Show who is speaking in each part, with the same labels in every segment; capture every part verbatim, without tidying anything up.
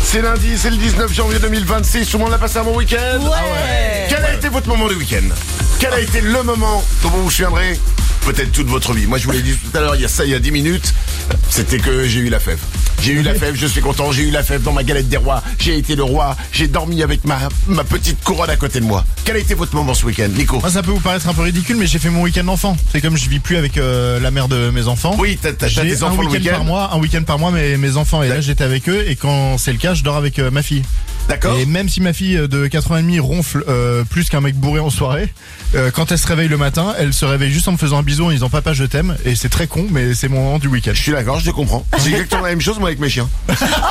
Speaker 1: C'est lundi, c'est le dix-neuf janvier deux mille vingt-six. Tout le monde a passé un bon week-end?
Speaker 2: Ouais. Ah ouais.
Speaker 1: Quel a été votre moment de week-end? Quel a été le moment dont vous vous souviendrez peut-être toute votre vie? Moi, je vous l'ai dit tout à l'heure, il y a ça, il y a dix minutes, c'était que j'ai eu la fève. J'ai eu la fève, je suis content, j'ai eu la fève dans ma galette des rois. J'ai été le roi, j'ai dormi avec ma, ma petite couronne à côté de moi. Quel a été votre moment ce week-end, Nico?
Speaker 3: Moi, ça peut vous paraître un peu ridicule, mais j'ai fait mon week-end d'enfant. C'est comme je vis plus avec euh, la mère de mes enfants.
Speaker 1: Oui, t'as, t'as, t'as des enfants
Speaker 3: un
Speaker 1: le
Speaker 3: week-end
Speaker 1: week-end
Speaker 3: par mois, un week-end par mois, mes, mes enfants. Et là, j'étais avec eux, et quand c'est le cas, je dors avec euh, ma fille.
Speaker 1: D'accord.
Speaker 3: Et même si ma fille de quatre ans et demi ronfle euh, plus qu'un mec bourré en soirée, euh, quand elle se réveille le matin, elle se réveille juste en me faisant un bisou en disant papa je t'aime, et c'est très con, mais c'est mon moment du week-end.
Speaker 1: Je suis d'accord, je te comprends. C'est exactement la même chose moi avec mes chiens.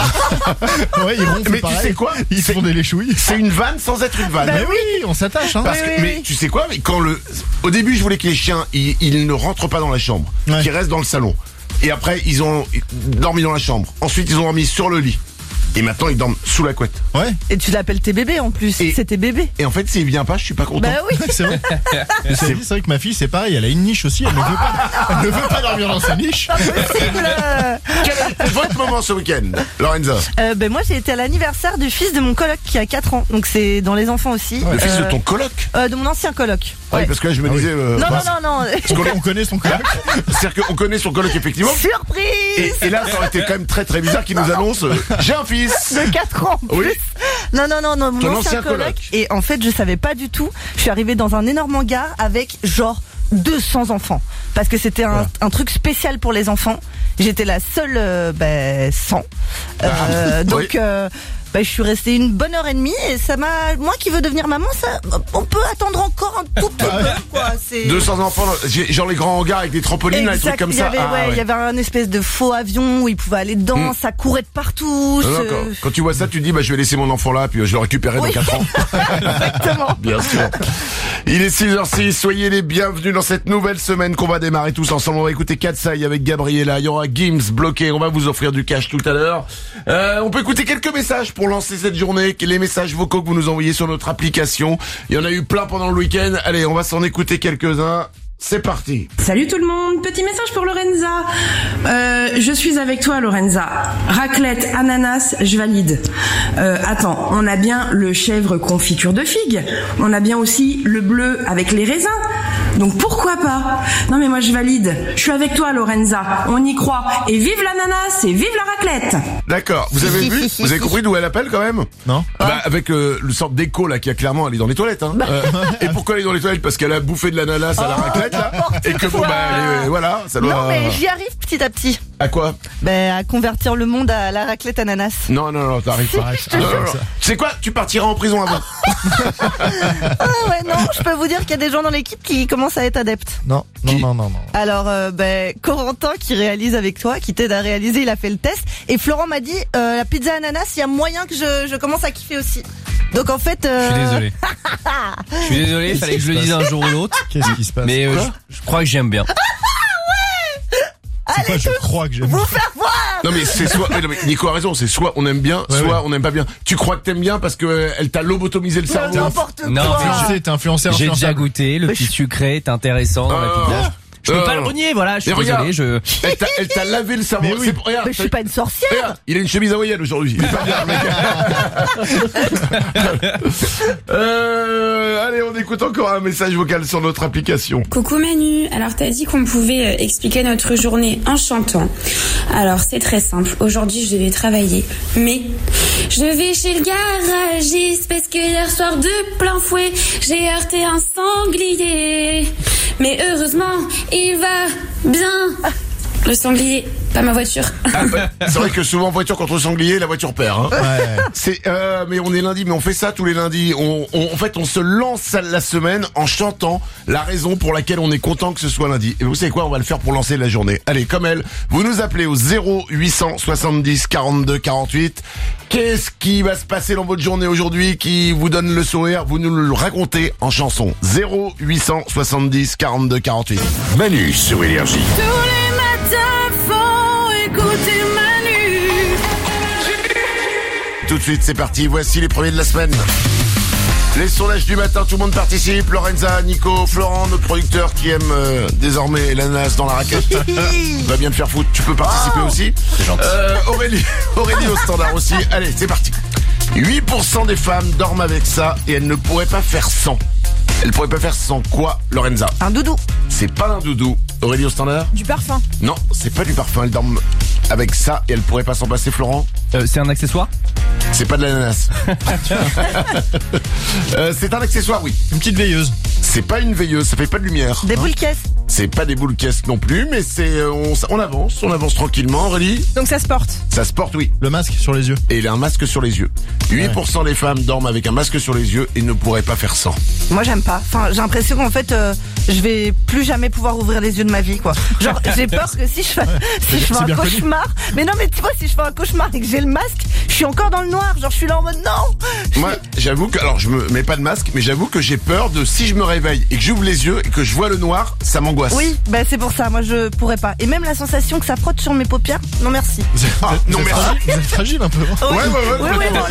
Speaker 3: Ouais, ils ronflent
Speaker 1: Mais
Speaker 3: pareil.
Speaker 1: tu sais quoi?
Speaker 3: Ils
Speaker 1: C'est-
Speaker 3: font des léchouilles.
Speaker 1: C'est une vanne sans être une vanne.
Speaker 3: Mais oui, on s'attache, hein.
Speaker 1: Parce que,
Speaker 2: oui,
Speaker 1: mais
Speaker 2: oui.
Speaker 1: tu sais quoi? Mais quand le, au début, je voulais que les chiens, ils, ils ne rentrent pas dans la chambre,
Speaker 3: Ouais.
Speaker 1: qu'ils restent dans le salon. Et après, ils ont dormi dans la chambre. Ensuite, ils ont dormi sur le lit. Et maintenant, ils dorment sous la couette.
Speaker 3: Ouais,
Speaker 2: Et tu l'appelles tes bébés en plus.
Speaker 1: Et-
Speaker 2: C'est tes bébés.
Speaker 1: Et en fait, s'il vient pas, je suis pas content.
Speaker 2: Bah oui.
Speaker 3: c'est vrai. Mais c'est c'est vrai que ma fille, c'est pareil, elle a une niche aussi, elle ne veut pas, elle ne veut pas dormir dans sa niche.
Speaker 1: Quel a été votre moment ce week-end, Lorenza?
Speaker 2: Euh, ben moi j'ai été à l'anniversaire du fils de mon coloc qui a quatre ans. Donc c'est dans les enfants aussi.
Speaker 1: Le fils de
Speaker 2: Euh,
Speaker 1: ton coloc?
Speaker 2: euh, de mon ancien coloc.
Speaker 1: Ah oui,
Speaker 2: Ouais.
Speaker 1: parce que là, je me
Speaker 3: Ah oui.
Speaker 1: disais... euh,
Speaker 2: Non,
Speaker 1: bah,
Speaker 2: non, non, non.
Speaker 3: On connaît, on connaît son coloc.
Speaker 1: C'est-à-dire qu'on connaît son coloc, effectivement. Et,
Speaker 2: Surprise
Speaker 1: et là, ça aurait été quand même très très bizarre qu'il nous annonce euh, j'ai un fils.
Speaker 2: de quatre ans en
Speaker 1: Oui.
Speaker 2: plus. Non, non, non, non, mon
Speaker 1: Ton
Speaker 2: ancien,
Speaker 1: ancien
Speaker 2: coloc.
Speaker 1: coloc.
Speaker 2: Et en fait, je savais pas du tout. Je suis arrivée dans un énorme hangar avec genre deux cents enfants. Parce que c'était un,
Speaker 3: Voilà.
Speaker 2: un truc spécial pour les enfants. J'étais la seule euh, ben, cent. Euh, donc...
Speaker 1: Oui.
Speaker 2: euh, bah, je suis restée une bonne heure et demie et ça m'a. Moi qui veux devenir maman, ça, on peut attendre encore un tout petit peu, quoi. C'est.
Speaker 1: deux cents enfants, j'ai- genre les grands hangars avec des trampolines, là, des trucs
Speaker 2: Exact,
Speaker 1: comme
Speaker 2: il y
Speaker 1: ça.
Speaker 2: avait,
Speaker 1: Ah,
Speaker 2: ouais, il
Speaker 1: ouais.
Speaker 2: y avait un espèce de faux avion où il pouvait aller dedans,
Speaker 1: Mm.
Speaker 2: ça courait de partout.
Speaker 1: Non, non,
Speaker 2: ce-
Speaker 1: quand, quand tu vois ça, tu te dis bah je vais laisser mon enfant là, puis euh, je le récupérerai
Speaker 2: Oui.
Speaker 1: dans quatre ans.
Speaker 2: Exactement.
Speaker 1: Bien sûr. Il est six heures six, soyez les bienvenus dans cette nouvelle semaine qu'on va démarrer tous ensemble. On va écouter Katsai avec Gabriella, il y aura Gims bloqué, on va vous offrir du cash tout à l'heure. Euh, on peut écouter quelques messages pour lancer cette journée, les messages vocaux que vous nous envoyez sur notre application. Il y en a eu plein pendant le week-end. Allez, on va s'en écouter quelques-uns. C'est parti.
Speaker 4: Salut tout le monde, petit message pour Lorenza. Euh, je suis avec toi Lorenza. Raclette, ananas, je valide. Euh, attends, on a bien le chèvre confiture de figues. On a bien aussi le bleu avec les raisins. Donc pourquoi pas? Non mais moi je valide. Je suis avec toi Lorenza. On y croit. Et vive l'ananas et vive la raclette.
Speaker 1: D'accord. Vous avez vu? Vous avez compris d'où elle appelle quand même?
Speaker 3: Non?
Speaker 1: Bah, avec euh, le sorte d'écho là qui a clairement elle est dans les toilettes hein. Euh, et pourquoi elle est dans les toilettes? Parce qu'elle a bouffé de l'ananas à la raclette là. Et que bon bah elle est- voilà, ça doit.
Speaker 2: Non, mais j'y arrive petit à petit.
Speaker 1: À quoi?
Speaker 2: Ben, à convertir le monde à la raclette ananas.
Speaker 1: Non non non, t'arrives pas.
Speaker 3: Arrête,
Speaker 1: Non,
Speaker 3: arrête
Speaker 1: non,
Speaker 3: avec
Speaker 1: non.
Speaker 3: ça.
Speaker 1: Tu sais quoi? Tu partiras en prison avant.
Speaker 2: Ah ouais, non, je peux vous dire qu'il y a des gens dans l'équipe qui commencent à être adeptes.
Speaker 3: Non, non, non, non, non.
Speaker 2: Alors, euh, ben, Corentin qui réalise avec toi, qui t'aide à réaliser, il a fait le test. Et Florent m'a dit, euh, la pizza ananas, il y a moyen que je, je commence à kiffer aussi. Donc en fait... Euh...
Speaker 5: Je suis désolé. Je suis désolé, il fallait que je le dise un jour ou l'autre.
Speaker 3: Qu'est-ce qui se passe?
Speaker 5: Mais euh,
Speaker 1: Quoi
Speaker 5: je, je crois que j'aime bien.
Speaker 3: C'est quoi, je crois que j'aime.
Speaker 2: Vous faire voir.
Speaker 1: Non mais c'est soit ouais, non, mais Nico a raison, c'est soit on aime bien,
Speaker 3: Ouais,
Speaker 1: soit
Speaker 3: ouais.
Speaker 1: on n'aime pas bien. Tu crois que t'aimes bien parce que euh, elle t'a lobotomisé le cerveau.
Speaker 2: N'importe quoi.
Speaker 5: Non, mais
Speaker 3: Influencé, t'es influenceur,
Speaker 5: J'ai déjà
Speaker 3: influençable.
Speaker 5: goûté, le
Speaker 2: Mais
Speaker 5: petit
Speaker 2: je-
Speaker 5: sucré est intéressant dans la
Speaker 1: Oh.
Speaker 5: pizza. Je peux
Speaker 1: Oh.
Speaker 5: pas le renier, voilà, je suis
Speaker 1: Mais regarde.
Speaker 5: désolé, je...
Speaker 1: Elle t'a, elle t'a lavé le cerveau.
Speaker 3: Mais oui.
Speaker 1: C'est pour- regarde,
Speaker 2: Mais je suis pas une sorcière.
Speaker 1: regarde, il a une chemise hawaïenne aujourd'hui. Il est pas bien, le mec. euh, allez, on écoute encore un message vocal sur notre application.
Speaker 6: Coucou Manu, alors t'as dit qu'on pouvait euh, expliquer notre journée en chantant. Alors c'est très simple, aujourd'hui je devais travailler, mais je vais chez le garagiste parce que hier soir de plein fouet, j'ai heurté un sanglier. Mais heureusement, il va bien. Le sanglier, pas ma voiture.
Speaker 1: Ah, ouais. C'est vrai que souvent voiture contre sanglier, la voiture perd. Hein.
Speaker 3: Ouais.
Speaker 1: C'est euh, mais on est lundi, mais on fait ça tous les lundis. On, on- en fait, on se lance la semaine en chantant la raison pour laquelle on est content que ce soit lundi. Et vous savez quoi? On va le faire pour lancer la journée. Allez, comme elle, vous nous appelez au zéro huit cent soixante-dix quarante-deux quarante-huit. Qu'est-ce qui va se passer dans votre journée aujourd'hui qui vous donne le sourire? Vous nous le racontez en chanson. zéro huit cent soixante-dix quarante-deux quarante-huit.
Speaker 7: Manu sur Énergie.
Speaker 2: Tous les matins, faut écouter Manu.
Speaker 1: Tout de suite, c'est parti. Voici les premiers de la semaine. Les sondages du matin, tout le monde participe. Lorenza, Nico, Florent, notre producteur qui aime euh, désormais l'ananas dans la raquette. Va bien te faire foutre, tu peux participer aussi.
Speaker 5: C'est gentil.
Speaker 1: Euh, Aurélie, Aurélie au standard aussi. Allez, c'est parti. huit pour cent des femmes dorment avec ça et elles ne pourraient pas faire sans. Elles pourraient pas faire sans quoi, Lorenza?
Speaker 2: Un doudou.
Speaker 1: C'est pas un doudou. Aurélie au standard?
Speaker 2: Du parfum.
Speaker 1: Non, c'est pas du parfum. Elles dorment avec ça et elles pourraient pas s'en passer, Florent?
Speaker 5: Euh, c'est un accessoire?
Speaker 1: C'est pas de l'ananas. euh, c'est un accessoire, oui.
Speaker 3: Une petite veilleuse.
Speaker 1: C'est pas une veilleuse, ça fait pas de lumière.
Speaker 2: Des boules caisses.
Speaker 1: C'est pas des boules caisses non plus, mais c'est euh, on, on avance, on avance tranquillement, Aurélie.
Speaker 2: Donc ça se porte.
Speaker 1: Ça se porte, oui.
Speaker 3: Le masque sur les yeux.
Speaker 1: Et il a un masque sur les yeux. huit pour cent des femmes dorment avec un masque sur les yeux et ne pourraient pas faire sans.
Speaker 2: Moi j'aime pas. Enfin, j'ai l'impression qu'en fait, euh, je vais plus jamais pouvoir ouvrir les yeux de ma vie, quoi. Genre, j'ai peur que si je fais, si je fais
Speaker 3: c'est
Speaker 2: un
Speaker 3: bien connu.
Speaker 2: cauchemar, mais non, mais tu vois, si je fais un cauchemar et que j'ai le masque, je suis encore dans le noir. Genre, je suis là en mode non.
Speaker 1: Moi, j'avoue que, alors je me mets pas de masque, mais j'avoue que j'ai peur de si je me réveille et que j'ouvre les yeux et que je vois le noir, ça m'angoisse.
Speaker 2: Oui, bah c'est pour ça. Moi, je pourrais pas. Et même la sensation que ça frotte sur mes paupières, non merci.
Speaker 1: Ah, non,
Speaker 3: Vous êtes
Speaker 1: merci.
Speaker 3: fragile, vous êtes fragile un peu. hein.
Speaker 1: Ouais, ouais, ouais,
Speaker 2: Oui, oui,
Speaker 1: complètement.
Speaker 2: non,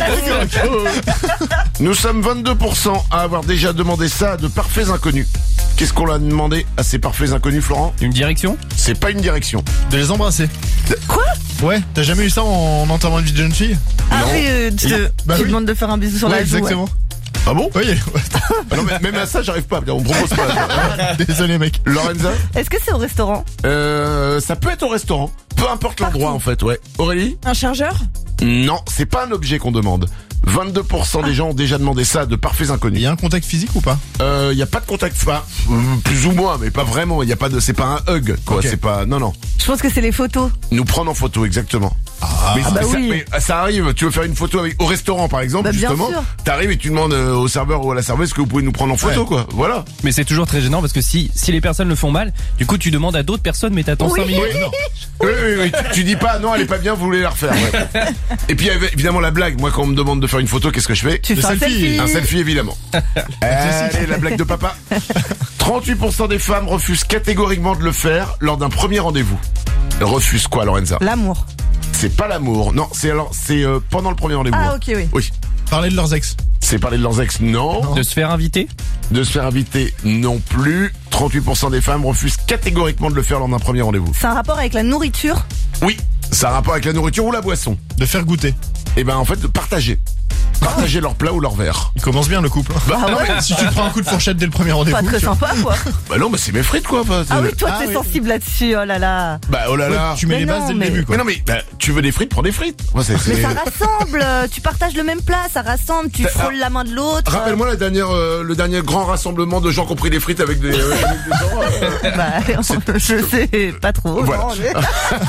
Speaker 2: là,
Speaker 1: Nous sommes vingt-deux pour cent à avoir déjà demandé ça à de parfaits inconnus. Qu'est-ce qu'on l'a demandé à ces parfaits inconnus, Florent?
Speaker 5: Une direction?
Speaker 1: C'est pas une direction.
Speaker 3: De les embrasser.
Speaker 2: Quoi?
Speaker 3: Ouais, t'as jamais eu ça en enterrement de vie de jeune fille?
Speaker 2: Ah oui, euh, tu,
Speaker 3: Bah
Speaker 2: tu
Speaker 3: oui.
Speaker 2: demandes de faire un bisou sur
Speaker 3: Ouais,
Speaker 2: la joue. ouais.
Speaker 3: exactement.
Speaker 1: Ah bon?
Speaker 3: Oui,
Speaker 1: Ah non, mais même à ça, j'arrive pas. On propose pas.
Speaker 3: désolé mec.
Speaker 1: Lorenza?
Speaker 2: Est-ce que c'est au restaurant?
Speaker 1: Euh, ça peut être au restaurant. Peu importe l'endroit, en fait, ouais. Aurélie?
Speaker 2: Un chargeur?
Speaker 1: Non, c'est pas un objet qu'on demande. vingt-deux pour cent des gens ont déjà demandé ça à de parfaits
Speaker 3: Il
Speaker 1: inconnus.
Speaker 3: y a un contact physique ou pas?
Speaker 1: Euh, y a pas de contact, enfin, euh, plus ou moins, mais pas vraiment. Y a pas de, c'est pas un hug, quoi.
Speaker 3: Ok.
Speaker 1: C'est pas, non, non.
Speaker 2: Je pense que c'est les photos.
Speaker 1: Nous prendre en photo, exactement.
Speaker 3: Ah,
Speaker 1: mais,
Speaker 2: bah
Speaker 1: ça,
Speaker 2: oui.
Speaker 1: mais ça arrive, tu veux faire une photo avec, au restaurant par exemple,
Speaker 2: Bah, bien
Speaker 1: justement,
Speaker 2: sûr.
Speaker 1: t'arrives et tu demandes euh, au serveur ou à la serveuse que vous pouvez nous prendre en photo,
Speaker 3: Ouais.
Speaker 1: quoi. Voilà.
Speaker 5: Mais c'est toujours très gênant parce que si, si les personnes le font mal, du coup tu demandes à d'autres personnes mais t'attends
Speaker 2: Oui.
Speaker 5: cinq minutes.
Speaker 1: Oui, oui, oui. Tu, tu dis pas, non, elle est pas bien, vous voulez la refaire. Ouais. Et puis évidemment la blague. Moi, quand on me demande de faire une photo, qu'est-ce que je fais?
Speaker 2: Tu
Speaker 3: Le
Speaker 2: fais un
Speaker 3: selfie.
Speaker 2: selfie.
Speaker 1: Un selfie, évidemment. Allez, la blague de papa. trente-huit pour cent des femmes refusent catégoriquement de le faire lors d'un premier rendez-vous. Elles refusent quoi, Lorenza?
Speaker 2: L'amour.
Speaker 1: C'est pas l'amour. Non, c'est alors, c'est euh, pendant le premier rendez-vous.
Speaker 2: Ah
Speaker 1: hein.
Speaker 2: ok, oui.
Speaker 1: Oui.
Speaker 3: Parler de leurs ex.
Speaker 1: C'est parler de leurs ex, non.
Speaker 5: De se faire inviter?
Speaker 1: De se faire inviter, non plus. trente-huit pour cent des femmes refusent catégoriquement de le faire lors d'un premier rendez-vous.
Speaker 2: C'est un rapport avec la nourriture.
Speaker 1: Oui, ça a rapport avec la nourriture ou la boisson.
Speaker 3: De faire goûter.
Speaker 1: Et ben en fait, de partager. Partager leur plat ou leur verre.
Speaker 3: Il commence bien le couple. hein.
Speaker 2: Ah ouais.
Speaker 3: Si tu te prends un coup de fourchette dès le premier rendez-vous.
Speaker 2: Pas très
Speaker 3: tu vois.
Speaker 2: sympa, quoi.
Speaker 1: Bah non, bah c'est mes frites quoi. Bah,
Speaker 2: Ah oui,
Speaker 1: c'est-
Speaker 2: toi
Speaker 3: Ah
Speaker 2: t'es
Speaker 3: oui.
Speaker 2: sensible là-dessus. Oh là là.
Speaker 1: bah oh là
Speaker 3: Ouais,
Speaker 1: là.
Speaker 3: tu mets
Speaker 2: Mais
Speaker 3: les bases
Speaker 2: non,
Speaker 3: dès le
Speaker 2: mais-
Speaker 3: début quoi.
Speaker 1: Mais non mais bah, tu veux des frites, prends des frites. Moi, c'est,
Speaker 2: Mais
Speaker 1: c'est-
Speaker 2: ça rassemble. Tu partages le même plat, ça rassemble. Tu
Speaker 1: T'as-
Speaker 2: frôles la main de l'autre.
Speaker 1: Rappelle-moi la dernière, euh, le dernier grand rassemblement de gens qui ont pris des frites avec des, euh, avec des gens. euh.
Speaker 2: Bah, je sais pas trop.
Speaker 1: Voilà.
Speaker 2: non, mais-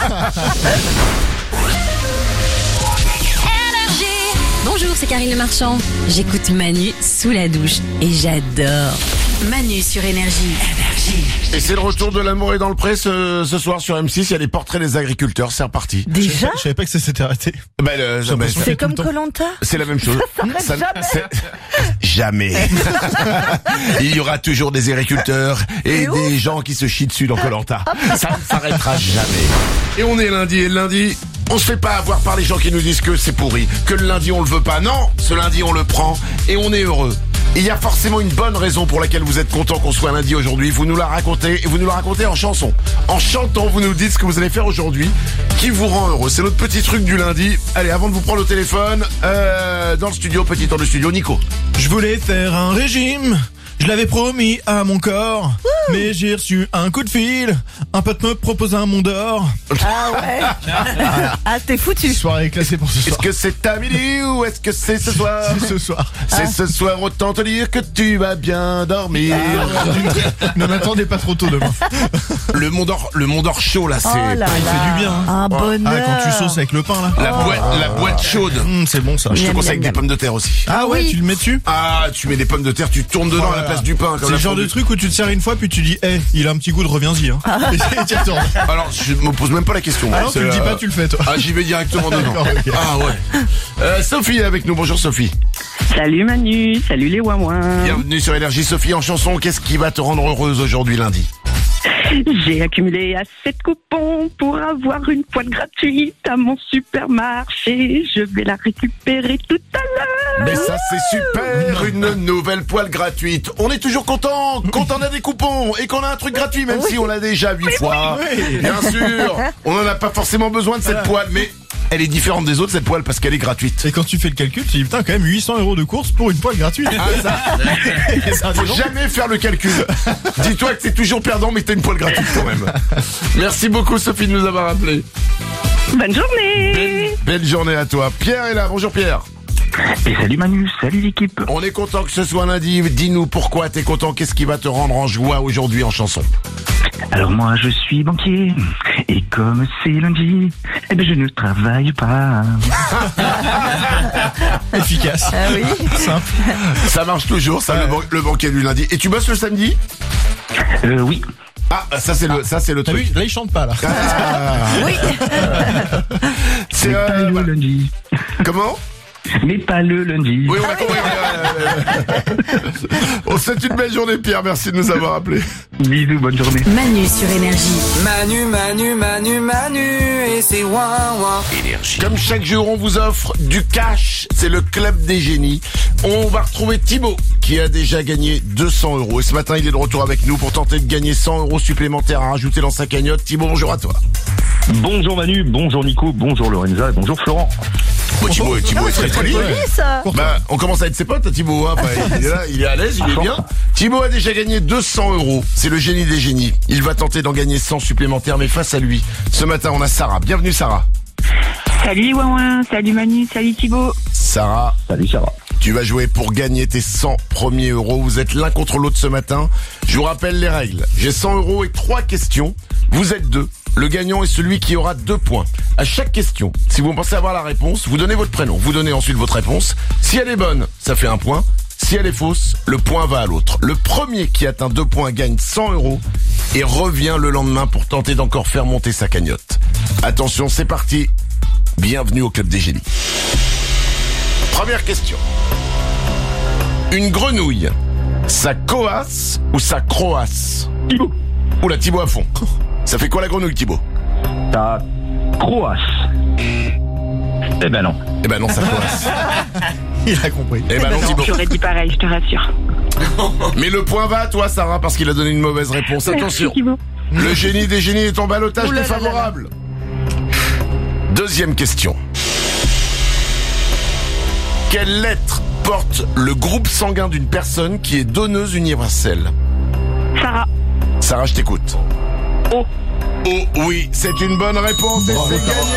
Speaker 7: Bonjour, c'est Karine Le Marchand. J'écoute Manu sous la douche et j'adore. Manu sur Énergie.
Speaker 1: Et c'est le retour de l'amour est dans le pré ce, ce soir sur M six. Il y a les portraits des agriculteurs. C'est reparti.
Speaker 3: Je savais
Speaker 2: Déjà
Speaker 3: pas- je savais pas que ça s'était arrêté.
Speaker 1: Bah, le-
Speaker 3: J'ai l'impression
Speaker 1: bah,
Speaker 2: C'est
Speaker 3: tout
Speaker 2: comme
Speaker 3: le temps.
Speaker 2: Koh-Lanta.
Speaker 1: c'est la même chose.
Speaker 2: s'arrête
Speaker 1: Ça-
Speaker 2: jamais.
Speaker 1: c'est- Jamais. Il y aura toujours des agriculteurs et
Speaker 2: C'est
Speaker 1: des gens qui se chient dessus dans Koh-Lanta. Ça ne s'arrêtera jamais. Et on est lundi et le lundi, on se fait pas avoir par les gens qui nous disent que c'est pourri, que le lundi on le veut pas. Non, ce lundi on le prend et on est heureux. Il y a forcément une bonne raison pour laquelle vous êtes content qu'on soit lundi aujourd'hui. Vous nous la racontez et vous nous la racontez en chanson. En chantant, vous nous dites ce que vous allez faire aujourd'hui qui vous rend heureux. C'est notre petit truc du lundi. Allez, avant de vous prendre au téléphone, euh, dans le studio, petit tour de studio, Nico.
Speaker 3: Je voulais faire un régime. Je l'avais promis à mon corps. Mais j'ai reçu un coup de fil. Un pote me propose un monde d'or.
Speaker 2: Ah ouais. Ah t'es foutu.
Speaker 3: Soirée classée pour ce
Speaker 1: Est-ce
Speaker 3: soir.
Speaker 1: que c'est à midi ou est-ce que c'est ce soir?
Speaker 3: C'est ce soir.
Speaker 1: C'est ce soir, autant te dire que tu vas bien dormir.
Speaker 3: Ne m'attendez pas trop tôt demain.
Speaker 1: Le Mont d'Or, le Mont d'Or chaud là, c'est
Speaker 2: Oh là
Speaker 3: il
Speaker 2: là.
Speaker 3: fait du bien, hein.
Speaker 2: Un bonheur.
Speaker 3: Ah, quand tu sauces avec le pain là.
Speaker 1: la boîte, la boîte chaude.
Speaker 3: Hum, c'est bon ça.
Speaker 1: Je te
Speaker 2: Miam,
Speaker 1: conseille avec
Speaker 2: miam,
Speaker 1: des
Speaker 2: miam.
Speaker 1: pommes de terre aussi.
Speaker 3: Ah ouais,
Speaker 2: oui.
Speaker 3: tu le mets dessus.
Speaker 1: Ah, tu mets des pommes de terre, tu tournes dedans à la place du pain.
Speaker 3: C'est le genre de truc où tu te sers une fois puis tu dis, eh, il a un petit goût de reviens-y. Hein. Et tu retournes.
Speaker 1: Alors, je me pose même pas la question.
Speaker 3: Ah non,
Speaker 1: C'est,
Speaker 3: tu le dis
Speaker 1: euh,
Speaker 3: pas, tu le fais toi.
Speaker 1: Ah, j'y vais directement dedans.
Speaker 3: D'accord, ok.
Speaker 1: Ah ouais. Euh, Sophie est avec nous. Bonjour Sophie.
Speaker 8: Salut Manu, salut les ouin-ouin.
Speaker 1: Bienvenue sur Énergie. Sophie en chanson. Qu'est-ce qui va te rendre heureuse aujourd'hui lundi?
Speaker 8: J'ai accumulé assez de coupons pour avoir une poêle gratuite à mon supermarché. Je vais la récupérer tout à l'heure.
Speaker 1: Mais ça c'est super, une nouvelle poêle gratuite. On est toujours content quand on a des coupons et qu'on a un truc gratuit, même si on l'a déjà huit fois. Bien sûr, on n'en a pas forcément besoin de cette poêle, mais elle est différente des autres cette poêle parce qu'elle est gratuite.
Speaker 3: Et quand tu fais le calcul, tu dis putain quand même huit cents euros de course pour une poêle gratuite.
Speaker 1: Ah ça, faut jamais faire le calcul. Dis-toi que c'est toujours perdant, mais t'as une poêle gratuite quand même. Merci beaucoup Sophie de nous avoir appelé.
Speaker 8: Bonne journée.
Speaker 1: Belle, belle journée à toi. Pierre est là, bonjour Pierre.
Speaker 9: Et salut Manu, salut l'équipe.
Speaker 1: On est content que ce soit lundi. Dis-nous pourquoi t'es content, qu'est-ce qui va te rendre en joie aujourd'hui en chanson?
Speaker 9: Alors moi je suis banquier et comme c'est lundi, eh ben je ne travaille pas.
Speaker 3: Efficace.
Speaker 2: Ah oui.
Speaker 3: Simple.
Speaker 1: Ça marche toujours, ça, le, ban- le banquier du lundi. Et tu bosses le samedi?
Speaker 9: Euh oui.
Speaker 1: Ah, ça c'est le, ça c'est le
Speaker 3: T'as
Speaker 1: truc.
Speaker 3: vu, là il chante pas là.
Speaker 1: Ah,
Speaker 2: Oui.
Speaker 1: c'est
Speaker 9: Mais pas
Speaker 1: euh,
Speaker 9: le
Speaker 1: voilà.
Speaker 9: lundi.
Speaker 1: Comment?
Speaker 9: Mais pas le lundi.
Speaker 1: Oui, on a compris. On te souhaite une belle journée, Pierre. Merci de nous avoir appelés.
Speaker 9: Bisous, bonne journée.
Speaker 7: Manu sur Énergie.
Speaker 10: Manu, Manu, Manu, Manu, et c'est ouin ouin.
Speaker 1: Comme chaque jour, on vous offre du cash. C'est le club des génies. On va retrouver Thibaut, qui a déjà gagné deux cents euros. Et ce matin, il est de retour avec nous pour tenter de gagner cent euros supplémentaires à rajouter dans sa cagnotte. Thibaut, bonjour à toi.
Speaker 9: Bonjour Manu, bonjour Nico, bonjour Lorenza et bonjour Florent.
Speaker 1: Bon, Thibaut, Thibaut est très très
Speaker 2: Joli,
Speaker 1: libre.
Speaker 2: ça.
Speaker 1: Bah, on commence à être ses potes, Thibaut. Hein. Bah, il est là, il est à l'aise, il est bien. Thibaut a déjà gagné deux cents euros. C'est le génie des génies. Il va tenter d'en gagner cent supplémentaires, mais face à lui, ce matin, on a Sarah. Bienvenue, Sarah.
Speaker 8: Salut Ouin, salut Manu, salut Thibaut.
Speaker 1: Sarah,
Speaker 9: Salut Sarah.
Speaker 1: tu vas jouer pour gagner tes cent premiers euros. Vous êtes l'un contre l'autre ce matin. Je vous rappelle les règles. J'ai cent euros et trois questions. Vous êtes deux. Le gagnant est celui qui aura deux points. À chaque question, si vous pensez avoir la réponse, vous donnez votre prénom. Vous donnez ensuite votre réponse. Si elle est bonne, ça fait un point. Si elle est fausse, le point va à l'autre. Le premier qui atteint deux points gagne cent euros et revient le lendemain pour tenter d'encore faire monter sa cagnotte. Attention, c'est parti. Bienvenue au Club des Génies. Première question. Une grenouille, ça coasse ou ça croasse?
Speaker 9: Thibaut.
Speaker 1: Oula, Thibaut à fond. Ça fait quoi la grenouille, Thibaut?
Speaker 9: Ta croasse. Eh ben non.
Speaker 1: Eh ben non, ça coasse.
Speaker 3: Il a compris.
Speaker 1: Eh ben non, Thibaut.
Speaker 8: J'aurais dit pareil, je te rassure.
Speaker 1: Mais le point va à toi, Sarah, parce qu'il a donné une mauvaise réponse. Attention.
Speaker 8: Merci Thibaut.
Speaker 1: Le génie des génies est en ballottage
Speaker 2: Ouh là là là là.
Speaker 1: défavorable. Deuxième question. Quelle lettre porte le groupe sanguin d'une personne qui est donneuse universelle?
Speaker 8: Sarah.
Speaker 1: Sarah, je t'écoute.
Speaker 8: O.
Speaker 1: Oh oui, c'est une bonne réponse et c'est gagné.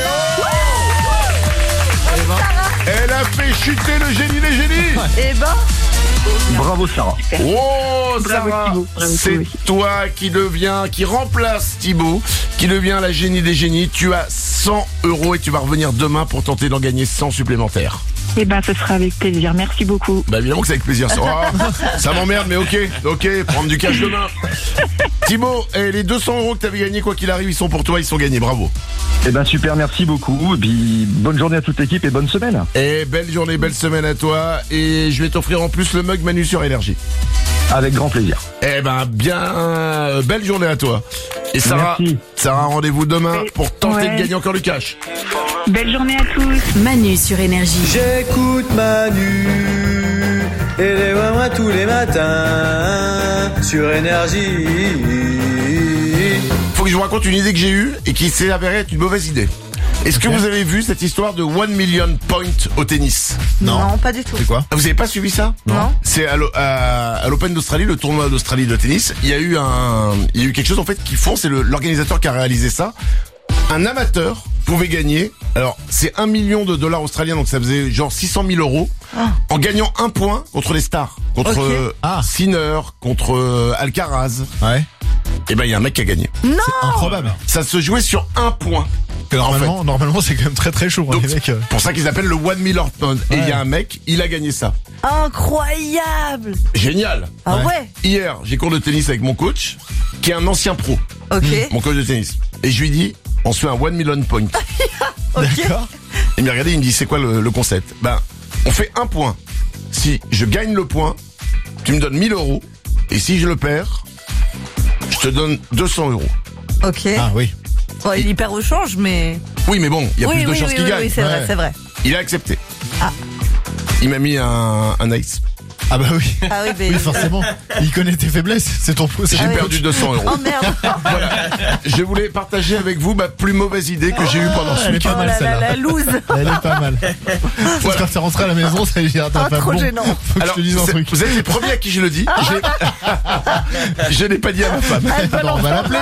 Speaker 1: Elle a fait chuter le génie des génies.
Speaker 2: Eh ben,
Speaker 9: Bravo Sarah.
Speaker 1: Oh
Speaker 8: Bravo,
Speaker 1: Sarah,
Speaker 8: Thibaut. Bravo,
Speaker 1: c'est
Speaker 8: Thibaut.
Speaker 1: toi qui deviens, qui remplace Thibaut, qui devient la génie des génies. Tu as cent euros et tu vas revenir demain pour tenter d'en gagner cent supplémentaires.
Speaker 8: Eh ben, ce sera avec plaisir. Merci beaucoup.
Speaker 1: Bah évidemment que c'est avec plaisir. Ça, oh, ça m'emmerde, mais ok, ok, prendre du cash demain. Thibaut, et les deux cents euros que tu avais gagnés, quoi qu'il arrive, ils sont pour toi, ils sont gagnés. Bravo.
Speaker 9: Eh ben super, merci beaucoup. Et puis bonne journée à toute l'équipe et bonne semaine.
Speaker 1: Et belle journée, belle semaine à toi. Et je vais t'offrir en plus le mug Manu sur Énergie.
Speaker 9: Avec grand plaisir.
Speaker 1: Eh ben bien, euh, belle journée à toi. Et Sarah,
Speaker 9: Merci.
Speaker 1: Sarah, rendez-vous demain pour tenter
Speaker 8: Ouais.
Speaker 1: de gagner encore du cash.
Speaker 8: Belle journée à tous.
Speaker 7: Manu sur Énergie.
Speaker 10: J'écoute Manu et les ouin ouin tous les matins sur Énergie.
Speaker 1: Faut que je vous raconte une idée que j'ai eue et qui s'est avérée être une mauvaise idée. Est-ce que vous avez vu cette histoire de one million point au tennis?
Speaker 2: non, pas du tout.
Speaker 3: C'est quoi?
Speaker 1: Ah, vous avez pas suivi ça?
Speaker 2: Non.
Speaker 1: C'est à l'O- à- à l'Open d'Australie, le tournoi d'Australie de tennis. Il y a eu un, il y a eu quelque chose en fait qu'ils font. C'est le- l'organisateur qui a réalisé ça. Un amateur pouvait gagner. Alors c'est un million de dollars australiens, donc ça faisait genre six cent mille euros en gagnant un point contre les stars, contre
Speaker 2: Ok.
Speaker 1: euh,
Speaker 3: Ah.
Speaker 1: Sinner, contre euh, Alcaraz.
Speaker 3: Ouais.
Speaker 1: Et ben il y a un mec qui a gagné.
Speaker 2: Non.
Speaker 3: Improbable.
Speaker 1: Ça se jouait sur un point.
Speaker 3: Que normalement, normalement c'est quand même très très chaud. Hein,
Speaker 1: Donc,
Speaker 3: les mecs. euh.
Speaker 1: pour ça qu'ils appellent le one million point. Et il
Speaker 3: Ouais.
Speaker 1: y a un mec, il a gagné ça.
Speaker 2: Incroyable.
Speaker 1: Génial.
Speaker 2: Ah
Speaker 3: Ouais.
Speaker 2: ouais.
Speaker 1: Hier, j'ai cours de tennis avec mon coach, qui est un ancien pro,
Speaker 2: Ok.
Speaker 1: mon coach de tennis. Et je lui dis, on se fait un one million point.
Speaker 2: Ok.
Speaker 3: D'accord.
Speaker 1: Il m'a regardé, il me dit, c'est quoi le, le concept? Ben, on fait un point. Si je gagne le point, tu me donnes mille euros. Et si je le perds, je te donne deux cents euros.
Speaker 2: Ok.
Speaker 3: Ah oui.
Speaker 2: Bon, il y perd au change, mais.
Speaker 1: Oui, mais bon, il y a
Speaker 2: oui,
Speaker 1: plus de
Speaker 2: oui,
Speaker 1: chances
Speaker 2: oui,
Speaker 1: qu'il
Speaker 2: oui,
Speaker 1: gagne.
Speaker 2: oui, c'est vrai,
Speaker 3: Ouais.
Speaker 2: c'est vrai.
Speaker 1: Il a accepté.
Speaker 2: Ah.
Speaker 1: Il m'a mis un, un ice.
Speaker 3: Ah bah oui.
Speaker 2: Ah oui, mais.
Speaker 3: Oui, forcément. Il connaît tes faiblesses. C'est ton c'est
Speaker 1: J'ai
Speaker 3: ton
Speaker 1: perdu
Speaker 3: coach.
Speaker 1: deux cents euros.
Speaker 2: Oh merde.
Speaker 1: Voilà. Je voulais partager avec vous ma plus mauvaise idée que j'ai eue pendant ce
Speaker 3: Elle est
Speaker 1: week-end.
Speaker 3: pas
Speaker 2: Oh
Speaker 3: mal
Speaker 2: là là,
Speaker 3: celle-là.
Speaker 2: la loose.
Speaker 3: Elle est pas mal.
Speaker 1: Voilà.
Speaker 3: Quand t'es rentré à la maison, ça veut dire t'as
Speaker 2: Ah,
Speaker 3: pas
Speaker 2: trop
Speaker 3: bon.
Speaker 2: gênant.
Speaker 3: Faut que
Speaker 1: Alors,
Speaker 3: je te dise un
Speaker 1: c'est-
Speaker 3: truc.
Speaker 1: vous êtes les premiers à qui je le dis. Je l'ai- Je l'ai pas dit à ma femme.
Speaker 3: Attends, on va l'appeler.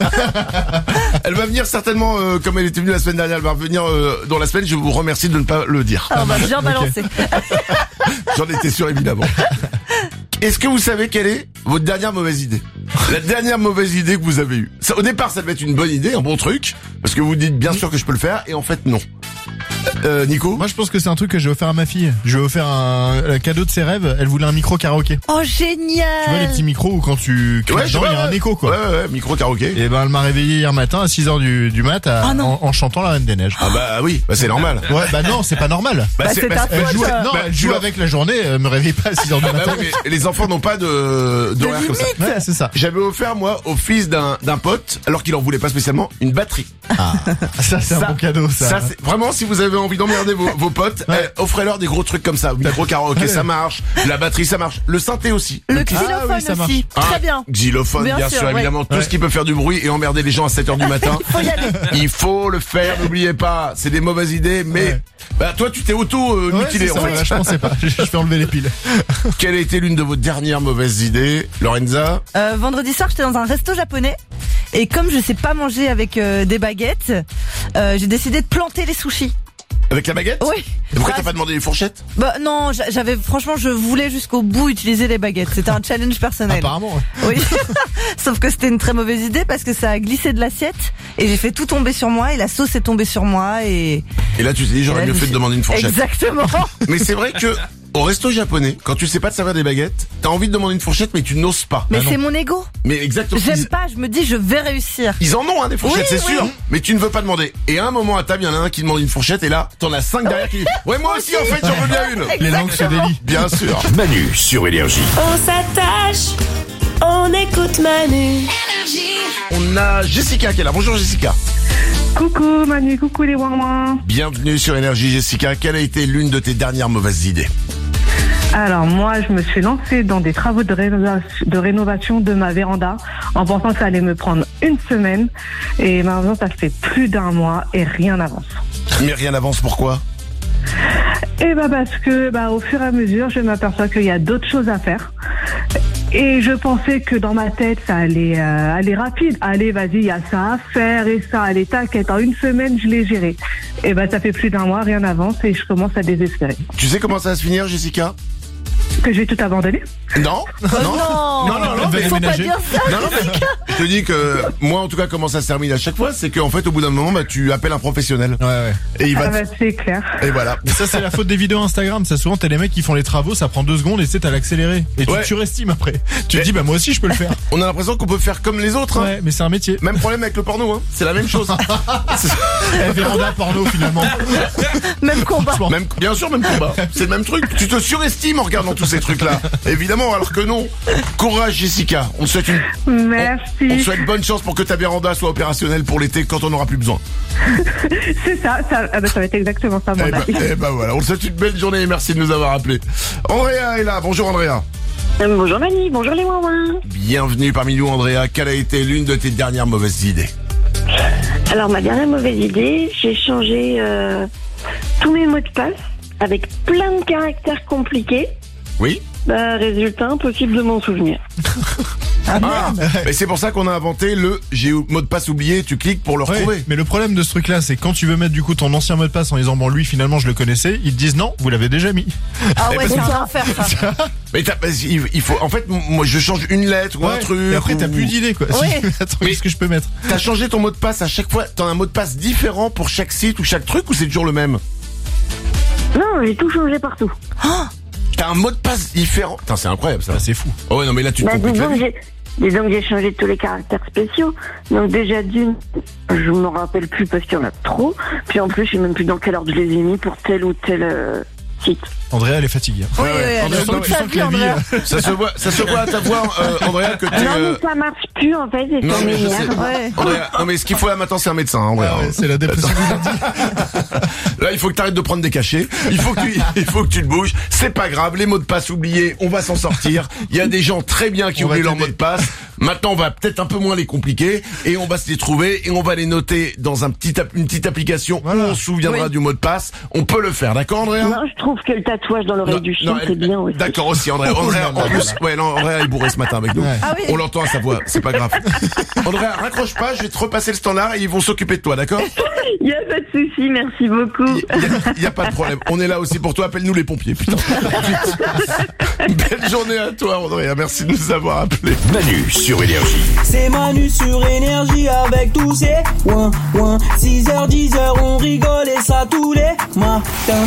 Speaker 1: Elle va venir certainement, euh, comme elle était venue la semaine dernière, elle va revenir euh, dans la semaine. Je vous remercie de ne pas le dire.
Speaker 2: Ah, on va bien balancer.
Speaker 1: J'en étais sûr, évidemment. Est-ce que vous savez quelle est votre dernière mauvaise idée? La dernière mauvaise idée que vous avez eue. Ça, au départ, ça devait être une bonne idée, un bon truc, parce que vous dites bien sûr que je peux le faire, et en fait, non. Euh, Nico?
Speaker 3: Moi, je pense que c'est un truc que j'ai offert à ma fille. Je lui ai offert un, un cadeau de ses rêves. Elle voulait un micro karaoké.
Speaker 2: Oh, génial.
Speaker 3: Tu vois les petits micros où quand tu cliques
Speaker 1: Ouais, je
Speaker 3: dedans,
Speaker 1: vois,
Speaker 3: il y a un
Speaker 1: ouais.
Speaker 3: écho, quoi.
Speaker 1: Ouais, ouais, ouais, micro karaoké.
Speaker 3: Et ben, elle m'a réveillé hier matin à six heures du, du mat à-
Speaker 2: Ah non.
Speaker 3: en, en chantant la Reine des Neiges.
Speaker 1: Ah bah oui, bah c'est normal.
Speaker 3: Ouais, bah non, c'est pas normal.
Speaker 2: Bah, c'est ta
Speaker 3: Elle
Speaker 2: faute.
Speaker 3: joue,
Speaker 2: ça.
Speaker 3: non,
Speaker 1: Bah,
Speaker 3: elle joue
Speaker 1: tu-
Speaker 3: avec la journée, elle me réveille pas à six heures du
Speaker 1: Ah bah
Speaker 3: matin.
Speaker 1: oui, mais les enfants n'ont pas de d'horaire comme ça.
Speaker 3: Ouais, c'est ça.
Speaker 1: J'avais offert, moi, au fils d'un d'un pote, alors qu'il en voulait pas spécialement, une batterie.
Speaker 3: Ah, ça, c'est un
Speaker 1: Ça-
Speaker 3: bon cadeau, ça.
Speaker 1: Ça, c'est vraiment, si vous avez envie d'emmerder vos, vos potes,
Speaker 3: Ouais.
Speaker 1: eh, offrez-leur des gros trucs comme ça. Micro karaoké,
Speaker 3: Ouais.
Speaker 1: ça marche. La batterie, ça marche. Le synthé aussi.
Speaker 2: Le
Speaker 3: Ah
Speaker 2: xylophone
Speaker 3: oui, ça marche.
Speaker 2: aussi.
Speaker 1: Ah,
Speaker 2: Très bien.
Speaker 1: Xylophone, bien,
Speaker 2: Bien
Speaker 1: sûr,
Speaker 2: sûr, ouais.
Speaker 1: évidemment. Tout
Speaker 3: Ouais.
Speaker 1: ce qui peut faire du bruit et emmerder les gens à sept heures du matin.
Speaker 2: Faut y aller.
Speaker 1: Il faut le faire, n'oubliez pas. C'est des mauvaises idées, mais
Speaker 3: Ouais.
Speaker 1: bah toi, tu t'es auto-mutilé
Speaker 3: Ouais, c'est ça,
Speaker 1: en fait.
Speaker 3: voilà, je pensais pas. Je je vais enlever les piles.
Speaker 1: Quelle a été l'une de vos dernières mauvaises idées, Lorenza?
Speaker 2: Euh, vendredi soir, j'étais dans un resto japonais. Et comme je sais pas manger avec euh, des baguettes, euh, j'ai décidé de planter les sushis.
Speaker 1: Avec la baguette?
Speaker 2: Oui.
Speaker 1: Et pourquoi
Speaker 2: Bah,
Speaker 1: t'as pas demandé les fourchettes?
Speaker 2: Bah non, j'a- j'avais franchement, je voulais jusqu'au bout utiliser les baguettes. C'était un challenge personnel.
Speaker 3: Apparemment. ouais.
Speaker 2: Oui. Sauf que c'était une très mauvaise idée parce que ça a glissé de l'assiette et j'ai fait tout tomber sur moi et la sauce est tombée sur moi et.
Speaker 1: Et là, tu t'es dit, j'aurais
Speaker 2: et là,
Speaker 1: mieux
Speaker 2: je
Speaker 1: fait
Speaker 2: me
Speaker 1: de demander une
Speaker 2: suis-
Speaker 1: fourchette.
Speaker 2: Exactement.
Speaker 1: Mais c'est vrai que, au resto japonais, quand tu sais pas te servir des baguettes, t'as envie de demander une fourchette, mais tu n'oses pas.
Speaker 2: Mais
Speaker 3: Bah non.
Speaker 2: c'est mon ego.
Speaker 1: Mais exactement.
Speaker 2: J'aime
Speaker 1: Ils,
Speaker 2: pas. Je me dis, je vais réussir.
Speaker 1: ils en ont, hein, des fourchettes,
Speaker 2: Oui,
Speaker 1: c'est
Speaker 2: oui.
Speaker 1: sûr. Mais tu ne veux pas demander. Et à un moment à table, il y en a un qui demande une fourchette, et là, t'en as cinq derrière qui disent, ouais, moi aussi, en fait, j'en veux bien une.
Speaker 3: Les langues se délient.
Speaker 1: Bien sûr.
Speaker 11: Manu sur Énergie.
Speaker 12: On s'attache, on écoute Manu.
Speaker 1: On a Jessica qui est là. Bonjour, Jessica.
Speaker 8: Coucou Manu, coucou les ouin
Speaker 1: Bienvenue sur Énergie, Jessica. Quelle a été l'une de tes dernières mauvaises idées?
Speaker 8: Alors moi, je me suis lancée dans des travaux de rénovation, de rénovation de ma véranda en pensant que ça allait me prendre une semaine. Et maintenant, ça fait plus d'un mois et rien n'avance.
Speaker 1: Mais rien n'avance, pourquoi?
Speaker 8: Et bah parce que bah au fur et à mesure, je m'aperçois qu'il y a d'autres choses à faire. Et je pensais que dans ma tête, ça allait euh, aller rapide. Allez, vas-y, il y a ça à faire et ça. Allez, t'inquiète, en une semaine, je l'ai géré. Et bah ça fait plus d'un mois, rien n'avance et je commence à désespérer.
Speaker 1: Tu sais comment ça va se finir, Jessica?
Speaker 8: Que j'ai tout abandonné.
Speaker 1: Non?
Speaker 2: Oh non.
Speaker 1: Non, non, non,
Speaker 3: Elle va
Speaker 1: mais
Speaker 2: Faut pas
Speaker 3: déménager.
Speaker 2: dire ça.
Speaker 1: Non, non, mais je te dis que moi, en tout cas, comment ça se termine à chaque fois, c'est qu'en fait, au bout d'un moment, bah, tu appelles un professionnel.
Speaker 3: Ouais, ouais.
Speaker 1: Et il va.
Speaker 8: Ah
Speaker 1: te-
Speaker 8: bah c'est clair.
Speaker 1: Et voilà.
Speaker 3: Mais ça, c'est la faute des vidéos Instagram. Ça, souvent, t'as les mecs qui font les travaux, ça prend deux secondes et tu sais, t'as l'accéléré. Et tu
Speaker 1: Ouais.
Speaker 3: te surestimes après. Tu te
Speaker 1: Mais-
Speaker 3: dis, bah, moi aussi, je peux le faire.
Speaker 1: On a l'impression qu'on peut faire comme les autres. Hein.
Speaker 3: Ouais, mais c'est un métier.
Speaker 1: Même problème avec le porno. Hein. C'est la même chose.
Speaker 3: Eh, véranda porno, finalement.
Speaker 2: Même combat.
Speaker 1: même, bien sûr, même combat. C'est le même truc. Tu te surestimes en regardant tous ces trucs-là. Évidemment, alors que non. Courage, Jessica. On te souhaite une.
Speaker 8: Merci.
Speaker 1: On te souhaite bonne chance pour que ta véranda soit opérationnelle pour l'été quand on n'aura plus besoin.
Speaker 8: C'est ça, ça, ah bah, ça va être exactement ça, mon
Speaker 1: Eh ben,
Speaker 8: avis.
Speaker 1: eh ben voilà. On te souhaite une belle journée et merci de nous avoir appelés. Andrea est là. Bonjour, Andrea.
Speaker 8: Euh, bonjour Mani, bonjour les ouin
Speaker 1: Bienvenue parmi nous, Andrea. Quelle a été l'une de tes dernières mauvaises idées?
Speaker 13: Alors ma dernière mauvaise idée, j'ai changé euh, tous mes mots de passe avec plein de caractères compliqués.
Speaker 1: Oui.
Speaker 13: Bah, résultat, impossible de m'en souvenir.
Speaker 2: Ah,
Speaker 1: Ah, mais c'est pour ça qu'on a inventé le j'ai mot de passe oublié, tu cliques pour le
Speaker 3: Ouais,
Speaker 1: retrouver.
Speaker 3: mais le problème de ce truc là, c'est quand tu veux mettre du coup ton ancien mot de passe en disant bon lui finalement je le connaissais, ils te disent non, vous l'avez déjà mis.
Speaker 2: Ah
Speaker 1: Eh
Speaker 2: ouais,
Speaker 1: ben,
Speaker 2: c'est
Speaker 1: c'est
Speaker 2: un enfer ça.
Speaker 1: Mais t'as- il il faut, en fait, moi je change une lettre ou un
Speaker 3: Ouais,
Speaker 1: truc.
Speaker 3: et après t'as
Speaker 1: ou-
Speaker 3: plus d'idées quoi.
Speaker 2: Ouais.
Speaker 3: Attends,
Speaker 1: Mais-
Speaker 3: qu'est-ce que je peux mettre?
Speaker 1: T'as changé ton mot de passe à chaque fois. T'as un mot de passe différent pour chaque site ou chaque truc ou c'est toujours le même?
Speaker 13: Non, j'ai tout changé partout.
Speaker 1: T'as un mot de passe différent. Putain, c'est incroyable ça.
Speaker 3: Ah, c'est fou.
Speaker 1: Oh ouais, non mais là tu te
Speaker 13: Bah,
Speaker 1: compliques la
Speaker 13: disons, que
Speaker 1: vie.
Speaker 13: j'ai, disons que j'ai changé tous les caractères spéciaux. Donc déjà d'une, je me rappelle plus parce qu'il y en a trop. Puis en plus, je sais même plus dans quelle ordre je les ai mis pour tel ou tel euh, site.
Speaker 3: Andrea, elle est fatiguée.
Speaker 2: Oui,
Speaker 1: Ouais, ouais.
Speaker 2: oui,
Speaker 1: Andrea,
Speaker 2: elle
Speaker 1: non,
Speaker 2: toute
Speaker 1: mais
Speaker 2: sa
Speaker 3: sens que
Speaker 2: vie,
Speaker 3: la vie,
Speaker 2: Andrea.
Speaker 1: Ça se voit, ça se voit à ta voix, euh, Andrea, que t'es.
Speaker 13: Non,
Speaker 1: euh,
Speaker 13: mais ça marche plus en fait, et
Speaker 1: Non,
Speaker 13: ça
Speaker 1: mais je sais.
Speaker 13: m'énerve.
Speaker 2: Ouais.
Speaker 1: Andrea, non mais ce qu'il faut là maintenant c'est un médecin, Andrea.
Speaker 3: Ah ouais, c'est la dépression du lundi.
Speaker 1: Là, il faut que tu arrêtes de prendre des cachets. Il faut que tu, il faut que tu te bouges. C'est pas grave. Les mots de passe oubliés, on va s'en sortir. Il y a des gens très bien qui
Speaker 3: On va
Speaker 1: oublient leurs
Speaker 3: t'aider.
Speaker 1: mots de passe. Maintenant, on va peut-être un peu moins les compliquer et on va se les trouver et on va les noter dans un petit, app- une petite application
Speaker 3: Voilà.
Speaker 1: où on se souviendra
Speaker 2: Oui.
Speaker 1: du mot de passe. On peut le faire, d'accord, Andrea?
Speaker 13: Non, je trouve que le tatouage dans l'oreille
Speaker 1: Non,
Speaker 13: du chien,
Speaker 1: non,
Speaker 13: c'est
Speaker 1: elle-
Speaker 13: bien aussi.
Speaker 1: D'accord aussi, Andrea. Andrea, en plus, ouais, non, Andrea est bourré ce matin avec nous.
Speaker 3: Ouais.
Speaker 2: Ah oui.
Speaker 1: On l'entend à sa voix, c'est pas grave. Andrea, raccroche pas, je vais te repasser le standard et ils vont s'occuper de toi, d'accord?
Speaker 13: Il n'y a pas de souci, merci beaucoup.
Speaker 1: Il y, a- y a pas de problème. On est là aussi pour toi. Appelle-nous les pompiers, putain. Vite. Belle journée à toi, Andrea. Merci de nous avoir appelés.
Speaker 10: Manu sur Énergie.
Speaker 11: C'est Manu sur Énergie avec tous ces ouin ouin. six heures dix heures on rigole et ça tous les matins.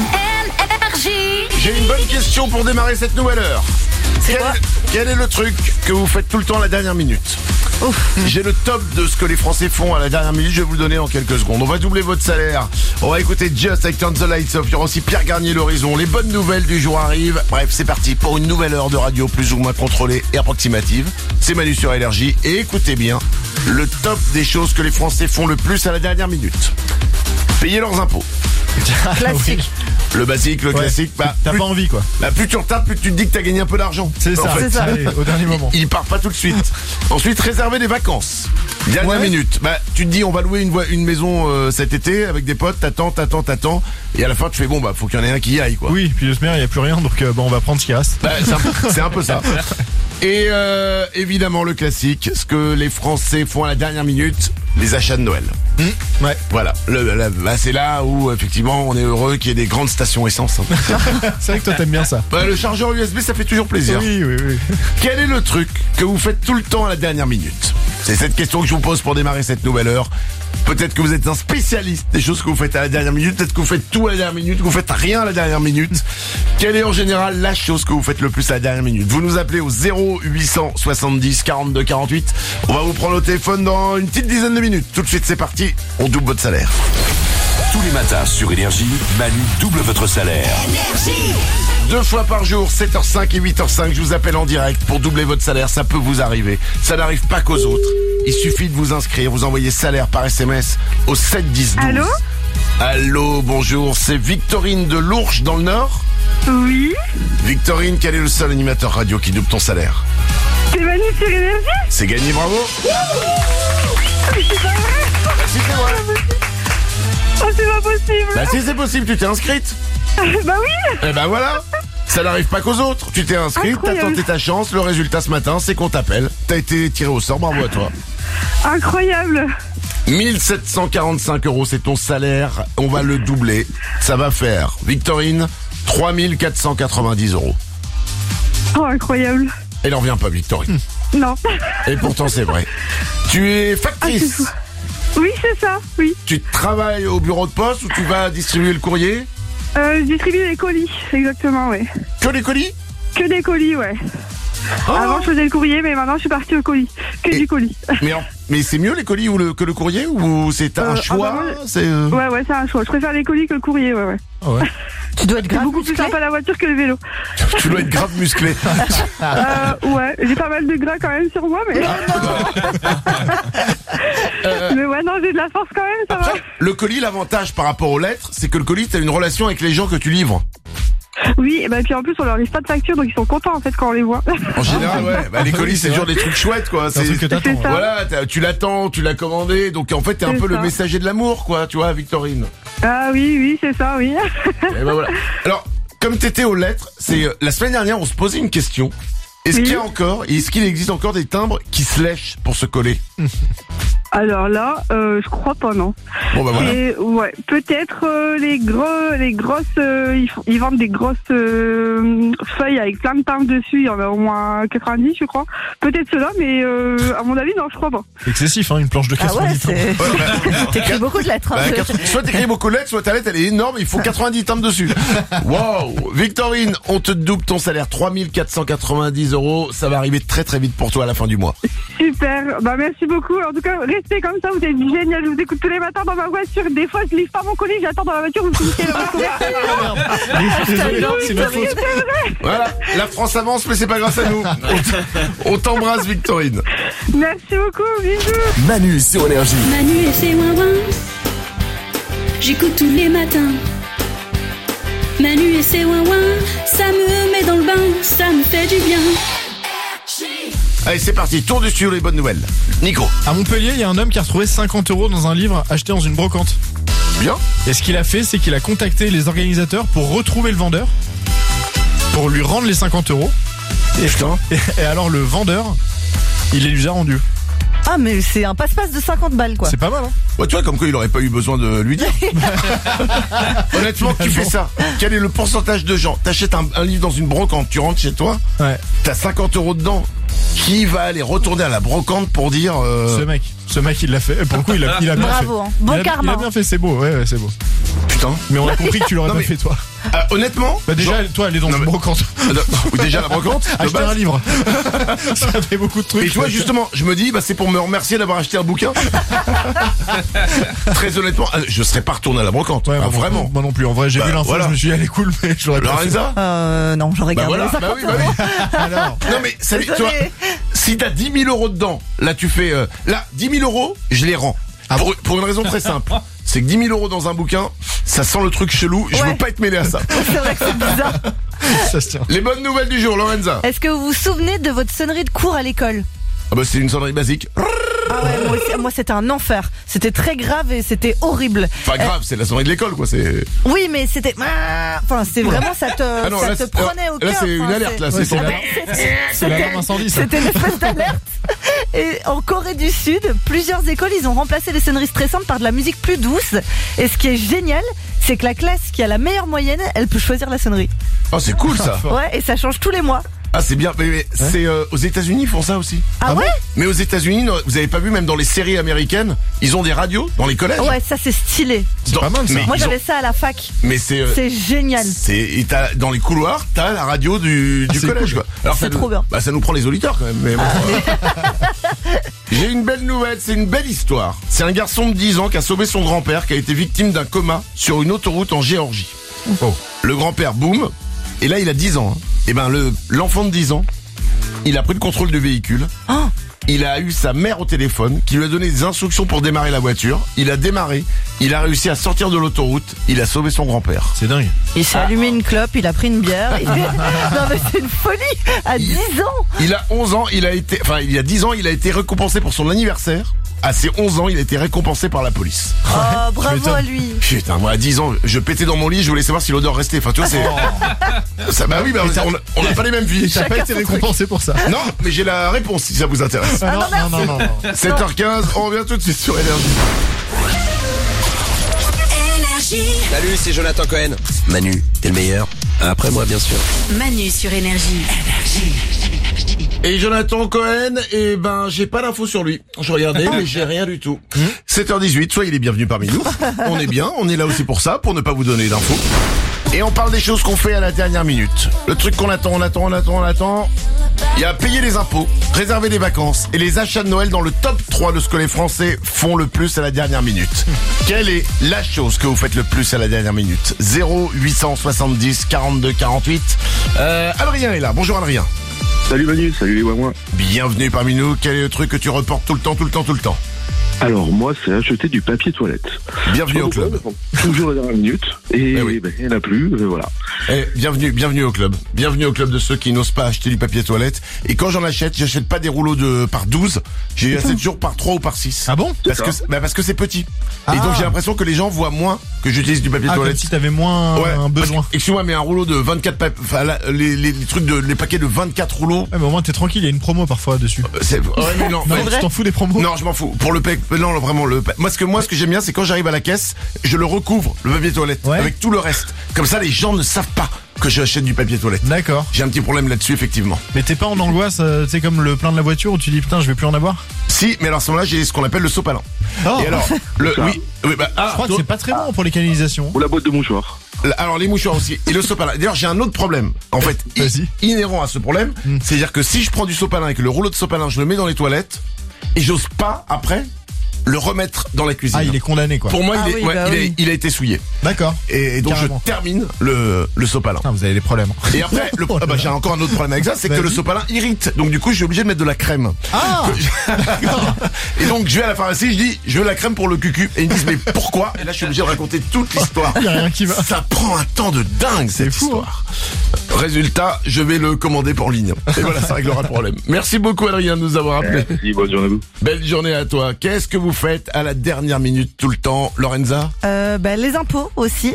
Speaker 1: J'ai une bonne question pour démarrer cette nouvelle heure. Quel, quel est le truc que vous faites tout le temps à la dernière minute? J'ai le top de ce que les Français font à la dernière minute, je vais vous le donner en quelques secondes. On va doubler votre salaire. On va écouter Just avec Turn the Lights Off. Il y aura aussi Pierre Garnier l'horizon. Les bonnes nouvelles du jour arrivent. Bref, c'est parti pour une nouvelle heure de radio plus ou moins contrôlée et approximative. C'est Manu sur Énergie. Et écoutez bien, le top des choses que les Français font le plus à la dernière minute. Payer leurs impôts.
Speaker 2: Classique.
Speaker 1: Le basique, le
Speaker 3: Ouais.
Speaker 1: classique. Bah,
Speaker 3: T'as
Speaker 1: plus,
Speaker 3: pas envie, quoi.
Speaker 1: bah, plus tu retardes, plus tu te dis que t'as gagné un peu d'argent.
Speaker 3: C'est
Speaker 1: En
Speaker 3: ça.
Speaker 1: fait.
Speaker 2: C'est ça.
Speaker 3: Allez, au dernier moment.
Speaker 1: Il part pas tout de suite. Ensuite, réserver des vacances. Dernière
Speaker 3: Ouais.
Speaker 1: minute. Bah, tu te dis, on va louer une, voi- une maison euh, cet été avec des potes. T'attends, t'attends, t'attends. Et à la fin, tu fais bon, bah, faut qu'il y en ait un qui y aille, quoi.
Speaker 3: Oui, puis de ce il n'y a plus rien, donc euh, bon, on va prendre ce qui reste.
Speaker 1: Bah, c'est, un peu, c'est un peu ça. Et euh, évidemment, le classique, ce que les Français font à la dernière minute, les achats de Noël.
Speaker 3: Ouais.
Speaker 1: Voilà. Le, la- bah, c'est là où, effectivement, on est heureux qu'il y ait des grandes stations essence. hein.
Speaker 3: C'est vrai que toi t'aimes bien ça.
Speaker 1: Bah, le chargeur U S B, ça fait toujours plaisir.
Speaker 3: Oui, oui, oui.
Speaker 1: Quel est le truc que vous faites tout le temps à la dernière minute? C'est cette question que je vous pose pour démarrer cette nouvelle heure. Peut-être que vous êtes un spécialiste des choses que vous faites à la dernière minute. Peut-être que vous faites tout à la dernière minute, que vous faites rien à la dernière minute. Quelle est en général la chose que vous faites le plus à la dernière minute? Vous nous appelez au zéro huit cent soixante-dix quarante-deux quarante-huit. On va vous prendre au téléphone dans une petite dizaine de minutes. Tout de suite, c'est parti. On double votre salaire.
Speaker 10: Tous les matins sur Énergie, Manu double votre salaire.
Speaker 1: Deux fois par jour, sept heures cinq et huit heures cinq, je vous appelle en direct pour doubler votre salaire, ça peut vous arriver. Ça n'arrive pas qu'aux autres. Il suffit de vous inscrire, vous envoyez salaire par S M S au sept dix douze.
Speaker 8: Allô?
Speaker 1: Allô, bonjour, c'est Victorine de Lourges dans le Nord?
Speaker 8: Oui,
Speaker 1: Victorine, quel est le seul animateur radio qui double ton salaire?
Speaker 8: c'est Manu sur Énergie.
Speaker 1: C'est gagné, bravo.
Speaker 8: Mais c'est pas vrai.
Speaker 1: Merci, c'est vrai.
Speaker 8: Oh, c'est pas possible.
Speaker 1: Bah si c'est possible, tu t'es inscrite.
Speaker 8: Bah oui.
Speaker 1: Eh ben voilà. Ça n'arrive pas qu'aux autres. Tu t'es inscrite, t'as
Speaker 8: Incroyable.
Speaker 1: tenté ta chance, le résultat ce matin, c'est qu'on t'appelle. T'as été tiré au sort, bravo à toi.
Speaker 8: Incroyable.
Speaker 1: mille sept cent quarante-cinq euros, c'est ton salaire. On va le doubler. Ça va faire, Victorine, trois mille quatre cent quatre-vingt-dix euros.
Speaker 8: Oh, incroyable.
Speaker 1: Elle en revient pas, Victorine.
Speaker 8: Non.
Speaker 1: Et pourtant, c'est vrai. Tu es factrice.
Speaker 8: Oui, c'est ça, oui.
Speaker 1: Tu travailles au bureau de poste ou tu vas distribuer le courrier?
Speaker 8: Euh, je distribue les colis, exactement, ouais.
Speaker 1: Que les colis?
Speaker 8: Que des colis, ouais.
Speaker 1: Oh.
Speaker 8: Avant, je faisais le courrier, mais maintenant, je suis partie au colis. Que
Speaker 1: Et-
Speaker 8: du colis.
Speaker 1: Mais, en- mais c'est mieux les colis ou le, que le courrier ou c'est un
Speaker 8: Euh, ah
Speaker 1: choix?
Speaker 8: bah moi,
Speaker 1: c'est euh,
Speaker 8: Ouais, ouais, c'est un choix. Je préfère les colis que le courrier, ouais, ouais.
Speaker 3: Ah ouais.
Speaker 2: Tu dois être
Speaker 8: C'est
Speaker 2: grave
Speaker 8: beaucoup plus
Speaker 2: musclé.
Speaker 8: sympa la voiture que le vélo.
Speaker 1: Tu dois être grave musclé.
Speaker 8: Euh, ouais, j'ai pas mal de gras quand même sur moi, mais...
Speaker 1: Euh,
Speaker 8: mais ouais, non, j'ai de la force quand même, ça
Speaker 1: Après, le colis, l'avantage par rapport aux lettres, c'est que le colis, t'as une relation avec les gens que tu livres.
Speaker 8: va. Oui, et bah, puis en plus, on leur livre pas de facture, donc ils sont contents, en fait, quand on les voit.
Speaker 1: En général, ouais. Bah, les colis, c'est toujours des trucs chouettes, quoi.
Speaker 3: C'est un truc que t'attends.
Speaker 8: C'est ça.
Speaker 1: Voilà, t'as- tu l'attends, tu l'as commandé, donc en fait, t'es un
Speaker 8: C'est
Speaker 1: peu le
Speaker 8: ça.
Speaker 1: messager de l'amour, quoi, tu vois, Victorine.
Speaker 8: Ah oui, oui, c'est ça, oui.
Speaker 1: Et ben voilà. Alors, comme t'étais aux lettres, c'est euh, la semaine dernière, on se posait une question. Est-ce
Speaker 8: Oui.
Speaker 1: qu'il y a encore, est-ce qu'il existe encore des timbres qui se lèchent pour se coller?
Speaker 8: Alors là, euh, je crois pas, non.
Speaker 1: Bon bah voilà.
Speaker 8: Et, ouais, peut-être euh, les gros, les grosses, euh, ils, font- ils vendent des grosses euh, feuilles avec plein de timbres dessus. Il y en a au moins quatre-vingt-dix, je crois. Peut-être cela, mais euh, à mon avis, non, je crois pas.
Speaker 3: C'est excessif, hein, une planche de
Speaker 2: Ah ouais,
Speaker 3: quatre-vingt-dix timbres.
Speaker 2: c'est.
Speaker 1: Ouais, bah,
Speaker 2: T'écris beaucoup de lettres. hein.
Speaker 1: Bah, quatre- soit t'écris beaucoup de lettres, soit ta lettre elle est énorme, il faut quatre-vingt-dix timbres dessus. Wow, Victorine, on te double ton salaire, trois mille quatre cent quatre-vingt-dix euros, ça va arriver très très vite pour toi à la fin du mois.
Speaker 8: Super. Bah merci beaucoup. En tout cas, restez rester comme ça, vous êtes génial, je vous écoute tous les matins dans ma voiture. Des fois, je livre pas mon colis, j'attends dans la voiture, vous finissez le
Speaker 3: Désolé, c'est ma faute.
Speaker 1: Voilà, la France avance, mais c'est pas grâce à nous. On, on t'embrasse, Victorine.
Speaker 8: Merci beaucoup, bisous.
Speaker 14: Manu sur Énergie.
Speaker 12: Manu et ses ouin j'écoute tous les matins. Manu et ses ouin ça me met dans le bain, ça me fait du bien.
Speaker 1: Allez, c'est parti, tour du studio, les bonnes nouvelles. Nico.
Speaker 3: À Montpellier, il y a un homme qui a retrouvé cinquante euros dans un livre acheté dans une brocante.
Speaker 1: Bien.
Speaker 3: Et ce qu'il a fait, c'est qu'il a contacté les organisateurs pour retrouver le vendeur, pour lui rendre les cinquante euros. Et,
Speaker 1: Putain.
Speaker 3: et, et alors le vendeur, il les lui a rendus.
Speaker 2: Ah, mais c'est un passe-passe de cinquante balles, quoi.
Speaker 3: C'est pas mal, hein.
Speaker 1: Ouais, tu vois, comme quoi il aurait pas eu besoin de lui dire. Honnêtement, tu fais ça. Quel est le pourcentage de gens? T'achètes un, un livre dans une brocante, tu rentres chez toi,
Speaker 3: Ouais.
Speaker 1: t'as cinquante euros dedans. Qui va aller retourner à la brocante pour dire euh...
Speaker 3: Ce mec, ce mec, il l'a fait. Pour le coup, il a, il a bien
Speaker 2: Bravo,
Speaker 3: fait.
Speaker 2: hein. Bon
Speaker 3: il a,
Speaker 2: karma.
Speaker 3: Il a bien fait, c'est beau, ouais, ouais, c'est beau.
Speaker 1: Putain.
Speaker 3: Mais on a compris que tu l'aurais
Speaker 1: Non,
Speaker 3: pas
Speaker 1: mais-
Speaker 3: fait, toi.
Speaker 1: Euh, honnêtement,
Speaker 3: Bah déjà,
Speaker 1: genre-
Speaker 3: toi, aller dans
Speaker 1: Non,
Speaker 3: une
Speaker 1: mais-
Speaker 3: brocante.
Speaker 1: Euh, oui, déjà la brocante. de
Speaker 3: Acheter
Speaker 1: base.
Speaker 3: un livre. Ça fait beaucoup de trucs.
Speaker 1: Et tu vois, justement, je me dis, bah, c'est pour me remercier d'avoir acheté un bouquin. Très honnêtement, euh, je serais pas retourné à la brocante.
Speaker 3: Ouais,
Speaker 1: Ah,
Speaker 3: moi,
Speaker 1: vraiment.
Speaker 3: Moi non plus. En vrai, j'ai
Speaker 1: Bah,
Speaker 3: vu l'info,
Speaker 1: voilà.
Speaker 3: je me suis dit, elle est cool, mais j'aurais pas fait.
Speaker 1: Lorenza?
Speaker 2: Euh, non, j'aurais
Speaker 1: Bah
Speaker 2: gardé
Speaker 1: voilà,
Speaker 2: les
Speaker 1: bah
Speaker 2: cinquante
Speaker 1: oui, bah
Speaker 2: euros.
Speaker 1: oui.
Speaker 3: Alors,
Speaker 1: Non mais, ça, tu vois,
Speaker 2: Désolé.
Speaker 1: si t'as dix mille euros dedans, là tu fais, euh, là, dix mille euros, je les rends.
Speaker 3: Ah
Speaker 1: pour, pour une raison très simple. C'est que dix mille euros dans un bouquin, ça sent le truc chelou, je
Speaker 2: Ouais.
Speaker 1: veux pas être mêlé à ça.
Speaker 2: C'est vrai que c'est bizarre.
Speaker 3: ça se tient.
Speaker 1: Les bonnes nouvelles du jour, Lorenza.
Speaker 2: Est-ce que vous vous souvenez de votre sonnerie de cours à l'école?
Speaker 1: Ah bah c'est une sonnerie basique.
Speaker 2: Ah ouais, moi, aussi- moi c'était un enfer. C'était très grave et c'était horrible.
Speaker 1: Pas grave, c'est la sonnerie de l'école, quoi, c'est...
Speaker 2: Oui, mais c'était, enfin, c'était vraiment ça te,
Speaker 1: Ah non,
Speaker 2: ça
Speaker 1: là,
Speaker 2: te
Speaker 1: c'est-
Speaker 2: prenait au cœur.
Speaker 1: là, c'est une
Speaker 2: Enfin,
Speaker 1: alerte, là,
Speaker 3: Ouais,
Speaker 1: c'est
Speaker 3: c'est
Speaker 1: ton-
Speaker 3: la-
Speaker 2: C'était-
Speaker 3: c'est l'alarme incendie, ça.
Speaker 2: C'était une espèce d'alerte. Et en Corée du Sud, plusieurs écoles, ils ont remplacé les sonneries stressantes par de la musique plus douce. Et ce qui est génial, c'est que la classe qui a la meilleure moyenne, elle peut choisir la sonnerie.
Speaker 1: Oh, c'est cool, ça.
Speaker 2: Ouais, et ça change tous les mois.
Speaker 1: Ah, c'est bien, mais, mais c'est euh, aux États-Unis ils font ça aussi.
Speaker 2: Ah, ouais?
Speaker 1: Mais aux États-Unis, non, vous avez pas vu, même dans les séries américaines, ils ont des radios dans les collèges.
Speaker 2: Ouais, ça c'est stylé.
Speaker 1: Dans-
Speaker 3: pas mal, ça.
Speaker 1: Mais
Speaker 2: Moi
Speaker 1: ils
Speaker 2: j'avais
Speaker 1: ont-
Speaker 2: ça à la fac.
Speaker 1: Mais c'est. euh,
Speaker 2: C'est génial.
Speaker 1: C'est et t'as- dans les couloirs, t'as la radio du,
Speaker 3: Ah,
Speaker 1: du
Speaker 3: c'est
Speaker 1: collège.
Speaker 3: cool.
Speaker 1: Quoi. Alors
Speaker 2: C'est
Speaker 1: ça nous-
Speaker 2: trop bien.
Speaker 1: Bah ça nous prend les auditeurs quand même. Mais bon, euh, J'ai une belle nouvelle, c'est une belle histoire. C'est un garçon de dix ans qui a sauvé son grand-père qui a été victime d'un coma sur une autoroute en Géorgie.
Speaker 3: Oh.
Speaker 1: Le grand-père, boum, et là il a dix ans. Hein. Et ben le l'enfant de dix ans, il a pris le contrôle du véhicule.
Speaker 2: Oh.
Speaker 1: Il a eu sa mère au téléphone qui lui a donné des instructions pour démarrer la voiture. Il a démarré, il a réussi à sortir de l'autoroute, il a sauvé son grand-père.
Speaker 3: C'est dingue.
Speaker 2: Il s'est allumé une clope, il a pris une bière. Il... non mais c'est une folie. À dix ans.
Speaker 1: Il a onze ans, il a été, enfin il y a dix ans, il a été récompensé pour son anniversaire. À ses onze ans, il a été récompensé par la police.
Speaker 2: Oh, bravo à lui.
Speaker 1: Putain, moi à dix ans, je pétais dans mon lit, je voulais savoir si l'odeur restait. Enfin, tu vois, c'est. Ça, bah oui, bah, on a- on n'a pas les mêmes vies.
Speaker 3: T'as pas été récompensé pour ça.
Speaker 1: Non, mais j'ai la réponse si ça vous intéresse.
Speaker 3: Ah, non, non, non, non, non.
Speaker 1: sept heures quinze, on revient tout de suite sur Énergie.
Speaker 14: Salut, c'est Jonathan Cohen. Manu, t'es le meilleur. Après moi, bien sûr.
Speaker 7: Manu sur Énergie.
Speaker 1: Et Jonathan Cohen, eh ben, j'ai pas d'infos sur lui. Je regardais, mais j'ai rien du tout. sept heures dix-huit, soyez les bienvenus parmi nous. On est bien, on est là aussi pour ça, pour ne pas vous donner d'infos. Et on parle des choses qu'on fait à la dernière minute. Le truc qu'on attend, on attend, on attend, on attend. Il y a payer les impôts, réserver des vacances et les achats de Noël dans le top trois de ce que les Français font le plus à la dernière minute. Quelle est la chose que vous faites le plus à la dernière minute? Zéro huit cent soixante-dix quarante-deux quarante-huit. Euh, Adrien est là. Bonjour Adrien.
Speaker 15: Salut Manu, salut les Wouah.
Speaker 1: Bienvenue parmi nous. Quel est le truc que tu reportes tout le temps, tout le temps, tout le temps?
Speaker 15: Alors moi, c'est acheter du papier toilette.
Speaker 1: Bienvenue au club.
Speaker 15: Toujours à la dernière minute. Et
Speaker 1: Eh oui.
Speaker 15: ben, il n'y en a plus, euh, voilà.
Speaker 1: Eh, bienvenue, bienvenue au club. Bienvenue au club de ceux qui n'osent pas acheter du papier toilette. Et quand j'en achète, j'achète pas des rouleaux de par douze. J'ai achète toujours par trois ou par six.
Speaker 3: Ah bon?
Speaker 1: Parce que,
Speaker 15: ça.
Speaker 1: bah parce que c'est petit. Et
Speaker 3: Ah.
Speaker 1: donc j'ai l'impression que les gens voient moins que j'utilise du papier
Speaker 3: Ah, comme
Speaker 1: toilette.
Speaker 3: si t'avais moins
Speaker 1: Ouais,
Speaker 3: un
Speaker 1: parce
Speaker 3: besoin.
Speaker 1: que- Excuse-moi, mais un rouleau de vingt-quatre papiers, enfin, là, les, les, les trucs de, les paquets de vingt-quatre rouleaux.
Speaker 3: Ouais, mais au moins t'es tranquille, il y a une promo parfois dessus.
Speaker 1: euh, C'est, ouais, mais non.
Speaker 3: Non,
Speaker 1: mais-
Speaker 3: tu t'en fous des promos?
Speaker 1: Non, je m'en fous. Pour le pack, non, non, vraiment le. Moi, ce que moi, ce que j'aime bien, c'est quand j'arrive à la caisse, je le recouvre le papier toilette
Speaker 3: Ouais.
Speaker 1: avec tout le reste. Comme ça, les gens ne savent pas que j'achète du papier toilette.
Speaker 3: D'accord.
Speaker 1: J'ai un petit problème là-dessus, effectivement.
Speaker 3: Mais t'es pas en angoisse, euh, tu sais, comme le plein de la voiture où tu dis putain, je vais plus en avoir?
Speaker 1: Si, mais alors à ce moment-là, j'ai ce qu'on appelle le sopalin.
Speaker 3: Oh.
Speaker 1: Et alors, le,
Speaker 15: Ça.
Speaker 1: oui, oui, bah, ah,
Speaker 3: Je crois que
Speaker 1: toi-
Speaker 3: c'est pas très bon pour les canalisations.
Speaker 15: Ou la boîte de mouchoirs.
Speaker 1: alors les mouchoirs aussi et le sopalin. D'ailleurs, j'ai un autre problème. En fait, i-
Speaker 3: Vas-y.
Speaker 1: inhérent à ce problème,
Speaker 3: Hmm.
Speaker 1: c'est-à-dire que si je prends du sopalin et que le rouleau de sopalin, je le mets dans les toilettes et j'ose pas après le remettre dans la cuisine.
Speaker 3: Ah, il est condamné, quoi.
Speaker 1: Pour moi,
Speaker 2: Ah
Speaker 1: il, est,
Speaker 2: oui,
Speaker 1: ouais,
Speaker 2: bah
Speaker 1: il,
Speaker 2: oui.
Speaker 1: est, il a été souillé.
Speaker 3: D'accord.
Speaker 1: Et donc
Speaker 3: Carrément.
Speaker 1: je termine le, le sopalin.
Speaker 3: Ah, vous avez des problèmes.
Speaker 1: Et après, le, ah bah, j'ai encore un autre problème avec ça, c'est que
Speaker 3: Vas-y.
Speaker 1: le sopalin irrite. Donc du coup, je suis obligé de mettre de la crème.
Speaker 3: Ah.
Speaker 1: Et donc je vais à la pharmacie, je dis, je veux la crème pour le cucu. Et ils me disent, mais pourquoi? Et là, je suis obligé de raconter toute l'histoire.
Speaker 3: Il y a rien qui va.
Speaker 1: Ça prend un temps de dingue, cette
Speaker 3: fou,
Speaker 1: histoire. Résultat, je vais le commander pour ligne. Et voilà, ça réglera le problème. Merci beaucoup, Adrien, de nous avoir appelé.
Speaker 15: Merci, bonne journée à vous.
Speaker 1: Belle journée à toi. Qu'est-ce que vous faites à la dernière minute tout le temps, Lorenza?
Speaker 2: Euh, bah, les impôts aussi.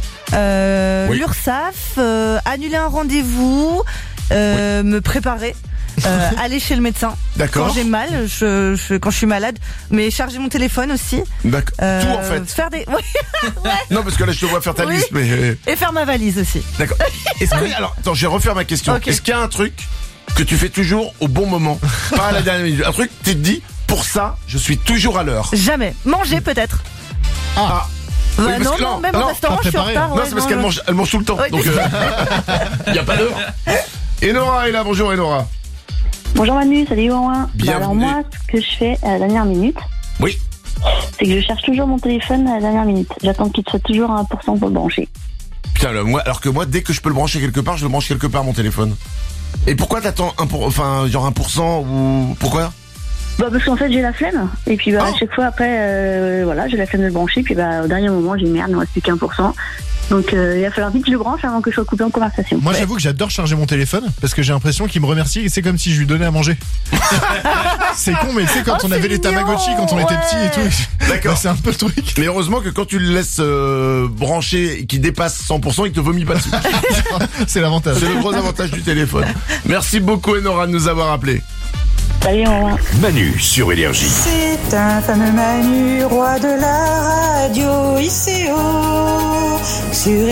Speaker 2: Euh,
Speaker 1: Oui.
Speaker 2: L'URSSAF, euh, annuler un rendez-vous, euh, me préparer. Euh, aller chez le médecin
Speaker 1: D'accord.
Speaker 2: quand j'ai mal, je, je- quand je suis malade, mais charger mon téléphone aussi.
Speaker 1: D'accord.
Speaker 2: Euh,
Speaker 1: Tout en fait.
Speaker 2: Faire des, ouais.
Speaker 1: Non, parce que là, je te vois faire ta
Speaker 2: Oui.
Speaker 1: liste, mais...
Speaker 2: Et faire ma valise aussi.
Speaker 1: D'accord. Est-ce que, alors, attends, je vais refaire ma question.
Speaker 2: Ok.
Speaker 1: Est-ce qu'il y a un truc que tu fais toujours au bon moment, pas à la dernière minute? Un truc, tu te dis, pour ça, je suis toujours à l'heure.
Speaker 2: Jamais. Manger peut-être.
Speaker 1: Ah.
Speaker 2: Bah,
Speaker 1: Oui, parce
Speaker 2: non,
Speaker 1: que
Speaker 2: non, même au
Speaker 1: non,
Speaker 2: restaurant,
Speaker 3: pas
Speaker 2: je suis en
Speaker 3: préparé,
Speaker 2: retard.
Speaker 1: non,
Speaker 2: ouais,
Speaker 1: c'est parce
Speaker 2: non,
Speaker 1: qu'elle
Speaker 2: non.
Speaker 1: mange, elle mange tout le temps.
Speaker 2: Oui.
Speaker 1: Donc, il n'y a pas d'heure. Enora est là. Bonjour, Enora.
Speaker 13: Bonjour Manu, salut Romain.
Speaker 1: Bienvenue.
Speaker 13: Alors moi, ce que je fais à la dernière minute,
Speaker 1: Oui.
Speaker 13: c'est que je cherche toujours mon téléphone à la dernière minute. J'attends qu'il soit toujours à un pour cent pour le brancher.
Speaker 1: Putain, le- moi, alors que moi, dès que je peux le brancher quelque part, je le branche quelque part, mon téléphone. Et pourquoi t'attends un pour, enfin, genre un pour cent ou pourquoi?
Speaker 13: Bah parce qu'en fait j'ai la flemme. Et puis bah,
Speaker 1: Oh.
Speaker 13: à chaque fois après, euh, voilà, j'ai la flemme de le brancher. Puis bah au dernier moment, j'ai merde, il ne reste plus qu'un pour cent. Donc euh, il va falloir vite que je le branche avant que je sois coupé en conversation.
Speaker 3: Moi, j'avoue que j'adore charger mon téléphone parce que j'ai l'impression qu'il me remercie et c'est comme si je lui donnais à manger. C'est con, mais tu sais, quand
Speaker 2: Oh,
Speaker 3: on
Speaker 2: c'est
Speaker 3: avait les
Speaker 2: mignon,
Speaker 3: Tamagotchi, quand on était petit et tout.
Speaker 1: D'accord.
Speaker 3: Bah, c'est un peu le truc.
Speaker 1: Mais heureusement que quand tu le laisses euh, brancher et qu'il dépasse cent pour cent, il te vomit pas dessus.
Speaker 3: C'est l'avantage.
Speaker 1: C'est le gros avantage du téléphone. Merci beaucoup, Enora, de nous avoir appelés.
Speaker 13: Salut Romain.
Speaker 16: Manu sur Énergie.
Speaker 17: C'est un fameux Manu, roi de la radio, I C O, sur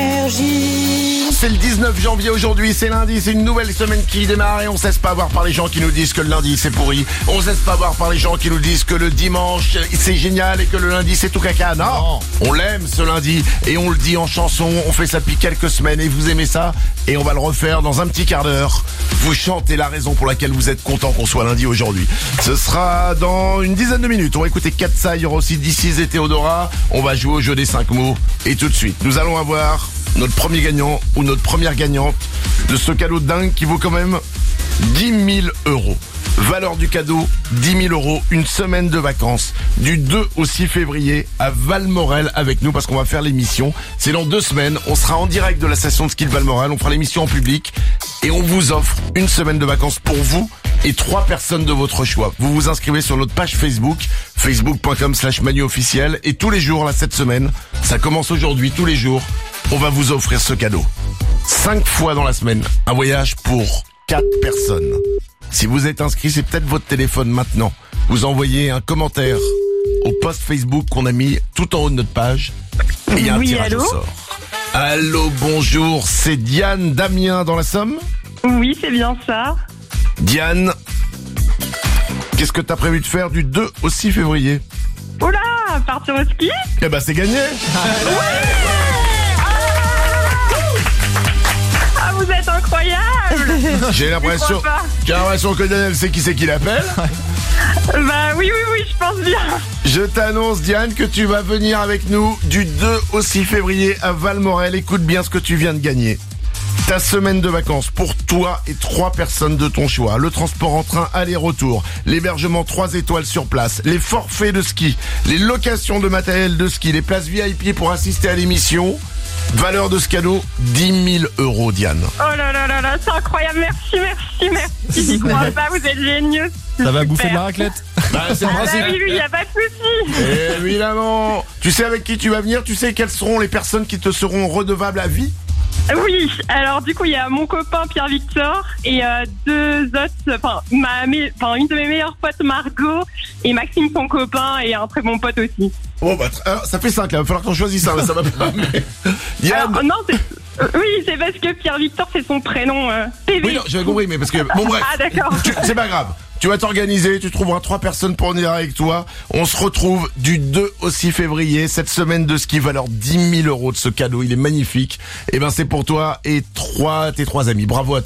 Speaker 17: Énergie.
Speaker 1: C'est le dix-neuf janvier aujourd'hui, c'est lundi, c'est une nouvelle semaine qui démarre et on cesse pas voir par les gens qui nous disent que le lundi c'est pourri. On cesse pas voir par les gens qui nous disent que le dimanche c'est génial et que le lundi c'est tout caca. Non,
Speaker 3: Non.
Speaker 1: on l'aime ce lundi et on le dit en chanson, on fait ça depuis quelques semaines et vous aimez ça et on va le refaire dans un petit quart d'heure. Vous chantez la raison pour laquelle vous êtes content qu'on soit lundi aujourd'hui. Ce sera dans une dizaine de minutes. On va écouter Katsa, il y aura aussi D six et Théodora. On va jouer au jeu des cinq mots et tout de suite nous allons avoir notre premier gagnant ou notre première gagnante de ce cadeau dingue qui vaut quand même dix mille euros. Valeur du cadeau, dix mille euros, une semaine de vacances du deux au six février à Valmorel avec nous parce qu'on va faire l'émission. C'est dans deux semaines, on sera en direct de la station de ski de Valmorel, on fera l'émission en public et on vous offre une semaine de vacances pour vous et trois personnes de votre choix. Vous vous inscrivez sur notre page Facebook, facebook point com slash manu officiel et tous les jours là cette semaine, ça commence aujourd'hui tous les jours, on va vous offrir ce cadeau. Cinq fois dans la semaine, un voyage pour quatre personnes. Si vous êtes inscrit, c'est peut-être votre téléphone maintenant. Vous envoyez un commentaire au post Facebook qu'on a mis tout en haut de notre page et il y a un
Speaker 18: Oui,
Speaker 1: tirage
Speaker 18: allô
Speaker 1: au sort. Allô, bonjour, c'est Diane d'Amiens dans la Somme?
Speaker 18: Oui, c'est bien ça.
Speaker 1: Diane, qu'est-ce que t'as prévu de faire du deux au six février?
Speaker 18: Oula, partir au ski.
Speaker 1: Eh ben c'est gagné.
Speaker 18: Ah, vous êtes incroyable.
Speaker 1: J'ai l'impression,
Speaker 18: J'y crois pas.
Speaker 1: j'ai l'impression que Daniel sait qui c'est qui l'appelle.
Speaker 18: Bah oui, oui, oui, je pense bien.
Speaker 1: Je t'annonce, Diane, que tu vas venir avec nous du deux au six février à Valmorel. Écoute bien ce que tu viens de gagner. Ta semaine de vacances pour toi et trois personnes de ton choix. Le transport en train aller-retour, l'hébergement trois étoiles sur place, les forfaits de ski, les locations de matériel de ski, les places V I P pour assister à l'émission. Valeur de ce cadeau, dix mille euros, Diane.
Speaker 18: Oh là là là là, c'est incroyable. Merci, merci, merci. J'y crois pas, vous êtes géniaux.
Speaker 3: Ça va
Speaker 18: Super.
Speaker 3: bouffer de la raclette.
Speaker 1: Bah, c'est le
Speaker 18: Ah bah
Speaker 1: principe.
Speaker 18: oui, oui, y a pas de souci.
Speaker 1: Évidemment. Tu sais avec qui tu vas venir? Tu sais quelles seront les personnes qui te seront redevables à vie?
Speaker 18: Oui, alors du coup il y a mon copain Pierre-Victor et euh, deux autres, enfin ma, mes- enfin une de mes meilleures potes Margot et Maxime son copain et un très bon pote aussi.
Speaker 1: Oh bah, alors, ça fait cinq là, il va falloir qu'on choisisse un, là, ça va pas. Mais... Yann.
Speaker 18: Alors, non, c'est, euh, oui, c'est parce que Pierre-Victor c'est son prénom. Euh, P V.
Speaker 1: Oui, non, j'avais compris, mais parce que bon bref.
Speaker 18: Ah d'accord.
Speaker 1: Tu- C'est pas grave. Tu vas t'organiser, tu trouveras trois personnes pour venir avec toi. On se retrouve du deux au six février. Cette semaine de ski valeur dix mille euros de ce cadeau. Il est magnifique. Et ben, c'est pour toi et trois, tes trois amis. Bravo à toi.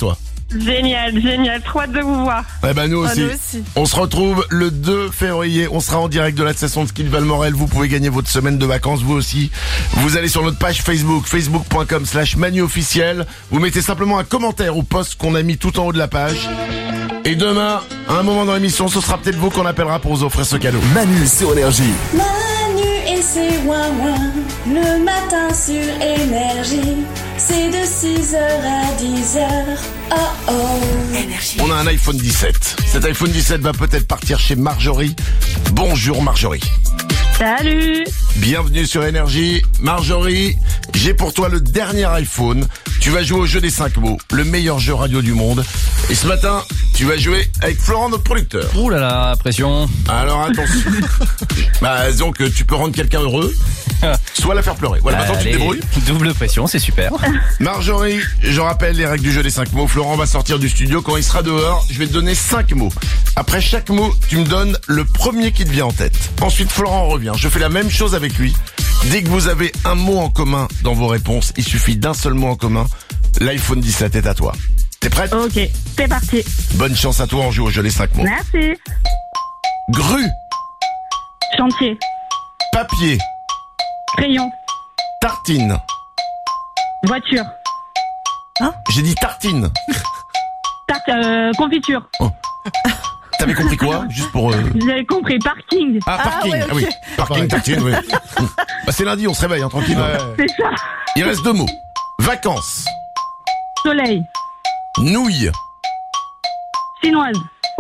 Speaker 18: Génial, génial. Trop hâte de vous voir.
Speaker 1: Eh ben, nous aussi.
Speaker 2: Ah, nous aussi.
Speaker 1: On se retrouve le deux février. On sera en direct de la station de ski de Valmorel. Vous pouvez gagner votre semaine de vacances, vous aussi. Vous allez sur notre page Facebook, facebook point com slash Manu officiel. Vous mettez simplement un commentaire au post qu'on a mis tout en haut de la page. Et demain, à un moment dans l'émission, ce sera peut-être vous qu'on appellera pour vous offrir ce cadeau.
Speaker 14: Manu sur Énergie.
Speaker 6: Manu et ses ouin-ouin, le matin sur Énergie, c'est de six heures à dix heures. Oh oh. Énergie.
Speaker 1: On a un iPhone dix-sept. Cet iPhone dix-sept va peut-être partir chez Marjorie. Bonjour Marjorie.
Speaker 18: Salut.
Speaker 1: Bienvenue sur Énergie. Marjorie, j'ai pour toi le dernier iPhone. Tu vas jouer au jeu des cinq mots, le meilleur jeu radio du monde. Et ce matin, tu vas jouer avec Florent, notre producteur.
Speaker 5: Ouh là là, pression.
Speaker 1: Alors attention. Bah donc tu peux rendre quelqu'un heureux, soit la faire pleurer. Voilà, maintenant tu te
Speaker 5: Allez,
Speaker 1: débrouilles.
Speaker 5: double pression, c'est super.
Speaker 1: Marjorie, je rappelle les règles du jeu des cinq mots. Florent va sortir du studio. Quand il sera dehors, je vais te donner cinq mots. Après chaque mot, tu me donnes le premier qui te vient en tête. Ensuite, Florent revient. Je fais la même chose avec lui. Dès que vous avez un mot en commun dans vos réponses, il suffit d'un seul mot en commun. L'iPhone dix-sept est à toi. T'es prête?
Speaker 18: Ok, c'est parti.
Speaker 1: Bonne chance à toi, on joue au jeu des cinq mots.
Speaker 18: Merci.
Speaker 1: Grue,
Speaker 18: Chantier.
Speaker 1: papier,
Speaker 18: Crayon.
Speaker 1: tartine.
Speaker 18: Voiture.
Speaker 1: J'ai dit tartine.
Speaker 18: Tarte, euh, confiture.
Speaker 1: T'avais compris quoi? Juste pour... Euh...
Speaker 18: J'avais compris, parking.
Speaker 1: Ah, parking.
Speaker 2: Ah, ouais,
Speaker 1: Ah oui,
Speaker 2: ok.
Speaker 1: parking, tartine, oui. Bah, c'est lundi, on se réveille, hein, tranquille.
Speaker 18: C'est ça.
Speaker 1: Il reste deux mots. Vacances,
Speaker 18: Soleil.
Speaker 1: nouilles.
Speaker 18: Chinoise.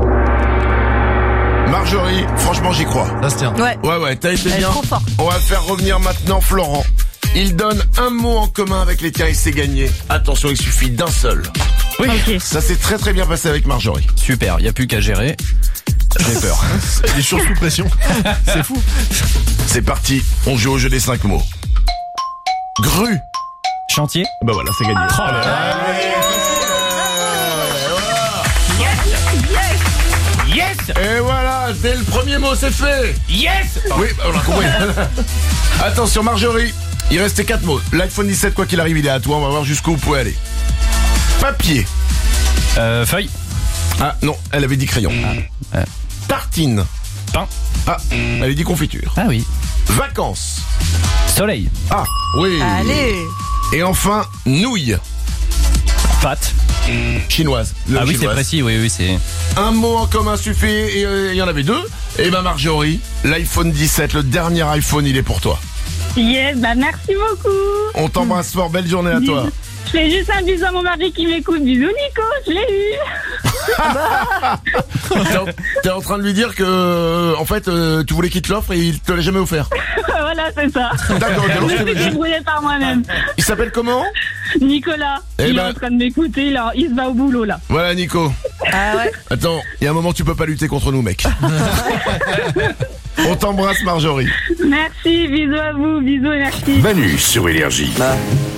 Speaker 1: Marjorie, franchement, j'y crois.
Speaker 3: Ça se tient.
Speaker 2: Ouais.
Speaker 1: Ouais, ouais, t'as été
Speaker 2: Elle est
Speaker 1: bien.
Speaker 2: trop forte.
Speaker 1: On va faire revenir maintenant Florent. Il donne un mot en commun avec les tiens et c'est gagné. Attention, il suffit d'un seul.
Speaker 5: Oui,
Speaker 18: Ok.
Speaker 1: Ça s'est très très bien passé avec Marjorie.
Speaker 5: super, il n'y a plus qu'à gérer. J'ai peur.
Speaker 3: Il est chaud sous pression. C'est fou.
Speaker 1: C'est parti, on joue au jeu des cinq mots. Grue.
Speaker 5: Chantier.
Speaker 1: Bah voilà, c'est gagné.
Speaker 5: Yes.
Speaker 1: Et voilà, dès le premier mot, c'est fait.
Speaker 5: Yes.
Speaker 1: Oui, bah, on a compris. Attention Marjorie, il restait quatre mots. L'iPhone dix-sept, quoi qu'il arrive, il est à toi. On va voir jusqu'où vous pouvez aller. Papier.
Speaker 5: Euh, feuille.
Speaker 1: Ah non, elle avait dit crayon.
Speaker 5: Ah,
Speaker 1: Tartine.
Speaker 5: Pain.
Speaker 1: Ah, elle avait dit confiture.
Speaker 5: Ah oui.
Speaker 1: Vacances.
Speaker 5: Soleil.
Speaker 1: Ah, oui.
Speaker 2: Allez.
Speaker 1: Et enfin, nouilles.
Speaker 5: Pâte.
Speaker 1: Chinoise. Le
Speaker 5: Ah oui, c'est
Speaker 1: chinoise.
Speaker 5: précis, oui, oui, c'est...
Speaker 1: Un mot en commun suffit, et euh, il y en avait deux. Et ben Marjorie, l'iPhone dix-sept, le dernier iPhone, il est pour toi.
Speaker 18: Yes, bah merci beaucoup.
Speaker 1: On t'embrasse fort, belle journée à toi.
Speaker 18: Je fais juste un bisou à mon mari qui m'écoute. Bisous Nico, je l'ai eu.
Speaker 1: T'es en, t'es en train de lui dire que, euh, en fait, euh, tu voulais qu'il te l'offre et il te l'a jamais offert.
Speaker 18: Voilà, c'est ça.
Speaker 1: D'accord,
Speaker 18: Je
Speaker 1: alors,
Speaker 18: me
Speaker 1: je-
Speaker 18: suis
Speaker 1: je-
Speaker 18: débrouillée par moi-même.
Speaker 1: Il s'appelle comment?
Speaker 18: Nicolas,
Speaker 1: Eh
Speaker 18: il
Speaker 1: ben-
Speaker 18: est en train de m'écouter, là, il se va au boulot là.
Speaker 1: Voilà Nico.
Speaker 2: Ah ouais.
Speaker 1: Attends, il y a un moment tu peux pas lutter contre nous mec. On t'embrasse Marjorie.
Speaker 18: Merci, bisous à vous, bisous et merci.
Speaker 14: Manu sur Énergie.
Speaker 10: Ma,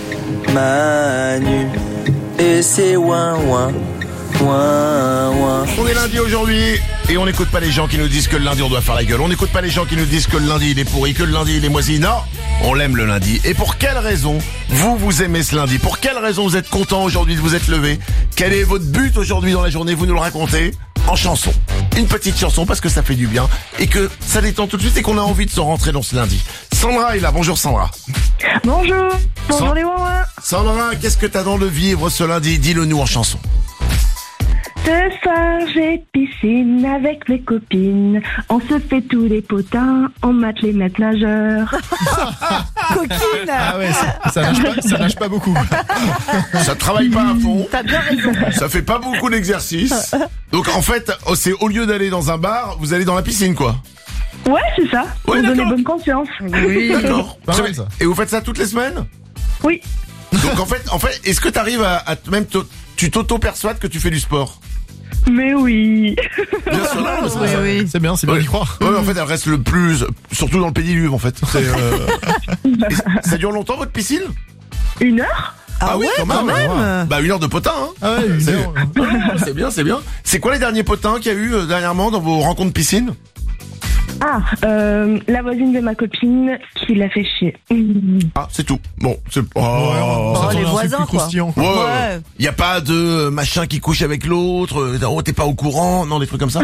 Speaker 10: Manu et c'est ouin ouin ouin ouin.
Speaker 1: On est lundi aujourd'hui et on n'écoute pas les gens qui nous disent que le lundi on doit faire la gueule. On n'écoute pas les gens qui nous disent que le lundi il est pourri, que le lundi il est moisi. Non, on l'aime le lundi. Et pour quelle raison vous vous aimez ce lundi? Pour quelle raison vous êtes content aujourd'hui de vous être levé? Quel est votre but aujourd'hui dans la journée? Vous nous le racontez en chanson. Une petite chanson parce que ça fait du bien et que ça détend tout de suite et qu'on a envie de se rentrer dans ce lundi. Sandra est là. Bonjour Sandra.
Speaker 8: Bonjour. Bonjour
Speaker 1: San-
Speaker 8: les ouin.
Speaker 1: Sandra, qu'est-ce que t'as dans le vivre ce lundi? Dis-le nous en chanson.
Speaker 8: Ce soir, j'ai piscine avec mes copines. On se fait tous les potins, on mate les maîtres nageurs.
Speaker 2: Coquine.
Speaker 3: Ah ouais, ça, ça, nage pas, ça nage pas beaucoup.
Speaker 1: Ça travaille pas à fond.
Speaker 2: T'as bien raison.
Speaker 1: Ça fait pas beaucoup d'exercice. Donc en fait, oh, c'est au lieu d'aller dans un bar, vous allez dans la piscine quoi.
Speaker 8: Ouais, c'est ça. Pour
Speaker 1: Ouais,
Speaker 8: donner
Speaker 1: d'accord.
Speaker 8: bonne conscience.
Speaker 2: Oui.
Speaker 1: D'accord.
Speaker 3: Pas
Speaker 1: Très
Speaker 3: mal,
Speaker 1: bien.
Speaker 3: ça.
Speaker 1: Et vous faites ça toutes les semaines?
Speaker 8: Oui.
Speaker 1: Donc en fait, en fait, est-ce que t'arrives à, à t- même te- tu t'auto-persuades que tu fais du sport?
Speaker 8: Mais oui.
Speaker 1: Bien sûr, non, mais c'est
Speaker 2: Oui,
Speaker 1: ça.
Speaker 2: oui.
Speaker 3: C'est bien, c'est bien
Speaker 1: Ouais.
Speaker 3: d'y croire.
Speaker 1: Ouais, en fait, elle reste le plus, surtout dans le pédiluve en fait. C'est, euh, et ça dure longtemps votre piscine?
Speaker 8: Une heure?
Speaker 2: Ah, ouais, quand même.
Speaker 1: Bah une heure de potin. Hein.
Speaker 3: Ah ouais, une
Speaker 1: C'est-
Speaker 3: heure.
Speaker 1: Ah, c'est bien, c'est bien. C'est quoi les derniers potins qu'il y a eu euh, dernièrement dans vos rencontres piscine?
Speaker 13: Ah, euh, la voisine de ma copine qui l'a fait chier.
Speaker 1: Ah, c'est tout. Bon, c'est... Oh,
Speaker 2: Oh, les voisins, quoi.
Speaker 1: Ouais,
Speaker 2: Ouais.
Speaker 1: y a pas de machin qui couche avec l'autre, oh, t'es pas au courant, non, des trucs comme ça.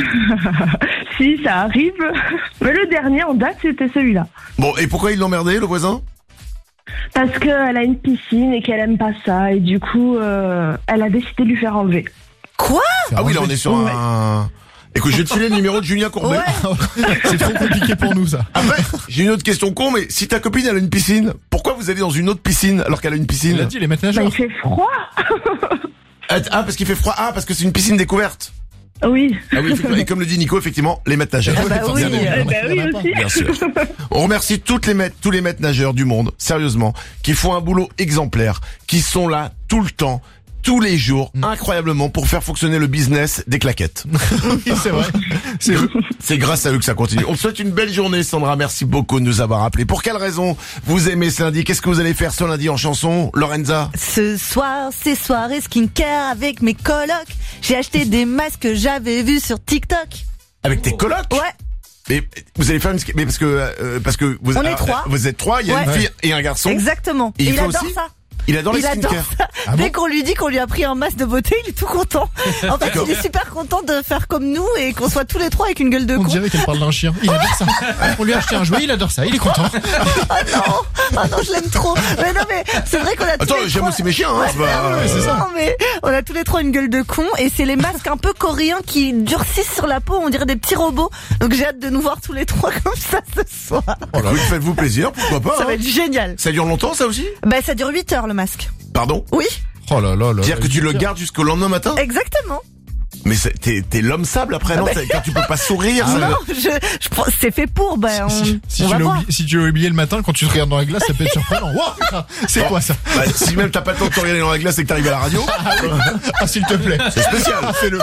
Speaker 13: Si, ça arrive. Mais le dernier en date, c'était celui-là.
Speaker 1: Bon, et pourquoi il l'emmerdait, le voisin?
Speaker 13: Parce qu'elle a une piscine et qu'elle aime pas ça. Et du coup, euh, elle a décidé de lui faire enlever.
Speaker 2: Quoi?
Speaker 1: Ah oui, là, on est sur
Speaker 13: Ouais.
Speaker 1: un... Écoute, je vais te filer le numéro de Julien Courbet.
Speaker 3: C'est trop compliqué pour nous, ça.
Speaker 1: Après, j'ai une autre question con, mais si ta copine, elle a une piscine, pourquoi vous allez dans une autre piscine alors qu'elle a une piscine?
Speaker 3: Il a dit les maîtres
Speaker 13: Bah,
Speaker 3: nageurs.
Speaker 13: il fait froid.
Speaker 1: Ah, parce qu'il fait froid. Ah, parce que c'est une piscine découverte.
Speaker 13: Oui.
Speaker 1: Ah oui, effectivement. Et comme le dit Nico, effectivement, les maîtres nageurs.
Speaker 2: Ah bah oui.
Speaker 1: Bien évidemment.
Speaker 13: Eh ben oui aussi.
Speaker 1: Bien sûr. On remercie toutes les maîtres, tous les maîtres nageurs du monde, sérieusement, qui font un boulot exemplaire, qui sont là tout le temps, tous les jours, incroyablement, pour faire fonctionner le business des claquettes.
Speaker 3: Oui, c'est vrai. C'est
Speaker 1: C'est grâce à eux que ça continue. On te souhaite une belle journée, Sandra. Merci beaucoup de nous avoir appelés. Pour quelle raison vous aimez ce lundi? Qu'est-ce que vous allez faire ce lundi en chanson, Lorenza?
Speaker 2: Ce soir, c'est soirée skincare avec mes colocs. J'ai acheté des masques que j'avais vus sur TikTok.
Speaker 1: Avec tes colocs?
Speaker 2: Ouais.
Speaker 1: Mais vous allez faire une... Mais parce que... euh, parce que vous,
Speaker 2: On est
Speaker 1: euh,
Speaker 2: trois.
Speaker 1: Vous êtes trois, il y a
Speaker 2: Ouais.
Speaker 1: une fille et un garçon.
Speaker 2: Exactement.
Speaker 1: Et il
Speaker 2: il
Speaker 1: fait
Speaker 2: adore
Speaker 1: aussi
Speaker 2: ça.
Speaker 1: Il adore les
Speaker 2: Il adore
Speaker 1: skincare.
Speaker 2: ça.
Speaker 1: Ah
Speaker 2: Dès
Speaker 1: bon
Speaker 2: qu'on lui dit qu'on lui a pris un masque de beauté, il est tout content. En fait,
Speaker 1: D'accord.
Speaker 2: il est super content de faire comme nous et qu'on soit tous les trois avec une gueule de
Speaker 3: On
Speaker 2: con.
Speaker 3: dirait qu'elle parle d'un chien. Il adore ça. On lui a acheté un jouet, il adore ça. Il est content.
Speaker 2: Oh non, oh non, je l'aime trop. Mais non, mais c'est vrai qu'on a tous
Speaker 1: Attends,
Speaker 2: les
Speaker 1: j'aime
Speaker 2: trois...
Speaker 1: aussi mes chiens, hein, c'est pas...
Speaker 3: ouais, c'est ça.
Speaker 2: Non, mais on a tous les trois une gueule de con et c'est les masques un peu coréens qui durcissent sur la peau, on dirait des petits robots. Donc j'ai hâte de nous voir tous les trois comme ça ce soir.
Speaker 1: Oh là, faites-vous plaisir, pourquoi pas.
Speaker 2: Ça va
Speaker 1: hein.
Speaker 2: être génial.
Speaker 1: Ça dure longtemps, ça aussi?
Speaker 2: Bah ça dure huit heures le masque.
Speaker 1: Pardon?
Speaker 2: Oui,
Speaker 3: Oh là là là.
Speaker 1: C'est-à-dire que tu le gardes jusqu'au lendemain matin?
Speaker 2: exactement.
Speaker 1: Mais c'est- t'es t'es l'homme sable après, non?
Speaker 2: bah-
Speaker 1: C'est- Quand tu peux pas sourire, ça...
Speaker 2: Non, je, je prends- c'est fait pour. Bah, on,
Speaker 3: Si, si
Speaker 2: on
Speaker 3: tu
Speaker 2: va
Speaker 3: l'as
Speaker 2: voir.
Speaker 3: oublié, si tu l'as oublié le matin, quand tu te regardes dans la glace, ça peut être surprenant. Wow, c'est quoi ça?
Speaker 1: Bah, si même t'as pas le temps de te regarder dans la glace et que t'arrives à la radio,
Speaker 3: Ah, s'il te plaît.
Speaker 1: c'est spécial.
Speaker 3: Fais-le.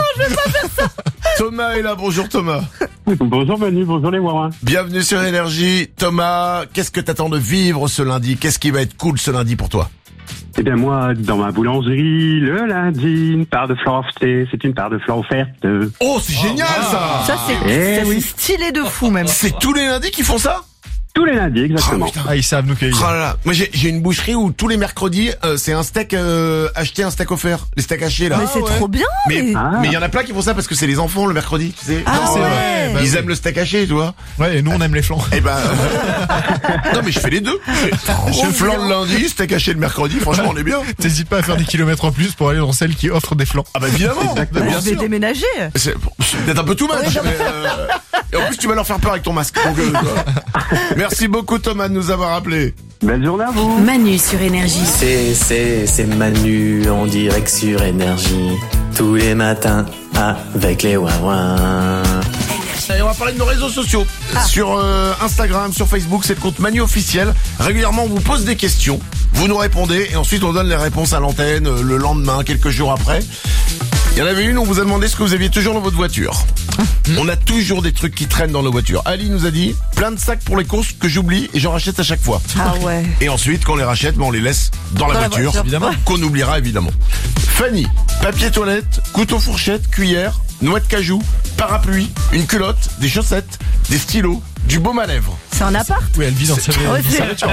Speaker 1: Thomas est là, bonjour Thomas.
Speaker 15: Bonjour Manu, bonjour les Wawa.
Speaker 1: Bienvenue sur Énergie. Thomas, qu'est-ce que t'attends de vivre ce lundi? Qu'est-ce qui va être cool ce lundi pour toi?
Speaker 15: Eh bien moi, dans ma boulangerie, le lundi, une part de fleurs offerte, c'est une part de fleurs offerte.
Speaker 1: Oh, c'est génial ça!
Speaker 2: Ça c'est
Speaker 15: Eh
Speaker 2: ça,
Speaker 15: oui.
Speaker 2: c'est stylé de fou même.
Speaker 1: C'est tous les lundis qu'ils font ça?
Speaker 15: Tous les lundis, exactement.
Speaker 1: Oh, putain.
Speaker 3: Ah, ils savent nous cueillir.
Speaker 1: Oh là là. Moi j'ai j'ai une boucherie où tous les mercredis euh, c'est un steak euh, acheté, un steak offert, les steaks hachés là.
Speaker 2: Mais c'est trop bien.
Speaker 1: Mais
Speaker 2: mais-
Speaker 15: Ah.
Speaker 1: mais il y en a plein qui font ça parce que c'est les enfants le mercredi, tu sais.
Speaker 2: Ah
Speaker 1: Non,
Speaker 2: ouais.
Speaker 1: euh,
Speaker 3: Bah
Speaker 1: Ils
Speaker 3: oui.
Speaker 1: aiment le steak haché, tu vois.
Speaker 3: Ouais, et nous, on aime les flancs.
Speaker 1: Eh ben non mais je fais les deux. Je flan le lundi, steak haché le mercredi, franchement on est bien.
Speaker 3: T'hésites pas à faire des kilomètres en plus pour aller dans celle qui offre des flancs.
Speaker 1: Ah bah évidemment. Bah, bien
Speaker 2: je vais
Speaker 1: sûr.
Speaker 2: déménager.
Speaker 1: C'est c'est peut-être un peu too much. mais, euh, et en plus tu vas leur faire peur avec ton masque. Donc, euh, merci beaucoup Thomas de nous avoir appelés.
Speaker 15: Belle journée à vous.
Speaker 7: Manu sur Énergie.
Speaker 10: C'est, c'est, c'est Manu en direct sur Énergie. Tous les matins avec les Wawa.
Speaker 1: Et on va parler de nos réseaux sociaux. Sur euh, Instagram, sur Facebook, c'est le compte Manu officiel. Régulièrement, on vous pose des questions. Vous nous répondez et ensuite on donne les réponses à l'antenne euh, le lendemain, quelques jours après. Il y en avait une, on vous a demandé ce que vous aviez toujours dans votre voiture. On a toujours des trucs qui traînent dans nos voitures. Ali nous a dit, plein de sacs pour les courses que j'oublie et j'en rachète à chaque fois.
Speaker 2: Ah ouais.
Speaker 1: Et ensuite, quand on les rachète, ben, on les laisse dans la
Speaker 2: Dans la
Speaker 1: voiture,
Speaker 2: voiture.
Speaker 1: évidemment, qu'on oubliera évidemment. Fanny, papier toilette, couteau fourchette, cuillère, noix de cajou, parapluie, une culotte, des chaussettes, des stylos, du baume à lèvres.
Speaker 2: C'est un appart.
Speaker 3: Oui, elle vit dans sa,
Speaker 2: Ouais,
Speaker 3: dans sa
Speaker 2: c'est-
Speaker 3: voiture.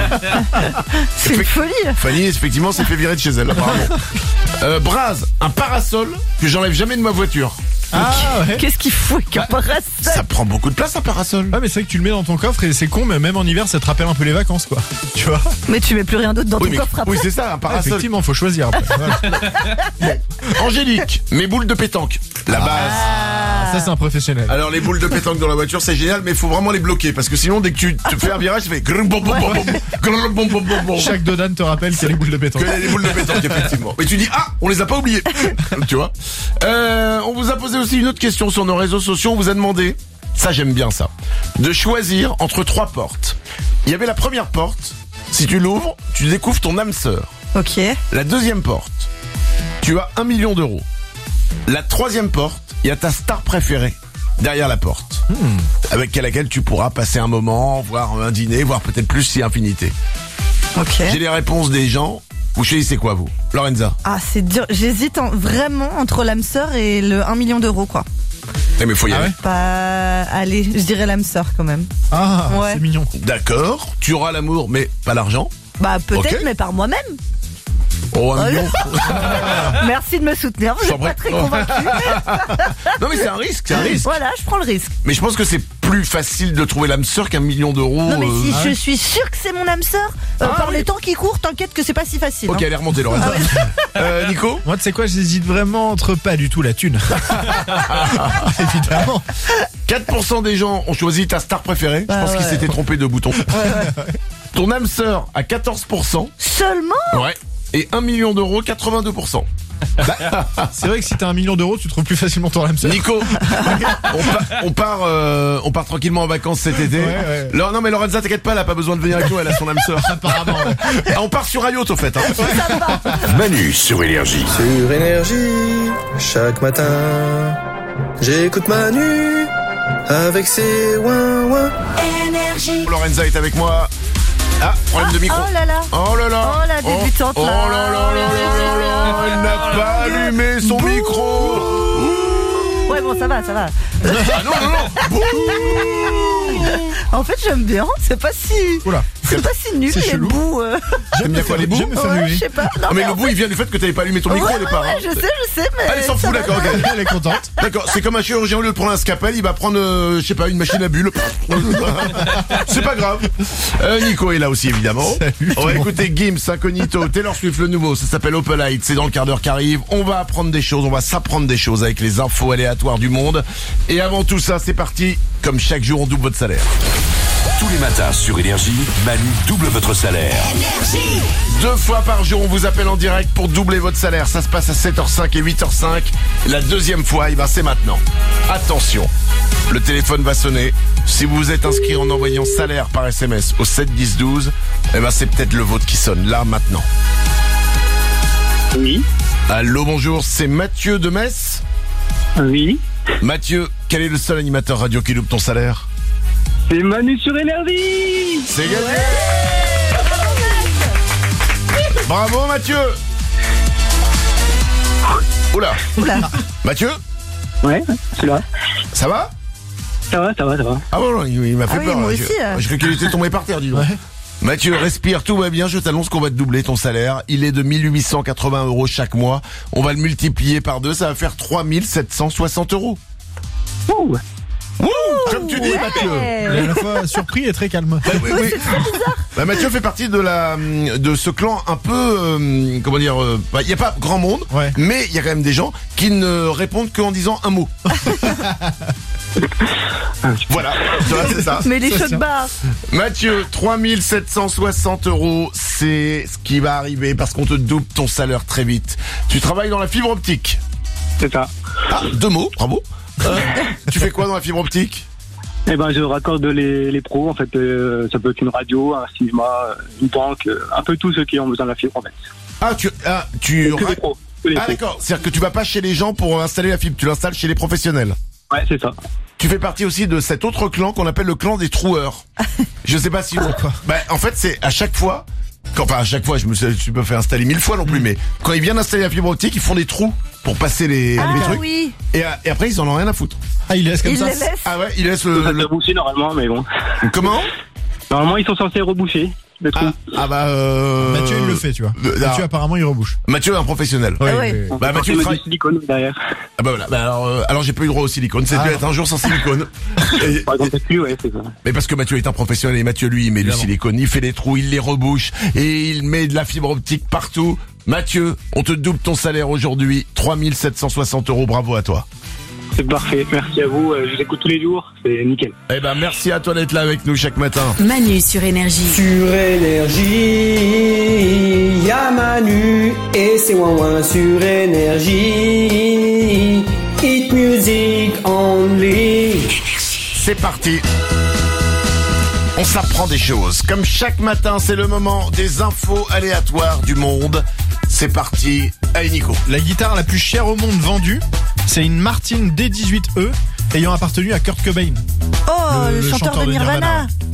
Speaker 2: C'est une folie.
Speaker 1: Fanny, effectivement, s'est fait virer de chez elle, apparemment. Euh, Braz, un parasol que j'enlève jamais de ma voiture.
Speaker 3: Ah ouais.
Speaker 2: Qu'est-ce qu'il fout avec un parasol?
Speaker 1: Ça prend beaucoup de place, un parasol.
Speaker 3: Ah mais c'est vrai que tu le mets dans ton coffre et c'est con, mais même en hiver ça te rappelle un peu les vacances quoi. Tu vois.
Speaker 2: Mais tu mets plus rien d'autre dans
Speaker 1: Oui,
Speaker 2: ton
Speaker 1: mais-
Speaker 2: coffre après.
Speaker 1: oui, c'est ça, un
Speaker 3: Ah,
Speaker 1: parasol.
Speaker 3: effectivement, faut choisir après. Voilà.
Speaker 1: Angélique, mes boules de pétanque. La base.
Speaker 3: Ça c'est un professionnel.
Speaker 1: Alors les boules de pétanque dans la voiture c'est génial mais il faut vraiment les bloquer parce que sinon dès que tu te fais un virage ça fait grrr, bom, bom, bom, bom, grrr, bom, bom, bom, bom.
Speaker 3: Chaque dodane te rappelle qu'il y a les boules de pétanque.
Speaker 1: Que les boules de pétanque effectivement. Mais tu dis ah on les a pas oubliées. Tu vois. Euh, on vous a posé aussi une autre question sur nos réseaux sociaux. On vous a demandé, ça j'aime bien ça, de choisir entre trois portes. Il y avait la première porte. Si tu l'ouvres, tu découvres ton âme sœur.
Speaker 2: Ok.
Speaker 1: La deuxième porte, tu as un million d'euros. La troisième porte, il y a ta star préférée derrière la porte, avec laquelle tu pourras passer un moment, voir un dîner, voire peut-être plus si infinité.
Speaker 2: Ok.
Speaker 1: J'ai les réponses des gens. Vous choisissez quoi vous, Lorenza?
Speaker 2: Ah, c'est dur. J'hésite en- vraiment entre l'âme sœur et le un million d'euros, quoi.
Speaker 1: Eh mais faut y
Speaker 3: Ah
Speaker 1: aller.
Speaker 3: ouais
Speaker 2: Bah, allez, je dirais l'âme sœur quand même.
Speaker 3: Ah,
Speaker 2: Ouais.
Speaker 3: c'est mignon.
Speaker 1: D'accord, tu auras l'amour mais pas l'argent.
Speaker 2: Bah, peut-être,
Speaker 1: Ok.
Speaker 2: mais par moi-même.
Speaker 1: Oh, un
Speaker 2: Oh,
Speaker 1: million.
Speaker 2: Merci de me soutenir, vous
Speaker 1: J'en
Speaker 2: n'êtes pas
Speaker 1: prie.
Speaker 2: très convaincu.
Speaker 1: Non mais c'est un risque, c'est un risque.
Speaker 2: Voilà, je prends le risque.
Speaker 1: Mais je pense que c'est plus facile de trouver l'âme sœur qu'un million d'euros.
Speaker 2: Non, mais si
Speaker 1: euh,
Speaker 2: je suis sûre que c'est mon âme sœur, euh,
Speaker 1: Ah,
Speaker 2: par
Speaker 1: oui.
Speaker 2: les temps qui courent, t'inquiète que c'est pas si facile.
Speaker 1: Ok,
Speaker 2: hein.
Speaker 1: elle est remontée, Lorenza. euh, Nico.
Speaker 3: Moi, tu sais quoi, j'hésite vraiment entre pas du tout la thune. Évidemment.
Speaker 1: quatre pour cent des gens ont choisi ta star préférée. Je
Speaker 2: Bah
Speaker 1: pense qu'ils
Speaker 2: ouais.
Speaker 1: s'étaient trompés de bouton. Ton âme sœur à quatorze pour cent.
Speaker 2: Seulement
Speaker 1: Ouais. Et un million d'euros, quatre-vingt-deux pour cent.
Speaker 3: Bah, c'est vrai que si t'as un million d'euros, tu trouves plus facilement ton âme sœur.
Speaker 1: Nico, on, part, on, part, euh, on part tranquillement en vacances cet été.
Speaker 3: Ouais, ouais.
Speaker 1: Là, non mais Lorenza, t'inquiète pas, elle a pas besoin de venir avec nous, elle a son âme sœur.
Speaker 3: Apparemment, ouais.
Speaker 1: Ah, on part sur Riot au fait. Hein.
Speaker 14: Manu sur Énergie. Sur Énergie, chaque matin, j'écoute Manu avec ses ouin ouin.
Speaker 2: Énergie.
Speaker 1: Lorenza est avec moi. Ah, problème de micro.
Speaker 2: Oh là là.
Speaker 1: Oh là là.
Speaker 2: Oh la débutante
Speaker 1: Oh,
Speaker 2: là.
Speaker 1: oh là là là là là là. Elle n'a pas allumé son micro.
Speaker 2: Ouais, bon, ça va, ça va.
Speaker 1: Ah non, non, non.
Speaker 2: En fait, j'aime bien. C'est pas si.
Speaker 3: Oula.
Speaker 2: C'est pas si nul,
Speaker 3: C'est
Speaker 2: les
Speaker 3: chelou.
Speaker 2: bouts. euh.
Speaker 1: J'aime bien quoi les bouts.
Speaker 3: J'aime me faire
Speaker 2: Ouais,
Speaker 3: huer.
Speaker 2: je sais pas. Non,
Speaker 1: Ah mais le
Speaker 2: en
Speaker 1: bout il vient du fait que t'avais pas allumé ton
Speaker 2: fait-
Speaker 1: micro
Speaker 2: ouais,
Speaker 1: au départ.
Speaker 2: ouais,
Speaker 1: hein.
Speaker 2: je sais, je sais, mais.
Speaker 1: Ah, elle s'en
Speaker 2: ça
Speaker 1: fout,
Speaker 2: va.
Speaker 1: d'accord, ok.
Speaker 3: Elle est contente.
Speaker 1: D'accord, c'est comme un chirurgien, au lieu de prendre un scalpel, il va prendre, euh, je sais pas, une machine à bulles. C'est pas grave. Euh, Nico est là aussi, évidemment.
Speaker 3: Salut,
Speaker 1: On va
Speaker 3: tout le monde.
Speaker 1: écouter Gims, Incognito, Taylor Swift, le nouveau, ça s'appelle Open Light, c'est dans le quart d'heure qui arrive. On va apprendre des choses, on va s'apprendre des choses avec les infos aléatoires du monde. Et avant tout ça, c'est parti. Comme chaque jour, on double votre salaire.
Speaker 14: Tous les matins sur Énergie, Manu double votre salaire.
Speaker 1: Deux fois par jour, on vous appelle en direct pour doubler votre salaire. Ça se passe à sept heures cinq et huit heures cinq. La deuxième fois, eh ben, c'est maintenant. Attention, le téléphone va sonner. Si vous vous êtes inscrit en envoyant salaire par S M S au sept dix douze, eh ben, c'est peut-être le vôtre qui sonne, là, maintenant.
Speaker 15: Oui.
Speaker 1: Allô, bonjour, c'est Mathieu de Metz.
Speaker 15: Oui.
Speaker 1: Mathieu, quel est le seul animateur radio qui double ton salaire?
Speaker 15: C'est Manu sur Énergie.
Speaker 1: C'est gagné. Bravo Mathieu. Oula.
Speaker 2: Oula.
Speaker 1: Mathieu,
Speaker 15: Ouais, c'est là.
Speaker 1: ça va?
Speaker 15: Ça va, ça va, ça va.
Speaker 1: Ah bon, non, il, il m'a fait
Speaker 2: Ah oui,
Speaker 1: peur.
Speaker 2: moi
Speaker 1: là. Je-
Speaker 2: aussi, euh.
Speaker 1: Je crois qu'il était tombé par terre, dis donc.
Speaker 3: Ouais.
Speaker 1: Mathieu, respire, tout va bien. Je t'annonce qu'on va te doubler ton salaire. Il est de mille huit cent quatre-vingts euros chaque mois. On va le multiplier par deux, ça va faire trois mille sept cent soixante euros.
Speaker 15: Ouh.
Speaker 1: Wouh, comme tu dis,
Speaker 2: Ouais.
Speaker 1: Mathieu.
Speaker 3: Il est à la fois surpris et très calme.
Speaker 1: Bah, oui, oui. Bah, Mathieu fait partie de la de ce clan un peu euh, comment dire. euh, bah, il y a pas grand monde,
Speaker 3: Ouais.
Speaker 1: mais il y a quand même des gens qui ne répondent qu'en disant un mot. Voilà, tu vois, c'est ça.
Speaker 2: Mais les
Speaker 3: Ça,
Speaker 2: chocs
Speaker 3: tiens.
Speaker 2: barres.
Speaker 1: Mathieu, trois mille sept cent soixante euros, c'est ce qui va arriver parce qu'on te double ton salaire très vite. Tu travailles dans la fibre optique.
Speaker 15: C'est ça.
Speaker 1: Ah, deux mots, bravo. Euh, tu fais quoi dans la fibre optique?
Speaker 15: Eh ben, je raccorde les, les pros. En fait, euh, ça peut être une radio, un cinéma, euh, une banque, euh, un peu tous ceux qui ont besoin de la fibre, en fait.
Speaker 1: Ah, tu, ah, tu.
Speaker 15: Que les pros. Que les
Speaker 1: Ah
Speaker 15: pros.
Speaker 1: d'accord, c'est-à-dire que tu vas pas chez les gens pour installer la fibre, tu l'installes chez les professionnels.
Speaker 15: Ouais, c'est ça.
Speaker 1: Tu fais partie aussi de cet autre clan qu'on appelle le clan des troueurs. Je sais pas si vous... Bah, en fait, c'est à chaque fois... Quand, enfin, à chaque fois, je me suis, je me fais installer mille fois non plus, mais quand ils viennent installer la fibre optique, ils font des trous pour passer les,
Speaker 2: Ah
Speaker 1: les trucs.
Speaker 2: oui.
Speaker 1: Et, euh, et après, ils en ont rien à foutre.
Speaker 3: Ah, il laisse comme
Speaker 2: Il
Speaker 3: ça.
Speaker 2: les laisse.
Speaker 1: Ah ouais, ils laissent le...
Speaker 15: Ça
Speaker 1: le-
Speaker 15: doit boucher normalement, mais bon.
Speaker 1: Comment?
Speaker 15: Normalement, ils sont censés reboucher le trou.
Speaker 1: ah, ah bah... Euh...
Speaker 3: Mathieu, il le fait, tu vois.
Speaker 1: Euh,
Speaker 3: Mathieu,
Speaker 1: ah,
Speaker 3: apparemment, il rebouche.
Speaker 1: Mathieu est un professionnel.
Speaker 3: Oui,
Speaker 2: Ah ouais.
Speaker 3: oui, oui.
Speaker 1: Bah, Mathieu, il
Speaker 15: il met
Speaker 1: travaille...
Speaker 15: du silicone derrière.
Speaker 1: Ah bah voilà, bah alors, euh, alors j'ai pas eu droit au silicone, c'est
Speaker 3: Ah.
Speaker 1: dû être un jour sans silicone. Et-
Speaker 15: Par exemple, plus, ouais, c'est ça.
Speaker 1: Mais parce que Mathieu est un professionnel et Mathieu lui il met
Speaker 3: Évidemment.
Speaker 1: du silicone, il fait des trous, il les rebouche et il met de la fibre optique partout. Mathieu, on te double ton salaire aujourd'hui, trois mille sept cent soixante euros, bravo à toi.
Speaker 15: C'est parfait. Merci à vous. euh, Je vous écoute tous les jours. C'est nickel.
Speaker 1: Eh ben merci à toi d'être là avec nous chaque matin.
Speaker 7: Manu sur Énergie.
Speaker 11: Sur Énergie, y'a Manu et c'est ouin ouin sur Énergie. Hit music only.
Speaker 1: C'est parti. On s'apprend des choses. Comme chaque matin, c'est le moment des infos aléatoires du monde. C'est parti. Allez Nico.
Speaker 3: La guitare la plus chère au monde vendue, c'est une Martin D dix-huit E ayant appartenu à Kurt Cobain.
Speaker 2: Oh,
Speaker 3: Le-
Speaker 2: le,
Speaker 3: le
Speaker 2: chanteur,
Speaker 3: chanteur
Speaker 2: de
Speaker 3: de
Speaker 2: Nirvana.
Speaker 3: Nirvana.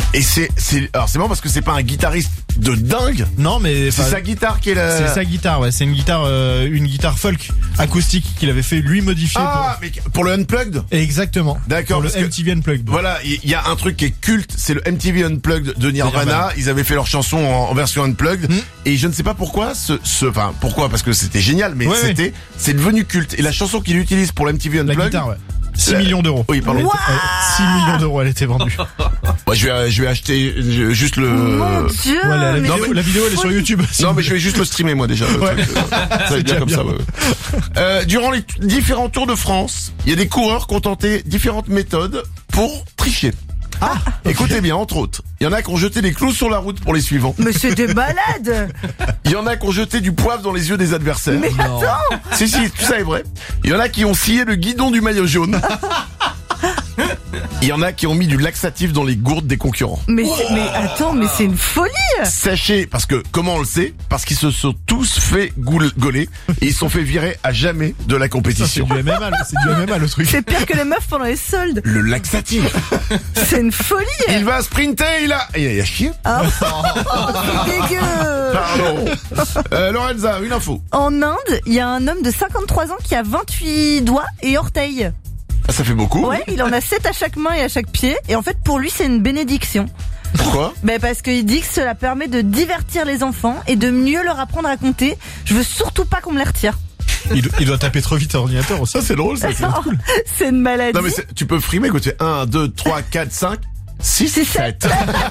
Speaker 1: Et c'est, c'est, alors c'est marrant parce que c'est pas un guitariste de dingue.
Speaker 3: Non, mais
Speaker 1: c'est sa guitare qui est la.
Speaker 3: C'est sa guitare, ouais. C'est une guitare, euh, une guitare folk acoustique qu'il avait fait lui modifier.
Speaker 1: Ah, pour... mais pour le Unplugged.
Speaker 3: Exactement.
Speaker 1: D'accord.
Speaker 3: Pour le M T V Unplugged.
Speaker 1: Voilà, il y, y a un truc qui est culte, c'est le M T V Unplugged de Nirvana. Nirvana. Ils avaient fait leur chanson en, en version Unplugged. Mmh. Et je ne sais pas pourquoi ce, ce, enfin pourquoi, parce que c'était génial, mais
Speaker 3: ouais,
Speaker 1: c'était,
Speaker 3: ouais.
Speaker 1: c'est devenu culte. Et la chanson qu'il utilise pour le M T V Unplugged.
Speaker 3: La guitare, ouais. six millions d'euros.
Speaker 1: Oui, pardon.
Speaker 3: Wow six millions d'euros, elle était vendue.
Speaker 1: Moi, je vais, je vais acheter juste le.
Speaker 2: Mon Dieu,
Speaker 3: ouais, la, la,
Speaker 1: non,
Speaker 3: vidéo,
Speaker 1: mais...
Speaker 3: la vidéo, elle est sur YouTube.
Speaker 1: Non, mais je vais juste le streamer, moi, déjà. Le
Speaker 3: ouais.
Speaker 1: truc. Ça va être bien comme ça, ouais. Euh, durant les t- différents Tours de France, il y a des coureurs qui ont tenté différentes méthodes pour tricher. Ah, écoutez bien, entre autres, il y en a qui ont jeté des clous sur la route pour les suivants.
Speaker 2: Mais c'est des malades.
Speaker 1: Il y en a qui ont jeté du poivre dans les yeux des adversaires.
Speaker 2: Mais
Speaker 1: non.
Speaker 2: attends.
Speaker 1: Si, si, tout ça est vrai. Il y en a qui ont scié le guidon du maillot jaune. Il y en a qui ont mis du laxatif dans les gourdes des concurrents.
Speaker 2: Mais, mais attends, mais c'est une folie.
Speaker 1: Sachez, parce que, comment on le sait? Parce qu'ils se sont tous fait goul- gauler et ils se sont fait virer à jamais de la compétition.
Speaker 3: Ça, c'est du M M A, c'est du M M A le truc.
Speaker 2: C'est pire que les meufs pendant les soldes.
Speaker 1: Le laxatif.
Speaker 2: C'est une folie.
Speaker 1: Il va sprinter, il a... Et il a chié.
Speaker 2: Oh, c'est dégueu.
Speaker 1: Pardon. Euh, Lorenza, une info.
Speaker 2: En Inde, il y a un homme de cinquante-trois ans qui a vingt-huit doigts et orteils.
Speaker 1: Ah, ça fait beaucoup.
Speaker 2: Ouais, il en a sept à chaque main et à chaque pied. Et en fait, pour lui, c'est une bénédiction.
Speaker 1: Pourquoi?
Speaker 2: Ben parce qu'il dit que cela permet de divertir les enfants et de mieux leur apprendre à compter. Je veux surtout pas qu'on me les retire.
Speaker 3: Il, il doit taper trop vite à ordinateur aussi.
Speaker 1: Ça, c'est drôle, ça. C'est, cool.
Speaker 2: C'est une maladie.
Speaker 1: Non, mais c'est, tu peux frimer quand tu fais un, deux, trois, quatre, cinq, six, sept.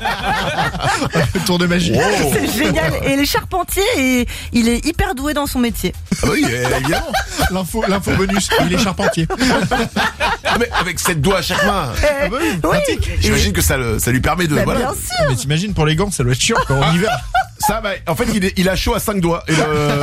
Speaker 3: Tour de magie.
Speaker 1: Wow.
Speaker 2: C'est génial. Et les charpentiers, et il est hyper doué dans son métier.
Speaker 1: Ah oui, évidemment.
Speaker 3: L'info, l'info bonus, il est charpentier.
Speaker 1: Ah mais avec sept doigts à chaque main.
Speaker 3: Ah bah oui, pratique.
Speaker 1: J'imagine que ça, le, ça lui permet de...
Speaker 2: Bah,
Speaker 1: voilà.
Speaker 2: bien sûr.
Speaker 3: Mais t'imagines pour les gants, ça doit être chiant quand on y va.
Speaker 1: Ça, bah, en fait, il, est, il a chaud à cinq doigts. Et le...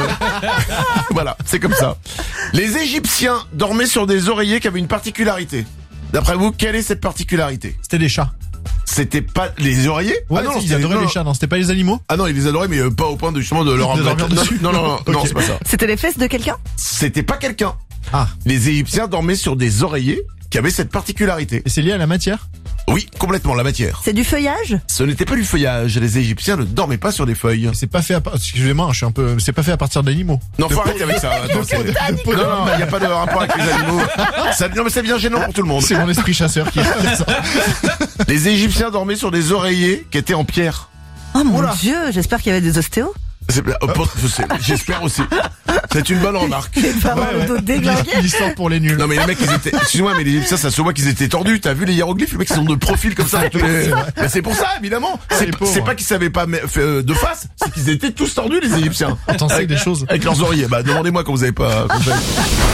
Speaker 1: Voilà, c'est comme ça. Les Égyptiens dormaient sur des oreillers qui avaient une particularité. D'après vous, quelle est cette particularité?
Speaker 3: C'était des chats.
Speaker 1: C'était pas les oreillers?
Speaker 3: Ouais, ah non, ils adoraient les chats, non, c'était pas les animaux?
Speaker 1: Ah non, ils les adoraient, mais euh, pas au point de justement de leur en
Speaker 3: dormir dessus.
Speaker 1: Non, non, non, non,
Speaker 3: okay.
Speaker 1: non, c'est pas ça.
Speaker 2: C'était les fesses de quelqu'un?
Speaker 1: C'était pas quelqu'un.
Speaker 3: Ah.
Speaker 1: Les Égyptiens dormaient sur des oreillers qui avaient cette particularité.
Speaker 3: Et c'est lié à la matière?
Speaker 1: Oui, complètement, la matière.
Speaker 2: C'est du feuillage?
Speaker 1: Ce n'était pas du feuillage. Les Égyptiens ne dormaient pas sur des feuilles.
Speaker 3: C'est pas fait à part... Excusez-moi, je suis un peu... C'est pas fait à partir d'animaux.
Speaker 1: Non, faut arrêter avec ça. Attends, c'est... Non, non, il n'y a pas de rapport avec les animaux. Ça... Non, mais c'est bien gênant pour tout le monde.
Speaker 3: C'est mon esprit chasseur qui fait ça.
Speaker 1: Les Égyptiens dormaient sur des oreillers qui étaient en pierre.
Speaker 2: Oh mon Oula. Dieu, j'espère qu'il y avait des ostéos.
Speaker 1: C'est... J'espère aussi. C'est une bonne remarque.
Speaker 2: Les parents ouais, ouais. déglingués.
Speaker 3: L'histoire pour les nuls.
Speaker 1: Non mais les mecs ils étaient. Excuse-moi mais les Égyptiens ça se voit qu'ils étaient tordus. T'as vu les hiéroglyphes? Les mecs ils ont de profil comme ça. Tous les... Mais c'est pour ça évidemment. C'est, c'est pas qu'ils savaient pas de face, c'est qu'ils étaient tous tordus les Égyptiens.
Speaker 3: T'en sais des choses.
Speaker 1: Avec leurs oreillers. Bah demandez-moi quand vous avez pas. Quand vous avez...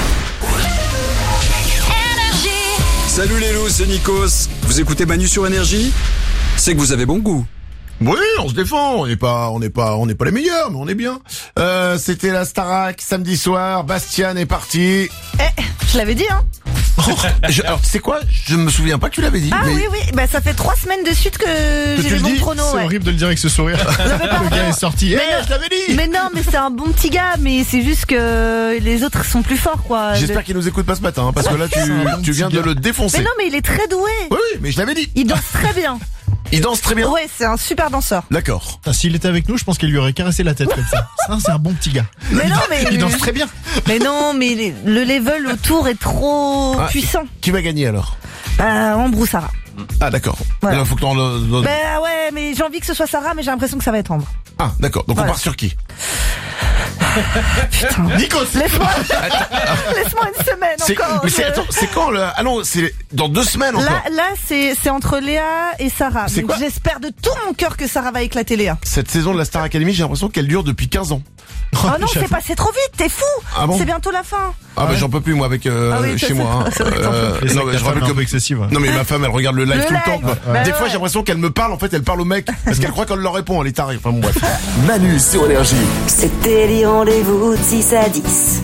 Speaker 16: Salut les loups, c'est Nikos. Vous écoutez Manu sur Énergie? C'est que vous avez bon goût.
Speaker 1: Oui, on se défend, on n'est pas, on n'est pas, on n'est pas les meilleurs, mais on est bien. Euh, c'était la Starac samedi soir. Bastien est parti.
Speaker 2: Eh, je l'avais dit, hein.
Speaker 1: Oh, je, alors, tu sais quoi? Je me souviens pas que tu l'avais dit.
Speaker 2: Ah
Speaker 1: mais...
Speaker 2: oui, oui. Bah, ça fait trois semaines de suite que, que j'ai le bon chrono.
Speaker 3: C'est
Speaker 2: ouais.
Speaker 3: horrible de le dire avec ce sourire. Le gars est sorti.
Speaker 2: Mais,
Speaker 3: hey, je l'avais dit.
Speaker 2: Mais non, mais c'est un bon petit gars, mais c'est juste que les autres sont plus forts, quoi.
Speaker 1: J'espère
Speaker 2: le...
Speaker 1: qu'il nous écoute pas ce matin, hein, parce que là, tu, bon tu viens de le défoncer.
Speaker 2: Mais non, mais il est très doué.
Speaker 1: Oui, oui, mais je l'avais dit.
Speaker 2: Il danse très bien.
Speaker 1: Il danse très bien.
Speaker 2: Ouais, c'est un super danseur.
Speaker 1: D'accord.
Speaker 3: Ah, s'il était avec nous, je pense qu'il lui aurait caressé la tête comme ça. Ça, c'est un bon petit gars.
Speaker 2: Mais
Speaker 3: il,
Speaker 2: non, mais
Speaker 3: il danse très bien.
Speaker 2: Mais non, mais le level autour est trop ah, puissant.
Speaker 1: Qui va gagner alors?
Speaker 2: Bah, Ambre ou Sarah.
Speaker 1: Ah d'accord.
Speaker 2: Voilà.
Speaker 1: Là, faut que t'en...
Speaker 2: Bah ouais, mais j'ai envie que ce soit Sarah, mais j'ai l'impression que ça va être Ambre.
Speaker 1: Ah d'accord. Donc voilà. On part sur qui?
Speaker 2: Putain.
Speaker 1: Nikos.
Speaker 2: Laisse-moi, laisse-moi une semaine
Speaker 1: c'est,
Speaker 2: encore.
Speaker 1: Mais c'est, attends, c'est quand le... Ah non, c'est dans deux semaines encore.
Speaker 2: Là, là c'est, c'est entre Léa et Sarah.
Speaker 1: C'est
Speaker 2: Donc,
Speaker 1: quoi?
Speaker 2: J'espère de tout mon cœur que Sarah va éclater Léa.
Speaker 1: Cette saison de la Star Academy, j'ai l'impression qu'elle dure depuis quinze ans.
Speaker 2: Oh non, c'est passé trop vite, t'es fou.
Speaker 1: Ah bon?
Speaker 2: C'est bientôt la fin.
Speaker 1: Ah bah ouais. J'en peux plus moi avec euh,
Speaker 2: ah oui,
Speaker 1: chez moi. Hein.
Speaker 3: Euh, non, mais je rappelle comme excessive.
Speaker 1: Non mais ma femme elle regarde le live
Speaker 2: le
Speaker 1: tout
Speaker 2: live.
Speaker 1: le temps. Quoi.
Speaker 2: Bah
Speaker 1: Des
Speaker 2: ouais.
Speaker 1: fois j'ai l'impression qu'elle me parle, en fait elle parle au mec parce qu'elle croit qu'on leur répond, elle est tarée. Enfin bon bref.
Speaker 14: Manu sur Énergie.
Speaker 17: C'était les rendez-vous de six à dix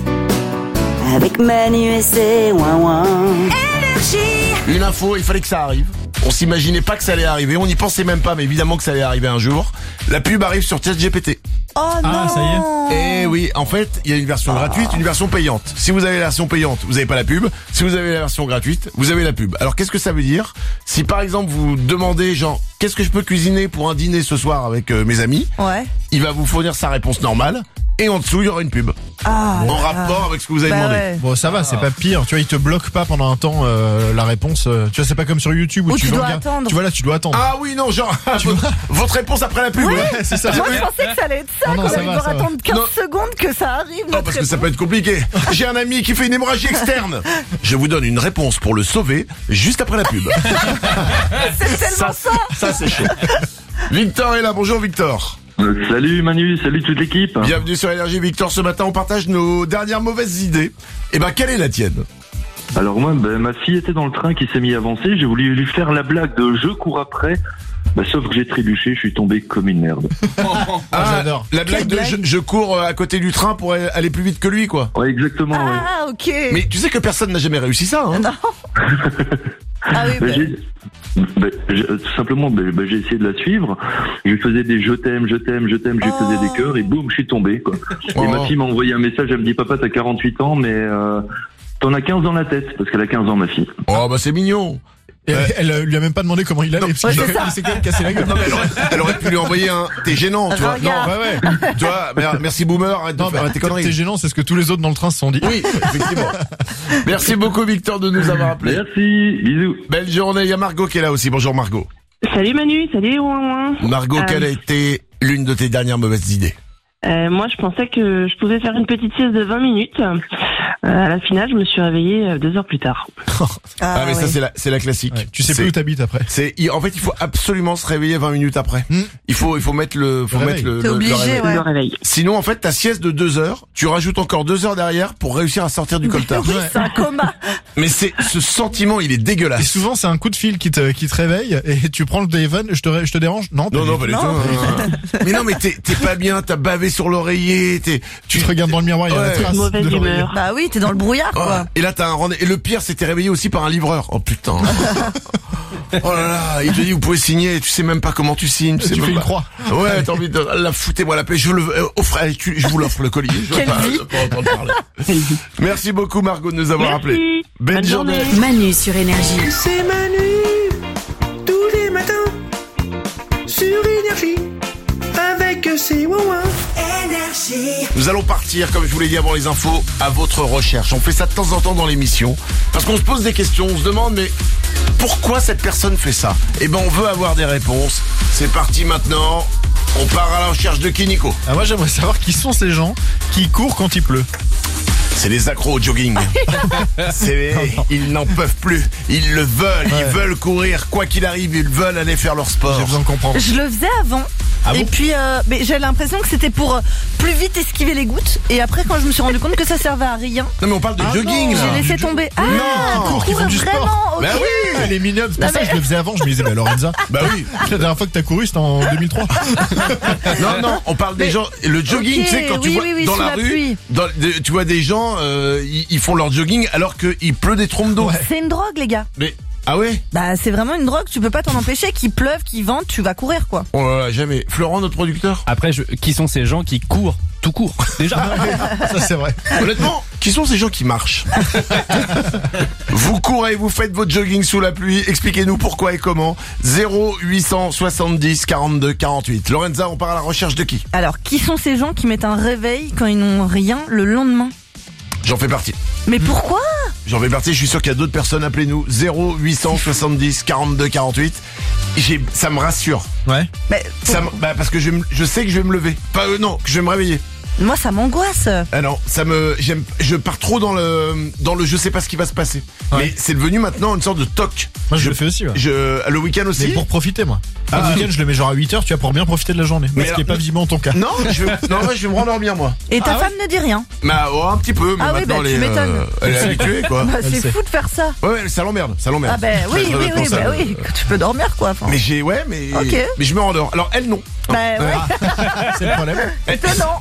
Speaker 17: avec Manu et ses ouin-ouin.
Speaker 2: Énergie.
Speaker 1: Une info, il fallait que ça arrive. On s'imaginait pas que ça allait arriver, on n'y pensait même pas, mais évidemment que ça allait arriver un jour. La pub arrive sur ChatGPT.
Speaker 2: Oh non.
Speaker 3: Ah, ça y est.
Speaker 1: Et oui, en fait, il y a une version
Speaker 2: Ah.
Speaker 1: gratuite, une version payante. Si vous avez la version payante, vous n'avez pas la pub. Si vous avez la version gratuite, vous avez la pub. Alors qu'est-ce que ça veut dire? Si par exemple vous demandez genre qu'est-ce que je peux cuisiner pour un dîner ce soir avec euh, mes amis,
Speaker 2: Ouais.
Speaker 1: il va vous fournir sa réponse normale. Et en dessous, il y aura une pub.
Speaker 2: Ah.
Speaker 1: En rapport avec ce que vous avez
Speaker 2: Bah
Speaker 1: demandé.
Speaker 2: ouais.
Speaker 3: Bon, ça va, c'est pas pire. Tu vois, il te bloque pas pendant un temps euh, la réponse. euh, Tu vois, c'est pas comme sur YouTube où,
Speaker 2: Où tu
Speaker 3: veux
Speaker 2: dois
Speaker 3: regarder-
Speaker 2: attendre.
Speaker 3: Tu vois là, tu dois attendre.
Speaker 1: Ah oui, non, genre,
Speaker 3: Tu
Speaker 1: votre,
Speaker 3: vois
Speaker 1: votre réponse après la pub.
Speaker 2: Ouais.
Speaker 3: Ouais, c'est ça.
Speaker 2: Moi, je pensais que ça allait être ça,
Speaker 3: Non, non,
Speaker 2: qu'on
Speaker 3: ça
Speaker 2: allait
Speaker 3: va,
Speaker 2: devoir
Speaker 3: ça va.
Speaker 2: attendre quinze
Speaker 1: Non.
Speaker 2: secondes que ça arrive.
Speaker 1: Non,
Speaker 2: notre
Speaker 1: parce que ça
Speaker 2: réponse.
Speaker 1: peut être compliqué. J'ai un ami qui fait une hémorragie externe. Je vous donne une réponse pour le sauver juste après la pub.
Speaker 2: C'est tellement ça.
Speaker 1: Ça, c'est chaud. Victor est là. Bonjour, Victor.
Speaker 19: Euh, salut Manu, salut toute l'équipe.
Speaker 1: Bienvenue sur Énergie, Victor. Ce matin, on partage nos dernières mauvaises idées. Eh ben, quelle est la tienne?
Speaker 19: Alors moi, ben, ma fille était dans le train qui s'est mis à avancer, j'ai voulu lui faire la blague de je cours après, ben, sauf que j'ai trébuché, je suis tombé comme une merde.
Speaker 1: Ah,
Speaker 3: j'adore.
Speaker 1: La blague
Speaker 2: Quelle
Speaker 1: de je,
Speaker 2: blague
Speaker 1: je cours à côté du train pour aller plus vite que lui, quoi.
Speaker 19: Ouais, exactement. ouais.
Speaker 2: Ah, ok.
Speaker 1: Mais tu sais que personne n'a jamais réussi ça, hein?
Speaker 2: Non. Ah oui,
Speaker 19: Ben,
Speaker 2: bah.
Speaker 19: j'ai- ben, j'ai- tout simplement, ben, ben, j'ai essayé de la suivre. Je lui faisais des je t'aime, je t'aime, je t'aime, je lui
Speaker 2: Oh.
Speaker 19: faisais des cœurs et boum, je suis tombé. Quoi. Et
Speaker 1: Oh.
Speaker 19: ma fille m'a envoyé un message, elle me dit papa, t'as quarante-huit ans, mais euh, t'en as quinze dans la tête, parce qu'elle a quinze ans ma fille.
Speaker 1: Oh, bah c'est mignon.
Speaker 3: Et elle, elle lui a même pas demandé comment il allait, parce
Speaker 2: Ouais,
Speaker 3: qu'il
Speaker 2: c'est ça.
Speaker 3: il s'est quand même cassé la gueule.
Speaker 1: Non, mais elle aurait, elle aurait pu lui envoyer un t'es gênant, tu vois.
Speaker 2: Regarde.
Speaker 1: Non, ouais, ouais. Tu vois, mer- merci boomer, arrête de
Speaker 3: Non,
Speaker 1: faire
Speaker 3: mais
Speaker 1: tes
Speaker 3: t'es
Speaker 1: conneries.
Speaker 3: gênant, c'est ce que tous les autres dans le train se sont dit.
Speaker 1: Oui, effectivement. Merci beaucoup, Victor, de nous avoir appelé.
Speaker 19: Merci, bisous.
Speaker 1: Belle journée. Il y a Margot qui est là aussi. Bonjour, Margot.
Speaker 18: Salut Manu, salut ouin ouin.
Speaker 1: Margot,
Speaker 18: Euh,
Speaker 1: quelle a été l'une de tes dernières mauvaises idées?
Speaker 18: Euh, moi, je pensais que je pouvais faire une petite sieste de vingt minutes. Euh, à la finale, je me suis réveillée euh, deux heures plus tard.
Speaker 1: Ah, mais ça,
Speaker 2: ouais.
Speaker 1: c'est la, c'est la classique.
Speaker 3: Ouais, tu sais
Speaker 1: C'est-
Speaker 3: plus où t'habites après.
Speaker 1: C'est, il- en fait, il faut absolument se réveiller vingt minutes après.
Speaker 3: Hmm.
Speaker 1: Il faut, il faut mettre le, faut
Speaker 3: Le
Speaker 1: mettre
Speaker 3: réveil.
Speaker 1: le,
Speaker 2: T'es
Speaker 1: le- le
Speaker 2: obligé,
Speaker 1: réveil.
Speaker 2: ouais.
Speaker 18: Le réveil.
Speaker 1: Sinon, en fait, ta sieste de deux heures, tu rajoutes encore deux heures derrière pour réussir à sortir du coltard.
Speaker 2: Oui, c'est un coma.
Speaker 1: Mais c'est, ce sentiment, il est
Speaker 3: Et
Speaker 1: dégueulasse.
Speaker 3: souvent, c'est un coup de fil qui te, qui te réveille et tu prends le téléphone, je te, ré- je te dérange? Non, pas
Speaker 1: Non,
Speaker 3: du
Speaker 1: non,
Speaker 3: tout.
Speaker 1: pas du
Speaker 2: Non.
Speaker 1: tout. hein. Mais non, mais t'es, t'es pas bien, t'as bavé sur l'oreiller, t'es,
Speaker 3: Tu te regardes dans le miroir, il y a
Speaker 1: Ouais.
Speaker 3: la trace
Speaker 18: Mauvaise
Speaker 3: de l'oreiller.
Speaker 18: humeur.
Speaker 2: Bah oui, t'es dans le brouillard,
Speaker 1: Oh,
Speaker 2: quoi.
Speaker 1: et là, t'as un rendez-vous. Et le pire, c'est que t'es réveillé aussi par un livreur. Oh putain. Oh là là, il te dit, vous pouvez signer, tu sais même pas comment tu signes. Tu, sais
Speaker 3: Tu
Speaker 1: même
Speaker 3: fais une
Speaker 1: pas.
Speaker 3: croix.
Speaker 1: Ouais, t'as envie de la foutez-moi la paix. Je le euh, offre, allez, tu- je vous l'offre le collier. Je veux
Speaker 2: Quelle
Speaker 1: pas,
Speaker 2: vie.
Speaker 1: je veux pas entendre parler. Merci beaucoup Margot de nous avoir
Speaker 18: Merci.
Speaker 1: appelé. Belle
Speaker 18: Bonne
Speaker 1: journée.
Speaker 18: journée.
Speaker 7: Manu sur Énergie.
Speaker 11: C'est Manu, tous les matins, sur Énergie, avec ses ouin Énergie.
Speaker 1: Nous allons partir, comme je vous l'ai dit avant les infos, à votre recherche. On fait ça de temps en temps dans l'émission. Parce qu'on se pose des questions, on se demande, mais pourquoi cette personne fait ça? Eh ben, on veut avoir des réponses. C'est parti maintenant. On part à la recherche de qui, Nico?
Speaker 3: Ah, moi, j'aimerais savoir qui sont ces gens qui courent quand il pleut.
Speaker 1: C'est les accros au jogging. C'est, ils n'en peuvent plus. Ils le veulent.
Speaker 3: Ouais.
Speaker 1: Ils veulent courir. Quoi qu'il arrive, ils veulent aller faire leur sport.
Speaker 3: J'ai besoin de comprendre.
Speaker 2: Je le faisais avant.
Speaker 3: Ah
Speaker 2: et
Speaker 3: bon
Speaker 2: puis, euh, mais j'ai l'impression que c'était pour euh, plus vite esquiver les gouttes. Et après, quand je me suis rendu compte que ça servait à rien,
Speaker 1: Non, mais on parle de
Speaker 3: Ah
Speaker 1: jogging,
Speaker 3: non.
Speaker 1: là.
Speaker 2: j'ai laissé tomber. Ah,
Speaker 3: Non, qui courent, qui font du sport.
Speaker 2: vraiment, ok.
Speaker 1: Bah oui.
Speaker 3: Elle est mignonne, c'est pour
Speaker 2: Non,
Speaker 3: ça que
Speaker 2: mais-
Speaker 3: je le faisais avant, je me disais, bah Lorenza,
Speaker 1: Bah oui.
Speaker 3: la dernière fois que t'as couru, c'était en deux mille trois.
Speaker 1: Non, non, on parle des
Speaker 2: Mais-
Speaker 1: gens. Le jogging,
Speaker 2: Ok,
Speaker 1: tu sais, quand tu
Speaker 2: oui,
Speaker 1: vois
Speaker 2: oui, oui,
Speaker 1: dans
Speaker 2: sous
Speaker 1: la,
Speaker 2: la
Speaker 1: rue,
Speaker 2: pluie.
Speaker 1: dans- de- tu vois des gens, euh, ils, ils font leur jogging alors qu'il pleut des trompes d'eau.
Speaker 2: C'est une drogue, les gars.
Speaker 1: Mais ah ouais.
Speaker 2: Bah, c'est vraiment une drogue. Tu peux pas t'en empêcher. Qu'il pleuve, qu'il vente, tu vas courir, quoi.
Speaker 1: Oh là là, jamais. Florent, notre producteur.
Speaker 5: Après, je, qui sont ces gens qui courent tout court? Déjà.
Speaker 3: Ça, c'est vrai.
Speaker 1: Honnêtement, qui sont ces gens qui marchent? Vous courez, vous faites votre jogging sous la pluie. Expliquez-nous pourquoi et comment. zéro huit cent soixante-dix quarante-deux quarante-huit. Lorenza, on part à la recherche de qui?
Speaker 2: Alors, qui sont ces gens qui mettent un réveil quand ils n'ont rien le lendemain?
Speaker 1: J'en fais partie.
Speaker 2: Mais pourquoi?
Speaker 1: J'en fais partie, je suis sûr qu'il y a d'autres personnes, appelez-nous. zéro huit cent soixante-dix quarante-deux quarante-huit. J'ai, ça me rassure.
Speaker 3: Ouais.
Speaker 2: Mais,
Speaker 1: Ça me- bah parce que je, vais me- je sais que je vais me lever. Pas euh, non, que je vais me réveiller.
Speaker 2: moi, ça m'angoisse.
Speaker 1: Ah non, ça me, j'aime, je pars trop dans le, dans le, je sais pas ce qui va se passer.
Speaker 3: Ouais.
Speaker 1: Mais c'est devenu maintenant une sorte de toc.
Speaker 3: Moi, je, le fais aussi, ouais.
Speaker 1: Je, le week-end aussi.
Speaker 3: Mais pour profiter, moi.
Speaker 1: Ah.
Speaker 3: Le week-end, je le mets genre à huit heures, tu vois, pour bien profiter de la journée.
Speaker 1: Mais
Speaker 3: Mais ce qui est
Speaker 1: alors-
Speaker 3: pas visiblement ton cas.
Speaker 1: Non, je vais, non, ouais, je vais me rendormir moi.
Speaker 2: Et ta
Speaker 3: Ah ouais
Speaker 2: femme ne dit rien.
Speaker 1: Bah, oh, un petit peu, mais
Speaker 2: Ah oui,
Speaker 1: maintenant
Speaker 2: bah, tu
Speaker 1: elle est,
Speaker 2: m'étonnes.
Speaker 1: euh, elle est habituée, quoi.
Speaker 2: Bah,
Speaker 3: Elle
Speaker 2: c'est
Speaker 3: sait.
Speaker 2: fou de faire ça.
Speaker 1: Ouais, ouais, ça l'emmerde, ça l'emmerde.
Speaker 2: Ah ben oui,
Speaker 1: Très
Speaker 2: oui,
Speaker 1: honnêtement,
Speaker 2: oui,
Speaker 1: ça
Speaker 2: bah
Speaker 1: le-
Speaker 2: oui. Tu peux dormir, quoi. Enfin.
Speaker 1: Mais j'ai, ouais, mais,
Speaker 2: Ok.
Speaker 1: mais je me rendors. Alors elle non.
Speaker 2: Bah ouais.
Speaker 3: C'est le problème.
Speaker 2: Étonnant.
Speaker 1: Eh,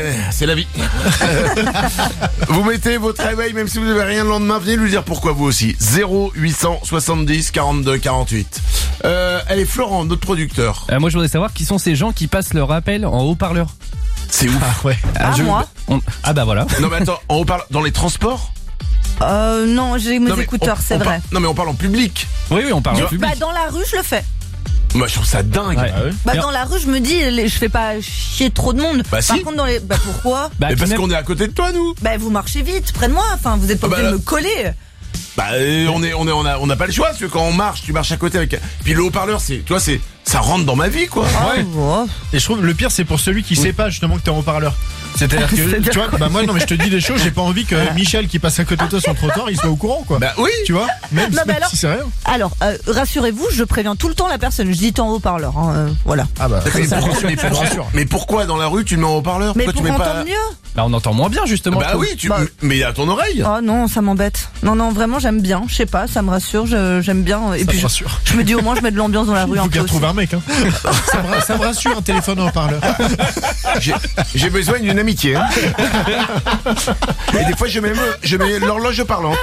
Speaker 1: Ouais, c'est la vie. Vous mettez votre réveil, même si vous n'avez rien le lendemain, venez lui dire pourquoi vous aussi. zéro huit cent soixante-dix quarante-deux quarante-huit. Euh, allez, Florent, notre producteur.
Speaker 5: Euh, moi, je voudrais savoir qui sont ces gens qui passent leur appel en haut-parleur.
Speaker 1: C'est ouf.
Speaker 3: Ah ouais.
Speaker 2: Ah,
Speaker 5: je-
Speaker 2: moi
Speaker 5: on- Ah bah voilà.
Speaker 1: Non mais attends, en haut-parleur, dans les transports?
Speaker 2: Euh, non, j'ai mes
Speaker 1: Non, mais
Speaker 2: écouteurs,
Speaker 1: on-
Speaker 2: c'est
Speaker 1: on
Speaker 2: vrai.
Speaker 1: parle- Non mais on parle en public.
Speaker 5: Oui, oui, on parle en
Speaker 2: Bah,
Speaker 5: public.
Speaker 2: dans la rue, je le fais.
Speaker 1: Moi je trouve ça dingue.
Speaker 5: Ouais.
Speaker 2: Bah,
Speaker 5: Mais-
Speaker 2: dans la rue, je me dis, les- je fais pas chier trop de monde.
Speaker 1: Bah,
Speaker 2: Par
Speaker 1: si.
Speaker 2: contre, dans les. Bah, pourquoi
Speaker 5: Bah,
Speaker 1: Mais
Speaker 5: qui
Speaker 1: parce
Speaker 5: même-
Speaker 1: qu'on est à côté de toi, nous.
Speaker 2: Bah, vous marchez vite, près de moi. Enfin, vous êtes pas
Speaker 1: Ah bah
Speaker 2: obligé de
Speaker 1: là-
Speaker 2: me coller.
Speaker 1: Bah euh, on est on est on a on n'a pas le choix parce que quand on marche, tu marches à côté avec. Puis le haut-parleur, c'est toi c'est ça rentre dans ma vie quoi.
Speaker 3: Ouais.
Speaker 2: Oh.
Speaker 3: Et je trouve le pire c'est pour celui qui sait pas justement que t'es en haut-parleur. C'est-à-dire que
Speaker 2: C'est-à-dire
Speaker 3: tu vois,
Speaker 2: quoi
Speaker 3: bah moi non mais je te dis des choses, j'ai pas envie que Michel qui passe à côté de toi sur le trottoir, il soit au courant quoi.
Speaker 1: Bah oui.
Speaker 3: Tu vois, même,
Speaker 2: Non,
Speaker 3: même
Speaker 2: mais alors-
Speaker 3: si c'est rien.
Speaker 2: Alors, euh, rassurez-vous, je préviens tout le temps la personne. Je dis t'es en haut-parleur. Hein, euh, voilà.
Speaker 3: Ah bah
Speaker 1: Mais
Speaker 3: ça me
Speaker 1: pourquoi,
Speaker 3: rassure,
Speaker 1: mais
Speaker 3: ça me
Speaker 1: pourquoi-
Speaker 3: rassure.
Speaker 1: mais pourquoi dans la rue tu le mets en haut-parleur?
Speaker 2: Mais
Speaker 1: Pourquoi
Speaker 2: pour
Speaker 1: tu mets
Speaker 2: entendre
Speaker 1: pas
Speaker 2: mieux.
Speaker 5: Bah, on entend moins bien justement. je
Speaker 1: Bah
Speaker 5: trouve.
Speaker 1: oui, tu
Speaker 2: Bah-
Speaker 1: mais à ton oreille.
Speaker 2: Oh non, ça m'embête. Non, non, vraiment, j'aime bien. Je sais pas, ça me rassure. je- J'aime bien. Et
Speaker 3: Ça
Speaker 2: puis,
Speaker 3: me
Speaker 2: je,
Speaker 3: rassure.
Speaker 2: je me dis au moins, je mets de l'ambiance dans la rue
Speaker 3: Il
Speaker 2: un
Speaker 3: faut
Speaker 2: peu
Speaker 3: qu'elle
Speaker 2: aussi.
Speaker 3: trouve un mec hein. ça, me, ça me rassure un téléphone en haut-parleur.
Speaker 1: J'ai j'ai besoin d'une amitié. Hein. Et des fois je mets me- je mets l'horloge parlante.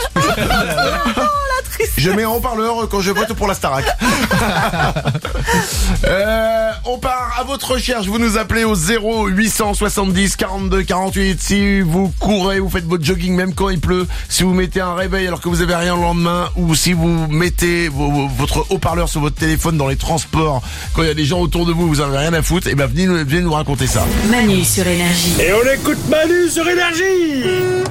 Speaker 1: Je mets en haut-parleur quand je vote pour la Starac. euh, on part à votre recherche. Vous nous appelez au zéro huit cent soixante-dix quarante-deux quarante-huit. Si vous courez, vous faites votre jogging même quand il pleut. Si vous mettez un réveil alors que vous avez rien le lendemain, ou si vous mettez vos- vos- votre haut-parleur sur votre téléphone dans les transports quand il y a des gens autour de vous, vous en avez rien à foutre. Et ben venez, nous- venez nous raconter ça.
Speaker 7: Manu sur Énergie.
Speaker 11: Et on écoute Manu sur Énergie.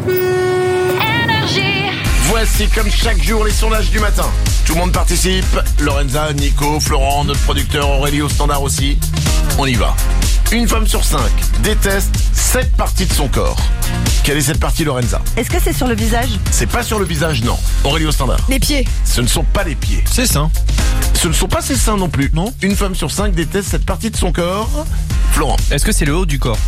Speaker 1: Voici comme chaque jour les sondages du matin. Tout le monde participe. Lorenza, Nico, Florent, notre producteur Aurélie au standard aussi. On y va. Une femme sur cinq déteste sept parties de son corps. Quelle est cette partie, Lorenza?
Speaker 2: Est-ce que c'est sur le visage?
Speaker 1: C'est pas sur le visage, non. Aurélie au standard.
Speaker 2: Les pieds.
Speaker 1: Ce ne sont pas les pieds.
Speaker 3: C'est ça.
Speaker 1: Ce ne sont pas ses seins non plus.
Speaker 3: Non.
Speaker 1: Une femme sur cinq déteste cette partie de son corps. Florent.
Speaker 5: Est-ce que c'est le haut du corps?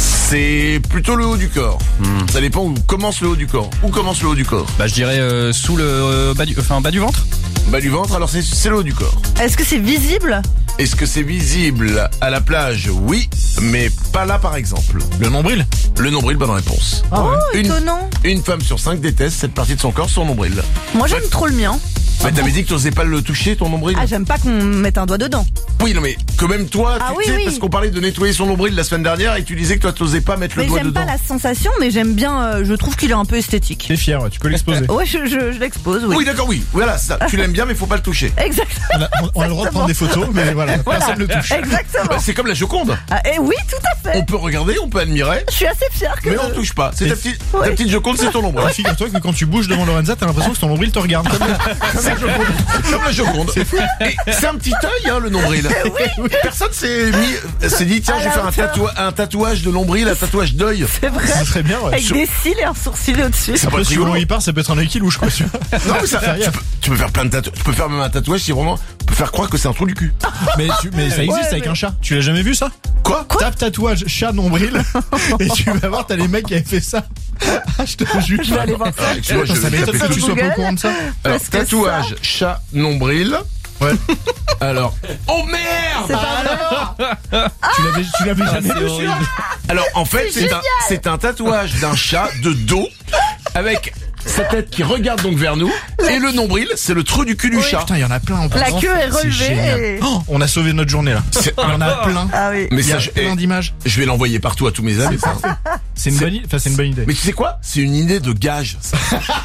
Speaker 1: C'est plutôt le haut du corps.
Speaker 5: Hmm.
Speaker 1: Ça dépend où commence le haut du corps. Où commence le haut du corps?
Speaker 5: Bah je dirais euh, sous le euh, bas du, enfin bas du ventre.
Speaker 1: Bas du ventre, alors c'est c'est le haut du corps.
Speaker 2: Est-ce que c'est visible?
Speaker 1: Est-ce que c'est visible à la plage? Oui, mais pas là par exemple.
Speaker 3: Le nombril.
Speaker 1: Le nombril, bonne réponse.
Speaker 3: Ah ouais.
Speaker 2: Oh,
Speaker 1: Une,
Speaker 2: étonnant.
Speaker 1: une femme sur cinq déteste cette partie de son corps, son nombril.
Speaker 2: Moi, j'aime trop le mien.
Speaker 1: Mais t'avais dit que t'osais pas le toucher, ton nombril?
Speaker 2: Ah, j'aime pas qu'on mette un doigt dedans.
Speaker 1: Oui, non mais quand même toi,
Speaker 2: Ah
Speaker 1: tu
Speaker 2: oui,
Speaker 1: sais,
Speaker 2: oui.
Speaker 1: parce qu'on parlait de nettoyer son nombril la semaine dernière et tu disais que toi t'osais pas mettre le
Speaker 2: Mais
Speaker 1: doigt
Speaker 2: j'aime
Speaker 1: dedans.
Speaker 2: pas la sensation, mais j'aime bien. euh, je trouve qu'il est un peu esthétique.
Speaker 3: T'es fier, ouais, tu peux l'exposer.
Speaker 2: Ouais, je, je, je l'expose, oui.
Speaker 1: Oui, d'accord, oui. Voilà, ça. Tu l'aimes bien, mais faut pas le toucher.
Speaker 2: Exactement.
Speaker 3: On a, on- on a le droit de prendre des photos, mais voilà,
Speaker 2: Voilà.
Speaker 3: personne ne le touche.
Speaker 2: Exactement.
Speaker 1: Bah, c'est comme la Joconde.
Speaker 2: Ah, et oui, tout à fait.
Speaker 1: On peut regarder, on peut admirer,
Speaker 2: Je suis assez fière que.
Speaker 1: mais on touche pas. C'est
Speaker 3: Et-
Speaker 1: ta petite, ta
Speaker 2: Ouais.
Speaker 1: petite Joconde, c'est ton nombril.
Speaker 3: Ouais, figure-toi que quand tu bouges devant Lorenza, t'as l'impression que ton nombril te regarde. Comme
Speaker 1: C'est comme la Joconde. Et c'est un petit œil, hein, le nombril. Personne s'est mis, s'est dit, tiens,
Speaker 2: À
Speaker 1: je vais
Speaker 2: la
Speaker 1: faire un,
Speaker 2: hauteur.
Speaker 1: tatou- un tatouage de nombril, un tatouage d'œil.
Speaker 2: C'est vrai.
Speaker 3: Ça serait bien, ouais.
Speaker 2: Avec
Speaker 1: Sur-
Speaker 2: des cils et un sourcil au-dessus.
Speaker 1: C'est pas
Speaker 3: Après,
Speaker 1: très
Speaker 3: suivant où
Speaker 1: rigolo.
Speaker 3: il part, ça peut être un œil qui louche, quoi. tu vois.
Speaker 1: Non, mais ça,
Speaker 3: Fais
Speaker 1: tu,
Speaker 3: gaffe.
Speaker 1: peux, tu peux faire plein de tatouages. Tu peux faire même un tatouage si vraiment, tu peux faire croire que c'est un trou du cul.
Speaker 3: Mais, tu- mais ça existe
Speaker 2: Ouais,
Speaker 3: avec
Speaker 2: mais-
Speaker 3: un chat. Tu l'as jamais vu ça?
Speaker 1: Quoi?
Speaker 3: Tape tatouage chat nombril et tu vas voir, t'as les mecs qui avaient fait ça. Ah, je te jure.
Speaker 2: Je vais aller voir ça.
Speaker 1: Ah, excuse-moi, je
Speaker 3: Ça
Speaker 1: vais
Speaker 3: m'étonne
Speaker 1: taper
Speaker 3: que tu
Speaker 1: tout.
Speaker 3: sois pas au
Speaker 2: Google.
Speaker 3: courant de ça.
Speaker 1: Alors,
Speaker 2: Parce que
Speaker 1: tatouage, chat, nombril.
Speaker 3: Ouais.
Speaker 1: Alors, oh merde!
Speaker 2: C'est pas vrai.
Speaker 3: Tu l'avais, tu l'avais jamais
Speaker 5: c'est
Speaker 3: vu
Speaker 5: horrible.
Speaker 3: celui-là?
Speaker 1: Alors, en fait,
Speaker 2: C'est
Speaker 1: c'est un, c'est un tatouage d'un chat de dos avec sa tête qui regarde donc vers nous et le nombril, c'est le trou du cul du chat.
Speaker 3: Putain, il y en a plein en
Speaker 2: La
Speaker 3: plus.
Speaker 2: queue est
Speaker 3: C'est
Speaker 2: relevée.
Speaker 3: génial.
Speaker 2: et-
Speaker 3: Oh, on a sauvé notre journée là.
Speaker 1: C'est-
Speaker 3: Il y en a plein.
Speaker 2: Ah oui.
Speaker 1: Mais
Speaker 3: Il y
Speaker 1: ça,
Speaker 3: a
Speaker 1: je,
Speaker 3: plein
Speaker 1: eh,
Speaker 3: d'images.
Speaker 1: je vais l'envoyer partout à tous mes amis. ça.
Speaker 3: C'est une bonne idée. Enfin, c'est une bonne idée.
Speaker 1: Mais tu sais quoi? C'est une idée de gage. ça.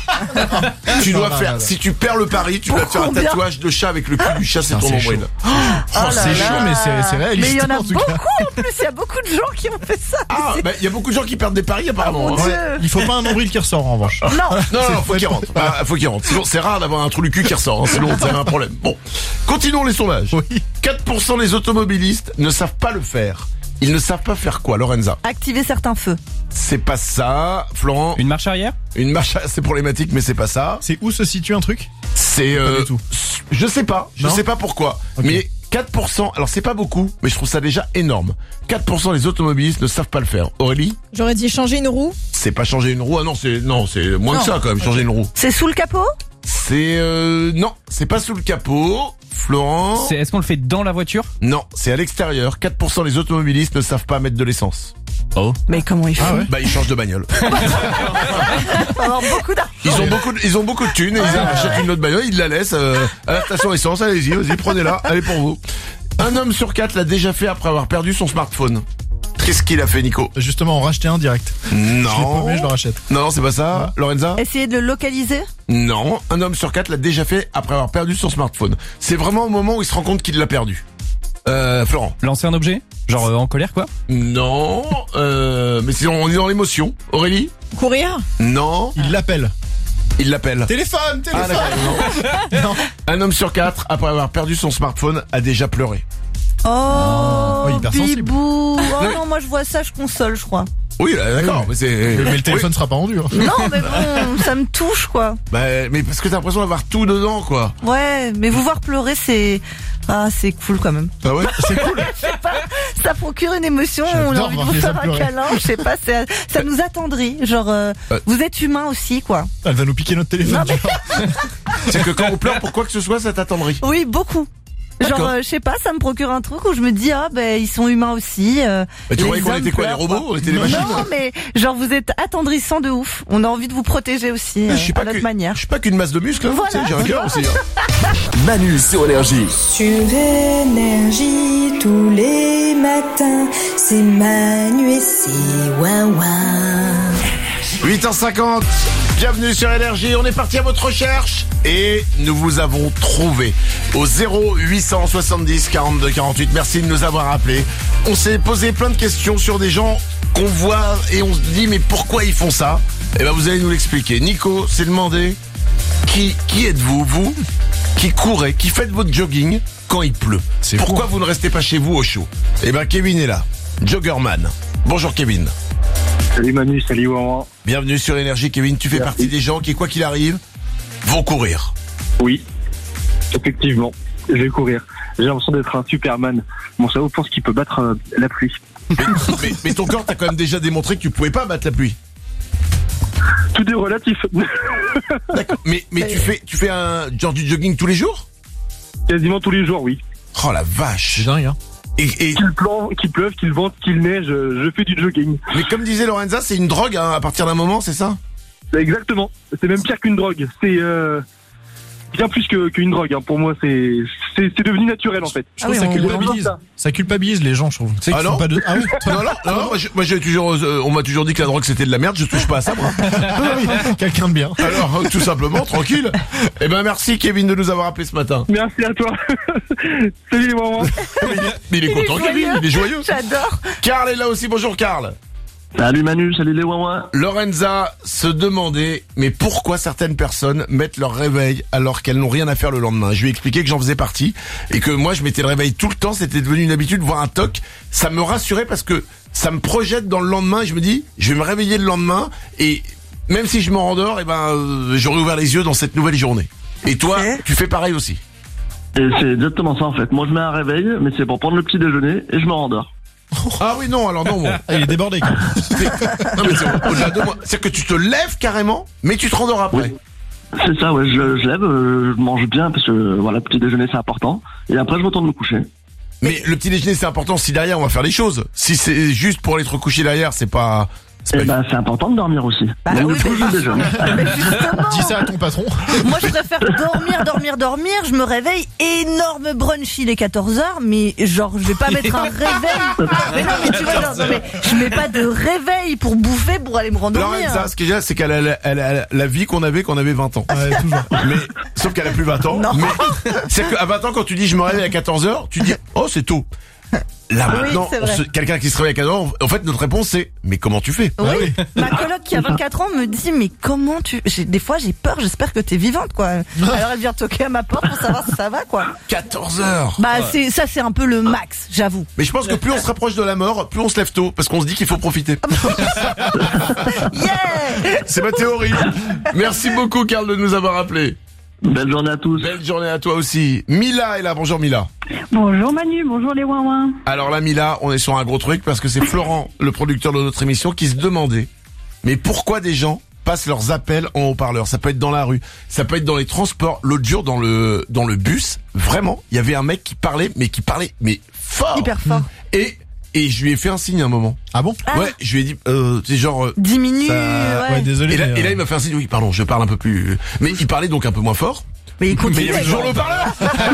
Speaker 1: tu dois
Speaker 3: Non, non,
Speaker 1: faire,
Speaker 3: non, non.
Speaker 1: si tu perds le pari, tu dois
Speaker 2: Pour
Speaker 1: faire un
Speaker 2: combien
Speaker 1: tatouage de chat avec le cul du chat, c'est
Speaker 3: Ah,
Speaker 1: ton
Speaker 3: c'est
Speaker 1: nombril.
Speaker 3: chaud.
Speaker 2: Oh là
Speaker 3: c'est
Speaker 2: là.
Speaker 3: chaud, mais c'est- c'est réaliste,
Speaker 2: Mais il y en a
Speaker 3: en tout
Speaker 2: beaucoup
Speaker 3: cas.
Speaker 2: en plus. Il y a beaucoup de gens qui ont fait ça.
Speaker 1: Ah, bah, il y a beaucoup de gens qui perdent des paris apparemment.
Speaker 2: mon
Speaker 1: hein.
Speaker 2: Dieu.
Speaker 3: Il faut pas un nombril qui ressort en revanche.
Speaker 2: Non.
Speaker 1: Non, non,
Speaker 3: C'est-
Speaker 1: non, faut qu'il rentre. Ah, faut qu'il rentre. Sinon, c'est rare d'avoir un trou du cul qui ressort. Hein. Sinon, c'est un problème. Bon. Continuons les sondages.
Speaker 3: Oui.
Speaker 1: quatre pour cent des automobilistes ne savent pas le faire. Ils ne savent pas faire quoi, Lorenza?
Speaker 2: Activer certains feux.
Speaker 1: C'est pas ça. Florent?
Speaker 5: Une marche arrière?
Speaker 1: Une marche, c'est problématique, mais c'est pas ça.
Speaker 3: C'est où se situe un truc?
Speaker 1: C'est,
Speaker 3: Pas
Speaker 1: euh,
Speaker 3: du tout.
Speaker 1: je sais pas. Je
Speaker 3: Non
Speaker 1: sais pas pourquoi.
Speaker 3: Ok.
Speaker 1: Mais quatre pour cent, alors c'est pas beaucoup, mais je trouve ça déjà énorme. quatre pour cent des automobilistes ne savent pas le faire. Aurélie?
Speaker 20: J'aurais dit changer une roue.
Speaker 1: C'est pas changer une roue. Ah non, c'est, non, c'est moins
Speaker 20: Non.
Speaker 1: que ça quand même, changer une roue.
Speaker 2: C'est sous le capot?
Speaker 1: C'est, euh, non, c'est pas sous le capot. Florent?
Speaker 5: C'est, est-ce qu'on le fait dans la voiture?
Speaker 1: Non, c'est à l'extérieur. quatre pour cent des automobilistes ne savent pas mettre de l'essence.
Speaker 5: Oh.
Speaker 2: Mais comment ils font?
Speaker 3: Ah ouais.
Speaker 1: Bah ils changent de bagnole.
Speaker 2: Alors, beaucoup d'argent.
Speaker 1: Ils ont beaucoup, de, ils ont beaucoup de thunes et ils achètent une autre bagnole, ils la laissent euh, à la station essence. Allez-y, vas-y, prenez-la, allez pour vous. Un homme sur quatre l'a déjà fait après avoir perdu son smartphone. Qu'est-ce qu'il a fait, Nico?
Speaker 3: Justement, en racheter un direct.
Speaker 1: Non.
Speaker 3: Je l'ai paumé, je le rachète.
Speaker 1: Non, c'est pas ça. Lorenza?
Speaker 2: Essayez de le localiser.
Speaker 1: Non. Un homme sur quatre l'a déjà fait après avoir perdu son smartphone. C'est vraiment au moment où il se rend compte qu'il l'a perdu. Euh, Florent?
Speaker 5: Lancer un objet? Genre euh, en colère quoi?
Speaker 1: Non. Euh, mais sinon, on est dans l'émotion. Aurélie?
Speaker 2: Courir.
Speaker 1: Non.
Speaker 3: Il l'appelle.
Speaker 1: Il l'appelle.
Speaker 3: Téléphone, téléphone.
Speaker 1: Ah, d'accord, non. Non. Un homme sur quatre, après avoir perdu son smartphone, a déjà pleuré.
Speaker 2: Oh,
Speaker 3: Oh, hypersensible.
Speaker 2: bibou. Oh non, moi je vois ça, je console, je crois.
Speaker 1: Oui, là, d'accord, mais c'est.
Speaker 3: Mais le téléphone
Speaker 1: Oui.
Speaker 3: sera pas rendu. Hein.
Speaker 2: Non, mais bon, ça me touche, quoi.
Speaker 1: Bah, mais parce que t'as l'impression d'avoir tout dedans, quoi.
Speaker 2: Ouais, mais vous voir pleurer, c'est... Ah, c'est cool quand même.
Speaker 1: Ah ouais?
Speaker 3: C'est cool.
Speaker 2: Je sais pas, ça procure une émotion, on a
Speaker 3: J'adore
Speaker 2: envie de
Speaker 3: voir
Speaker 2: vous
Speaker 3: les
Speaker 2: faire
Speaker 3: hommes
Speaker 2: un
Speaker 3: pleurer.
Speaker 2: câlin, je sais pas, c'est- ça nous attendrit. Genre, euh,
Speaker 1: Ouais.
Speaker 2: vous êtes humain aussi, quoi.
Speaker 3: Elle va nous piquer notre téléphone.
Speaker 2: Non, mais-
Speaker 3: tu vois.
Speaker 1: C'est que quand on pleure pour quoi que ce soit, ça t'attendrit.
Speaker 2: Oui, beaucoup. Genre,
Speaker 1: D'accord.
Speaker 2: euh, je sais pas, ça me procure un truc où je me dis, ah, ben, ils sont humains aussi. Euh,
Speaker 1: Mais tu
Speaker 2: les
Speaker 1: croyais qu'on
Speaker 2: hommes
Speaker 1: était quoi, les
Speaker 2: pleurent,
Speaker 1: robots? On était des machines?
Speaker 2: Non, mais genre, vous êtes attendrissant de ouf. On a envie de vous protéger aussi, euh,
Speaker 1: Je suis
Speaker 2: à
Speaker 1: pas
Speaker 2: notre
Speaker 1: que-
Speaker 2: manière.
Speaker 1: Je suis pas qu'une masse de muscles, hein.
Speaker 2: Voilà,
Speaker 1: Tu sais, j'ai un
Speaker 2: tu
Speaker 1: cœur
Speaker 2: vois.
Speaker 1: aussi. Hein.
Speaker 14: Manu sur Énergie.
Speaker 17: Sur énergie tous les matins, c'est Manu et c'est Wawa.
Speaker 1: huit heures cinquante, bienvenue sur Énergie, on est parti à votre recherche et nous vous avons trouvé au zéro huit cent soixante-dix quarante-deux quarante-huit. Merci de nous avoir appelés. On s'est posé plein de questions sur des gens qu'on voit et on se dit mais pourquoi ils font ça? Eh ben vous allez nous l'expliquer. Nico s'est demandé qui, qui êtes-vous, vous, qui courez, qui faites votre jogging quand il pleut? Pourquoi vous ne restez pas chez vous au chaud? Eh ben Kevin est là, Joggerman. Bonjour Kevin.
Speaker 15: Salut Manu, salut Wawa.
Speaker 1: Bienvenue sur Énergie, Kevin. Tu fais
Speaker 15: Merci.
Speaker 1: partie des gens qui, quoi qu'il arrive, vont courir.
Speaker 15: Oui, effectivement, je vais courir. J'ai l'impression d'être un Superman. Mon cerveau pense qu'il peut battre euh, la pluie.
Speaker 1: Mais, mais- mais ton corps t'a quand même déjà démontré que tu pouvais pas battre la pluie.
Speaker 15: Tout est relatif.
Speaker 1: D'accord. Mais, mais tu fais, tu fais un genre du jogging tous les jours?
Speaker 15: Quasiment tous les jours, oui.
Speaker 1: Oh la vache.
Speaker 3: C'est dingue, hein.
Speaker 1: Et, et-
Speaker 15: Qu'il pleuve, qu'il pleuve, qu'il vente, qu'il neige, je, je fais du jogging.
Speaker 1: mais comme disait Lorenza, c'est une drogue hein, à partir d'un moment, c'est ça?
Speaker 15: Exactement. C'est même pire qu'une drogue. C'est euh, bien plus que- qu'une drogue. Hein. Pour moi, c'est c'est c'est devenu naturel en fait.
Speaker 3: Je trouve
Speaker 2: Ah
Speaker 3: que
Speaker 2: oui,
Speaker 3: ça
Speaker 2: on-
Speaker 3: culpabilise. Ça culpabilise les gens, je trouve. Tu sais qu'ils
Speaker 1: Ah
Speaker 3: font
Speaker 1: non
Speaker 3: pas de... Ah oui.
Speaker 1: Non, non, non, non, moi, je- moi, j'ai toujours, euh, on m'a toujours dit que la drogue c'était de la merde, je touche pas à ça, moi.
Speaker 3: Quelqu'un de bien.
Speaker 1: Alors, euh, tout simplement, tranquille. Eh ben, merci Kevin de nous avoir appelé ce matin.
Speaker 15: Merci à toi. Salut les mamans.
Speaker 1: Mais il est content, Kevin, il est joyeux.
Speaker 2: J'adore.
Speaker 1: Karl est là aussi, bonjour Karl.
Speaker 19: Salut Manu, salut les Wawa.
Speaker 1: Lorenza se demandait, mais pourquoi certaines personnes mettent leur réveil alors qu'elles n'ont rien à faire le lendemain? Je lui ai expliqué que j'en faisais partie et que moi je mettais le réveil tout le temps, c'était devenu une habitude, voir un toc. Ça me rassurait parce que ça me projette dans le lendemain et je me dis, je vais me réveiller le lendemain et même si je me rendors, eh ben, euh, j'aurai ouvert les yeux dans cette nouvelle journée. Et toi, tu fais pareil aussi?
Speaker 19: Et c'est exactement ça en fait. Moi je mets un réveil, mais c'est pour prendre le petit déjeuner et je me rendors.
Speaker 1: Ah oui, non, alors non, bon.
Speaker 3: Ah, il est débordé, quoi.
Speaker 1: Non, mais c'est au-delà de moi. C'est que tu te lèves carrément, mais tu te rendors après.
Speaker 19: C'est ça, ouais, je, je lève, euh, je mange bien parce que voilà, petit déjeuner c'est important. Et après je retourne me coucher.
Speaker 1: Mais le petit déjeuner c'est important si derrière on va faire les choses. Si c'est juste pour aller te recoucher derrière, c'est pas... c'est
Speaker 19: Et
Speaker 1: pas-
Speaker 19: ben c'est important de dormir aussi.
Speaker 2: Bah
Speaker 19: Même
Speaker 2: oui,
Speaker 19: le plus
Speaker 2: mais-
Speaker 19: je déjeune.
Speaker 2: Mais justement,
Speaker 3: Dis ça à ton patron.
Speaker 2: moi je préfère dormir, dormir, dormir. Je me réveille, énorme brunch, il est quatorze heures, mais genre je vais pas mettre un réveil. Mais non, mais tu vois, genre, non, mais je mets pas de réveil pour bouffer, pour aller me rendormir.
Speaker 1: Lorenza, ce qui est génial, c'est qu'elle a, la- elle a la vie qu'on avait quand on avait vingt ans.
Speaker 3: Ouais, toujours.
Speaker 1: Mais, sauf qu'elle a plus vingt ans.
Speaker 2: Non.
Speaker 1: Mais, c'est qu'à vingt ans, quand tu dis je me réveille à quatorze heures, tu dis, oh, c'est tôt. Là,
Speaker 2: Oui,
Speaker 1: maintenant,
Speaker 2: c'est
Speaker 1: on
Speaker 2: vrai.
Speaker 1: se- quelqu'un qui se réveille à quatorze heures, en fait, notre réponse c'est, mais comment tu fais?
Speaker 2: Oui, ma coloc qui a vingt-quatre ans me dit mais comment tu... j'ai- Des fois j'ai peur, j'espère que t'es vivante quoi. Alors elle vient toquer à ma porte pour savoir si ça va quoi.
Speaker 1: quatorze heures.
Speaker 2: Bah c'est ça c'est un peu le max, j'avoue.
Speaker 1: Mais je pense que plus on se rapproche de la mort, plus on se lève tôt, parce qu'on se dit qu'il faut profiter.
Speaker 2: Yeah.
Speaker 1: C'est ma théorie. Merci beaucoup, Karl, de nous avoir appelés.
Speaker 19: Belle journée à tous.
Speaker 1: Belle journée à toi aussi. Mila est là. Bonjour Mila.
Speaker 8: Bonjour Manu, bonjour les ouin
Speaker 1: Alors là, Mila, on est sur un gros truc parce que c'est Florent, le producteur de notre émission, qui se demandait, mais pourquoi des gens passent leurs appels en haut-parleur? Ça peut être dans la rue, ça peut être dans les transports. L'autre jour, dans le dans le bus, vraiment, il y avait un mec qui parlait, mais qui parlait, mais fort.
Speaker 2: Hyper fort.
Speaker 1: Et et je lui ai fait un signe à un moment.
Speaker 3: Ah bon?
Speaker 1: Ah. Ouais, je lui ai dit, euh, c'est genre... Euh,
Speaker 2: Diminue,
Speaker 1: ça...
Speaker 2: ouais.
Speaker 3: Ouais, désolé.
Speaker 1: Et là,
Speaker 3: mais,
Speaker 1: et là, il m'a fait un signe, oui, pardon, je parle un peu plus... Mais il parlait donc un peu moins fort.
Speaker 2: Mais il continue.
Speaker 1: Mais il y avait toujours le parleur.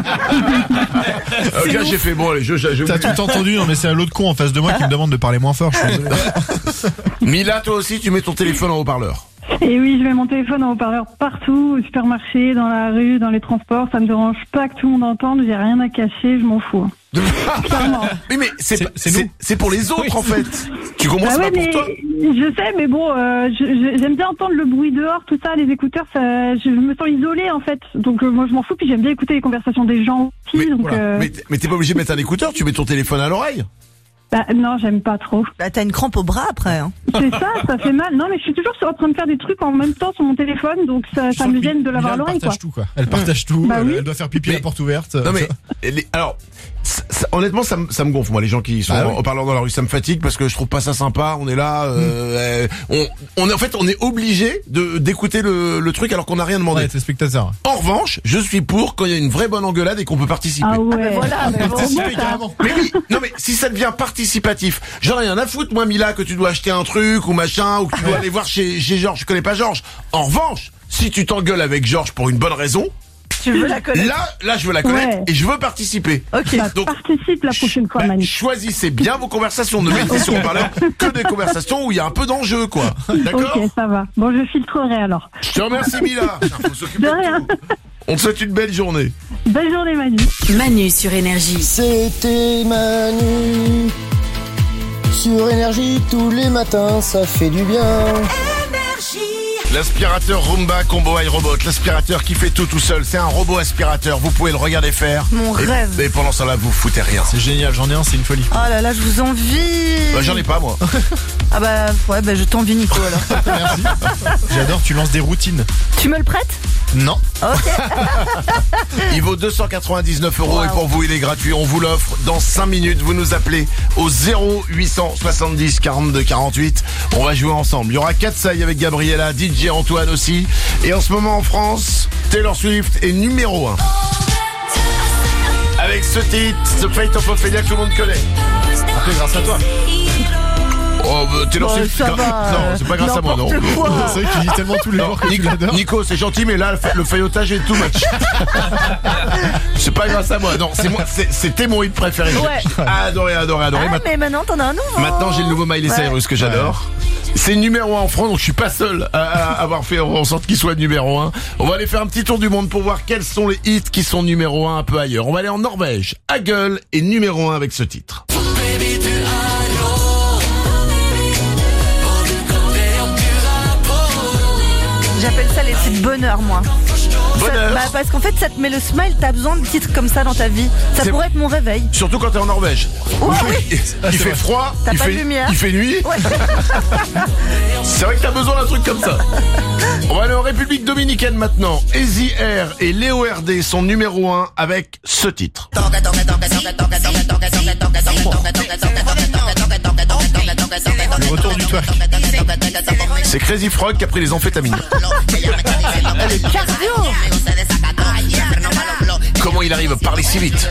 Speaker 1: Ok, là, j'ai fait, bon, allez, je... je, je
Speaker 3: T'as tout entendu, non mais c'est à l'autre con en face de moi qui me demande de parler moins fort, je suis désolé.
Speaker 1: Mila, toi aussi, tu mets ton téléphone en haut-parleur.
Speaker 8: Et oui, je mets mon téléphone en haut-parleur partout, au supermarché, dans la rue, dans les transports. Ça me dérange pas que tout le monde entende. J'ai rien à cacher, je m'en fous. Clairement.
Speaker 1: Oui, mais c'est
Speaker 3: C'est-
Speaker 1: pas-
Speaker 3: c'est
Speaker 1: c'est
Speaker 3: nous.
Speaker 1: c'est pour les autres en fait. Tu comprends?
Speaker 8: Bah
Speaker 1: C'est
Speaker 8: ouais,
Speaker 1: pas pour
Speaker 8: mais
Speaker 1: toi.
Speaker 8: je sais, mais bon, euh, je- je- j'aime bien entendre le bruit dehors, tout ça, les écouteurs, ça, je, je me sens isolée en fait. Donc euh, moi je m'en fous, puis j'aime bien écouter les conversations des gens aussi.
Speaker 1: Mais,
Speaker 8: donc,
Speaker 1: voilà.
Speaker 8: euh,
Speaker 1: mais, mais t'es pas obligé de mettre un écouteur, tu mets ton téléphone à l'oreille.
Speaker 8: bah, non, j'aime pas trop.
Speaker 2: Bah, t'as une crampe au bras après. Hein.
Speaker 8: C'est ça, ça fait mal. Non, mais je suis toujours en train de faire des trucs en même temps sur mon téléphone, donc ça, ça me gêne de l'avoir à
Speaker 3: Elle
Speaker 8: l'oreille, quoi.
Speaker 3: partage tout quoi. Elle partage tout,
Speaker 8: Bah
Speaker 3: elle,
Speaker 8: oui.
Speaker 3: elle doit faire pipi à
Speaker 1: Mais-
Speaker 3: la porte ouverte.
Speaker 1: Non mais les- alors ça- ça- honnêtement ça, me- ça me gonfle moi les gens qui sont
Speaker 3: Ah oui.
Speaker 1: en parlant dans la rue, ça me fatigue parce que je trouve pas ça sympa. On est là, euh, euh, on, on est en fait on est obligé de d'écouter le, le truc alors qu'on n'a rien demandé.
Speaker 3: Ouais, t'es spectateur.
Speaker 1: En revanche, je suis pour quand il y a une vraie bonne engueulade et qu'on peut participer.
Speaker 8: Ah ouais.
Speaker 2: Ah ben voilà, mais bon.
Speaker 3: Participer carrément.
Speaker 1: Mais oui, non mais si ça devient participatif, j'en ai rien à foutre moi Mila que tu dois acheter un truc ou machin ou que tu dois aller voir chez chez Georges, je connais pas Georges. En revanche, si tu t'engueules avec Georges pour une bonne raison,
Speaker 2: Tu veux la connaître?
Speaker 1: là là je veux la connaître
Speaker 8: Ouais.
Speaker 1: et je veux participer.
Speaker 2: Ok.
Speaker 8: Bah,
Speaker 1: Donc,
Speaker 8: participe la prochaine fois,
Speaker 1: Bah,
Speaker 8: Manu.
Speaker 1: choisissez bien vos conversations, ne mettez sur haut-parleur que des conversations où il y a un peu d'enjeu quoi. D'accord?
Speaker 8: Ok, ça va. Bon, je filtrerai alors.
Speaker 1: Je te remercie Mila. Putain, faut s'occuper
Speaker 8: De
Speaker 1: de
Speaker 8: rien.
Speaker 1: tout. On te souhaite une belle journée.
Speaker 8: Belle journée, Manu.
Speaker 7: Manu sur Énergie.
Speaker 20: C'était Manu sur Énergie tous les matins, ça fait du bien.
Speaker 1: L'aspirateur Roomba Combo iRobot, l'aspirateur qui fait tout tout seul, c'est un robot aspirateur, vous pouvez le regarder faire.
Speaker 2: Mon
Speaker 1: et,
Speaker 2: rêve.
Speaker 1: Et pendant ce temps-là, vous foutez rien.
Speaker 3: C'est génial, j'en ai un, c'est une folie.
Speaker 2: Oh là là, je vous envie.
Speaker 1: Bah, j'en ai pas moi.
Speaker 2: Ah bah ouais, bah je t'envie Nico alors.
Speaker 3: Merci. J'adore, tu lances des routines.
Speaker 2: Tu me le prêtes?
Speaker 3: Non.
Speaker 2: Ok.
Speaker 1: Il vaut deux cent quatre-vingt-dix-neuf euros
Speaker 2: Wow.
Speaker 1: et pour vous il est gratuit. On vous l'offre dans cinq minutes. Vous nous appelez au zéro huit cent soixante-dix quarante-deux quarante-huit. On va jouer ensemble. Il y aura Katsai avec Gabriella, D J Antoine aussi. Et en ce moment en France, Taylor Swift est numéro un. Avec ce titre, The Fate of Ophelia que tout le monde connaît.
Speaker 3: Après, grâce à toi.
Speaker 1: Oh, bah, Taylor
Speaker 2: Bon,
Speaker 1: Swift,
Speaker 2: ça
Speaker 1: gra-
Speaker 2: va,
Speaker 1: non, c'est pas grâce à moi, non.
Speaker 2: n'importe quoi.
Speaker 3: C'est vrai que tu dis tellement tous les jours que tu
Speaker 1: Nico,
Speaker 3: l'adores.
Speaker 1: Nico, c'est gentil, mais là, le fa- le faillotage est too much. C'est pas grâce à moi, non, c'est moi, c'est- c'était mon hit préféré. J'ai-
Speaker 2: Ouais.
Speaker 1: j'ai adoré, adoré, adoré.
Speaker 2: Ah,
Speaker 1: Maintenant-
Speaker 2: mais maintenant t'en as un nouveau.
Speaker 1: Maintenant, j'ai le nouveau Miley
Speaker 2: Ouais.
Speaker 1: Cyrus que j'adore. C'est numéro un en France, donc je suis pas seul à, à avoir fait en sorte qu'il soit numéro un. On va aller faire un petit tour du monde pour voir quels sont les hits qui sont numéro un un peu ailleurs. On va aller en Norvège. Hagel est numéro un avec ce titre.
Speaker 2: J'appelle ça les titres bonheur, moi.
Speaker 1: Bonheur.
Speaker 2: Ça- bah, parce qu'en fait, ça te met le smile, t'as besoin de titres comme ça dans ta vie. Ça
Speaker 1: C'est-
Speaker 2: pourrait être mon réveil.
Speaker 1: Surtout quand t'es en Norvège.
Speaker 2: Ouais,
Speaker 1: il il fait froid,
Speaker 2: T'as
Speaker 1: il
Speaker 2: pas
Speaker 1: fait,
Speaker 2: de lumière.
Speaker 1: il fait nuit.
Speaker 2: Ouais.
Speaker 1: C'est vrai que t'as besoin d'un truc comme ça. On va aller en République Dominicaine maintenant. Easy Air et Léo R D sont numéro un avec ce titre.
Speaker 3: Le retour du twerk.
Speaker 1: C'est Crazy Frog qui a pris les amphétamines.
Speaker 2: Cardio.
Speaker 1: Comment il arrive à parler si vite?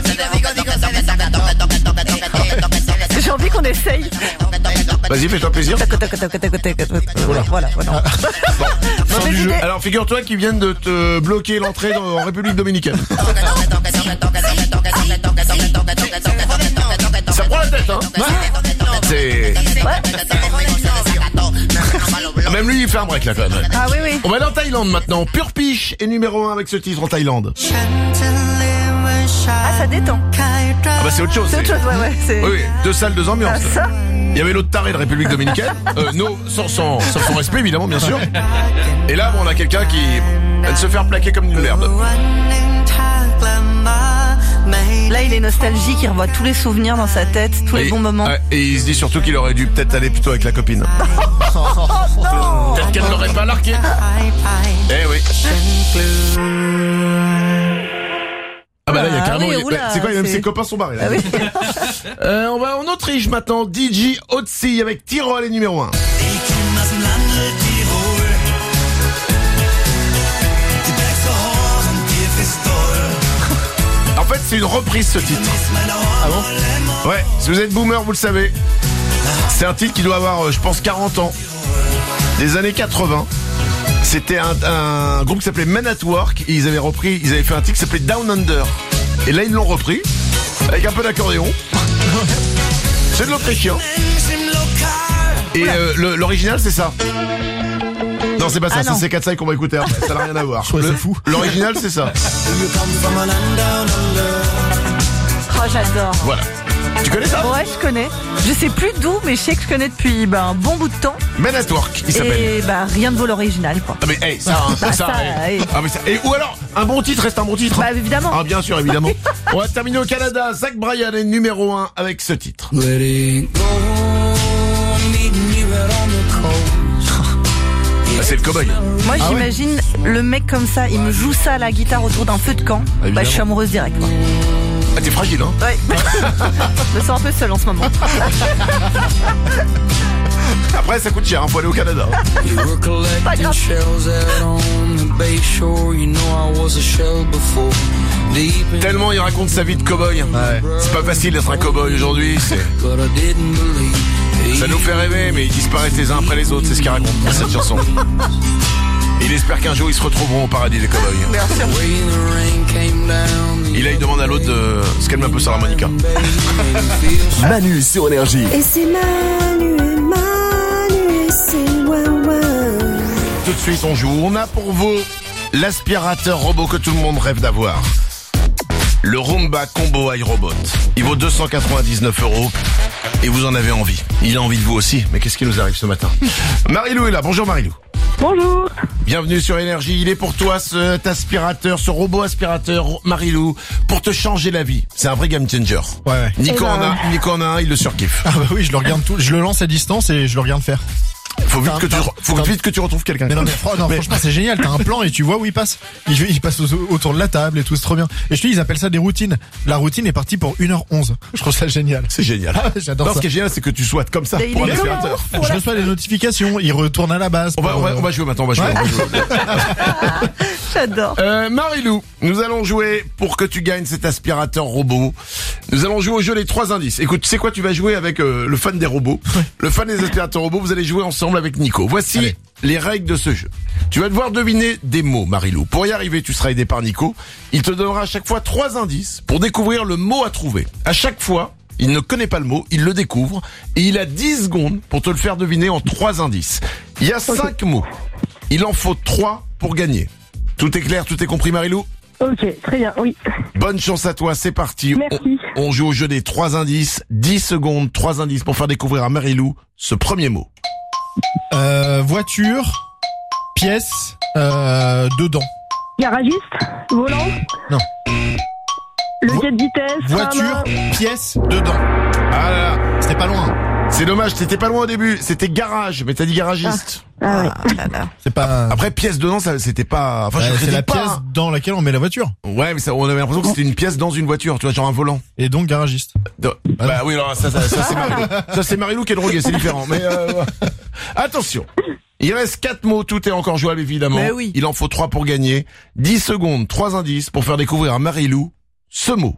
Speaker 2: J'ai envie qu'on essaye.
Speaker 1: Vas-y, fais-toi plaisir.
Speaker 2: Voilà, voilà, voilà.
Speaker 1: Fin
Speaker 2: mais
Speaker 1: du jeu.
Speaker 2: l'idée-
Speaker 1: Alors figure-toi qu'ils viennent de te bloquer l'entrée dans- en République Dominicaine. Ça prend la tête, hein? C'est... Même lui, il fait un break là quand même.
Speaker 2: Ah oui, oui.
Speaker 1: On va aller en Thaïlande maintenant. Pure Piche est numéro un avec ce titre en Thaïlande.
Speaker 2: Ah, ça détend.
Speaker 1: Ah bah c'est autre chose.
Speaker 2: C'est autre chose, ouais, ouais. c'est-
Speaker 1: Oui, oui, deux salles, deux ambiances.
Speaker 2: Ah, ça.
Speaker 1: Il y avait l'autre taré de République Dominicaine, euh, no, sans, sans, sans son respect évidemment, bien sûr. Et là, bon, on a quelqu'un qui va se faire plaquer comme une merde.
Speaker 2: Là, il est nostalgique, il revoit tous les souvenirs dans sa tête, tous les
Speaker 1: Et-
Speaker 2: bons moments.
Speaker 1: ouais, et il se dit surtout qu'il aurait dû peut-être aller plutôt avec la copine. Peut-être qu'elle l'aurait pas largué. Eh oui. Ah bah là, il y a
Speaker 2: Ah
Speaker 1: carrément...
Speaker 2: oui,
Speaker 1: il-
Speaker 2: oula,
Speaker 1: bah, c'est quoi, même
Speaker 2: c'est-
Speaker 1: ses copains sont barrés là.
Speaker 2: Ah oui.
Speaker 1: Euh, on va en Autriche maintenant. D J Otzi avec Tirol est numéro un. En fait, c'est une reprise ce titre.
Speaker 3: Ah bon?
Speaker 1: Ouais, si vous êtes boomer, vous le savez. C'est un titre qui doit avoir, euh, je pense, quarante ans. Des années quatre-vingts. C'était un, un groupe qui s'appelait Men at Work. Et ils avaient repris, ils avaient fait un titre qui s'appelait Down Under. Et là, ils l'ont repris. Avec un peu d'accordéon. C'est de l'autrichien. Et euh, le- l'original, c'est ça. Non, c'est pas ça,
Speaker 2: Ah
Speaker 1: ça
Speaker 2: non.
Speaker 1: c'est Katsai qu'on va écouter après, ça n'a rien à voir.
Speaker 3: Ouais,
Speaker 1: Le-
Speaker 3: c'est fou.
Speaker 1: L'original, c'est ça.
Speaker 2: Oh, j'adore.
Speaker 1: Voilà. Tu connais ça?
Speaker 2: Ouais, je connais. Je sais plus d'où, mais je sais que je connais depuis bah, un bon bout de temps.
Speaker 1: Men at Work, il s'appelle.
Speaker 2: Et bah, rien ne vaut l'original, quoi.
Speaker 1: Ah mais hey, ça, hein,
Speaker 2: Bah,
Speaker 1: ça,
Speaker 2: ça,
Speaker 1: hey.
Speaker 2: hey.
Speaker 1: Ah, mais ça- et, ou alors, un bon titre reste un bon titre.
Speaker 2: Bah, évidemment.
Speaker 1: Ah bien sûr, évidemment. On va terminer au Canada. Zach Bryan est numéro un avec ce titre. Ah, c'est le cowboy.
Speaker 2: Moi,
Speaker 1: Ah ouais
Speaker 2: j'imagine le mec comme ça, il me joue ça à la guitare autour d'un feu de camp.
Speaker 1: Évidemment.
Speaker 2: Bah, je suis amoureuse direct, quoi.
Speaker 1: Ah, t'es fragile, hein.
Speaker 2: Ouais. Je me sens un peu seule en ce moment.
Speaker 1: Après, ça coûte cher, hein, faut aller au Canada.
Speaker 2: Pas grave.
Speaker 1: Tellement il raconte sa vie de cowboy.
Speaker 3: Ouais.
Speaker 1: C'est pas facile d'être un cowboy aujourd'hui. C'est... Ça nous fait rêver, mais ils disparaissent les uns après les autres. C'est ce qu'il raconte dans cette chanson. Il espère qu'un jour ils se retrouveront au paradis des cowboys.
Speaker 2: Bien sûr.
Speaker 1: Et là, il demande à l'autre de se calmer un peu sur l'harmonica.
Speaker 14: Manu sur Énergie.
Speaker 21: Et c'est Manu, et Manu, et c'est ouin ouin.
Speaker 1: Tout de suite, on joue. On a pour vous l'aspirateur robot que tout le monde rêve d'avoir. Le Roomba Combo iRobot. Il vaut deux cent quatre-vingt-dix-neuf euros. Et vous en avez envie. Il a envie de vous aussi. Mais qu'est-ce qui nous arrive ce matin? Marilou est là. Bonjour Marilou.
Speaker 8: Bonjour.
Speaker 1: Bienvenue sur Énergie. Il est pour toi cet aspirateur, ce robot aspirateur, Marilou, pour te changer la vie. C'est un vrai game changer.
Speaker 3: Ouais, ouais.
Speaker 1: Nico
Speaker 8: Eh ben,
Speaker 1: en a, Nico en a un, il le surkiffe.
Speaker 3: Ah bah oui, je le regarde tout, je le lance à distance et je le regarde faire.
Speaker 1: Faut vite
Speaker 3: T'as-
Speaker 1: que tu,
Speaker 3: t'as-
Speaker 1: faut
Speaker 3: t'as-
Speaker 1: vite que tu retrouves quelqu'un.
Speaker 3: Mais non, mais, fran- non,
Speaker 1: Mais-
Speaker 3: franchement, c'est génial. T'as un plan et tu vois où il passe. Il, il passe au- autour de la table et tout, c'est trop bien. Et je te dis, ils appellent ça des routines. La routine est partie pour une heure onze. Je trouve ça génial.
Speaker 1: C'est génial.
Speaker 3: Ah, j'adore
Speaker 1: Non,
Speaker 3: ça.
Speaker 1: ce qui est génial, c'est que tu souhaites comme ça
Speaker 2: Et il
Speaker 1: pour un
Speaker 2: est
Speaker 1: aspirateur.
Speaker 2: comment
Speaker 3: Je reçois des notifications, il retourne à la base.
Speaker 1: On va,
Speaker 3: pour,
Speaker 1: on va,
Speaker 3: euh,
Speaker 1: on va jouer maintenant, on va jouer.
Speaker 3: Ouais.
Speaker 1: on va jouer.
Speaker 2: J'adore.
Speaker 1: Euh, Marilou, nous allons jouer pour que tu gagnes cet aspirateur robot. Nous allons jouer au jeu les trois indices. Écoute, tu sais quoi, tu vas jouer avec euh, le fan des robots, le fan des aspirateurs robots. Vous allez jouer ensemble avec Nico. Voici
Speaker 3: Allez.
Speaker 1: les règles de ce jeu. Tu vas devoir deviner des mots, Marilou. Pour y arriver, tu seras aidé par Nico. Il te donnera à chaque fois trois indices pour découvrir le mot à trouver. À chaque fois, il ne connaît pas le mot, il le découvre et il a dix secondes pour te le faire deviner en trois indices. Il y a cinq mots. Il en faut trois pour gagner. Tout est clair, tout est compris, Marilou?
Speaker 8: Ok, très bien, oui.
Speaker 1: Bonne chance à toi, c'est parti.
Speaker 8: Merci.
Speaker 1: On, on joue au jeu des trois indices. dix secondes, trois indices pour faire découvrir à Marilou ce premier mot.
Speaker 3: Euh, voiture, pièce, euh, dedans.
Speaker 8: Garagiste, volant,
Speaker 3: Non.
Speaker 8: levier de vitesse,
Speaker 3: Voiture,
Speaker 8: frein,
Speaker 3: pièce, dedans.
Speaker 1: Ah là là,
Speaker 3: C'était pas loin.
Speaker 1: c'est dommage, t'étais pas loin au début. C'était garage, mais t'as dit garagiste.
Speaker 8: Ah ouais.
Speaker 3: C'est pas.
Speaker 1: Après, pièce dedans, ça, c'était pas... Enfin,
Speaker 3: Ouais,
Speaker 1: je
Speaker 3: c'est
Speaker 1: critique
Speaker 3: la
Speaker 1: pas,
Speaker 3: pièce
Speaker 1: hein.
Speaker 3: dans laquelle on met la voiture.
Speaker 1: Ouais, mais ça, on avait l'impression que c'était une pièce dans une voiture, tu vois, genre un volant.
Speaker 3: Et donc garagiste.
Speaker 1: De- Bah oui, alors ça, ça, ça c'est Marilou. Ça c'est Marilou qui est drogué, c'est différent. Mais euh, attention, il reste quatre mots, tout est encore jouable évidemment.
Speaker 2: Mais oui.
Speaker 1: Il en faut trois pour gagner. dix secondes, trois indices pour faire découvrir à Marilou ce mot.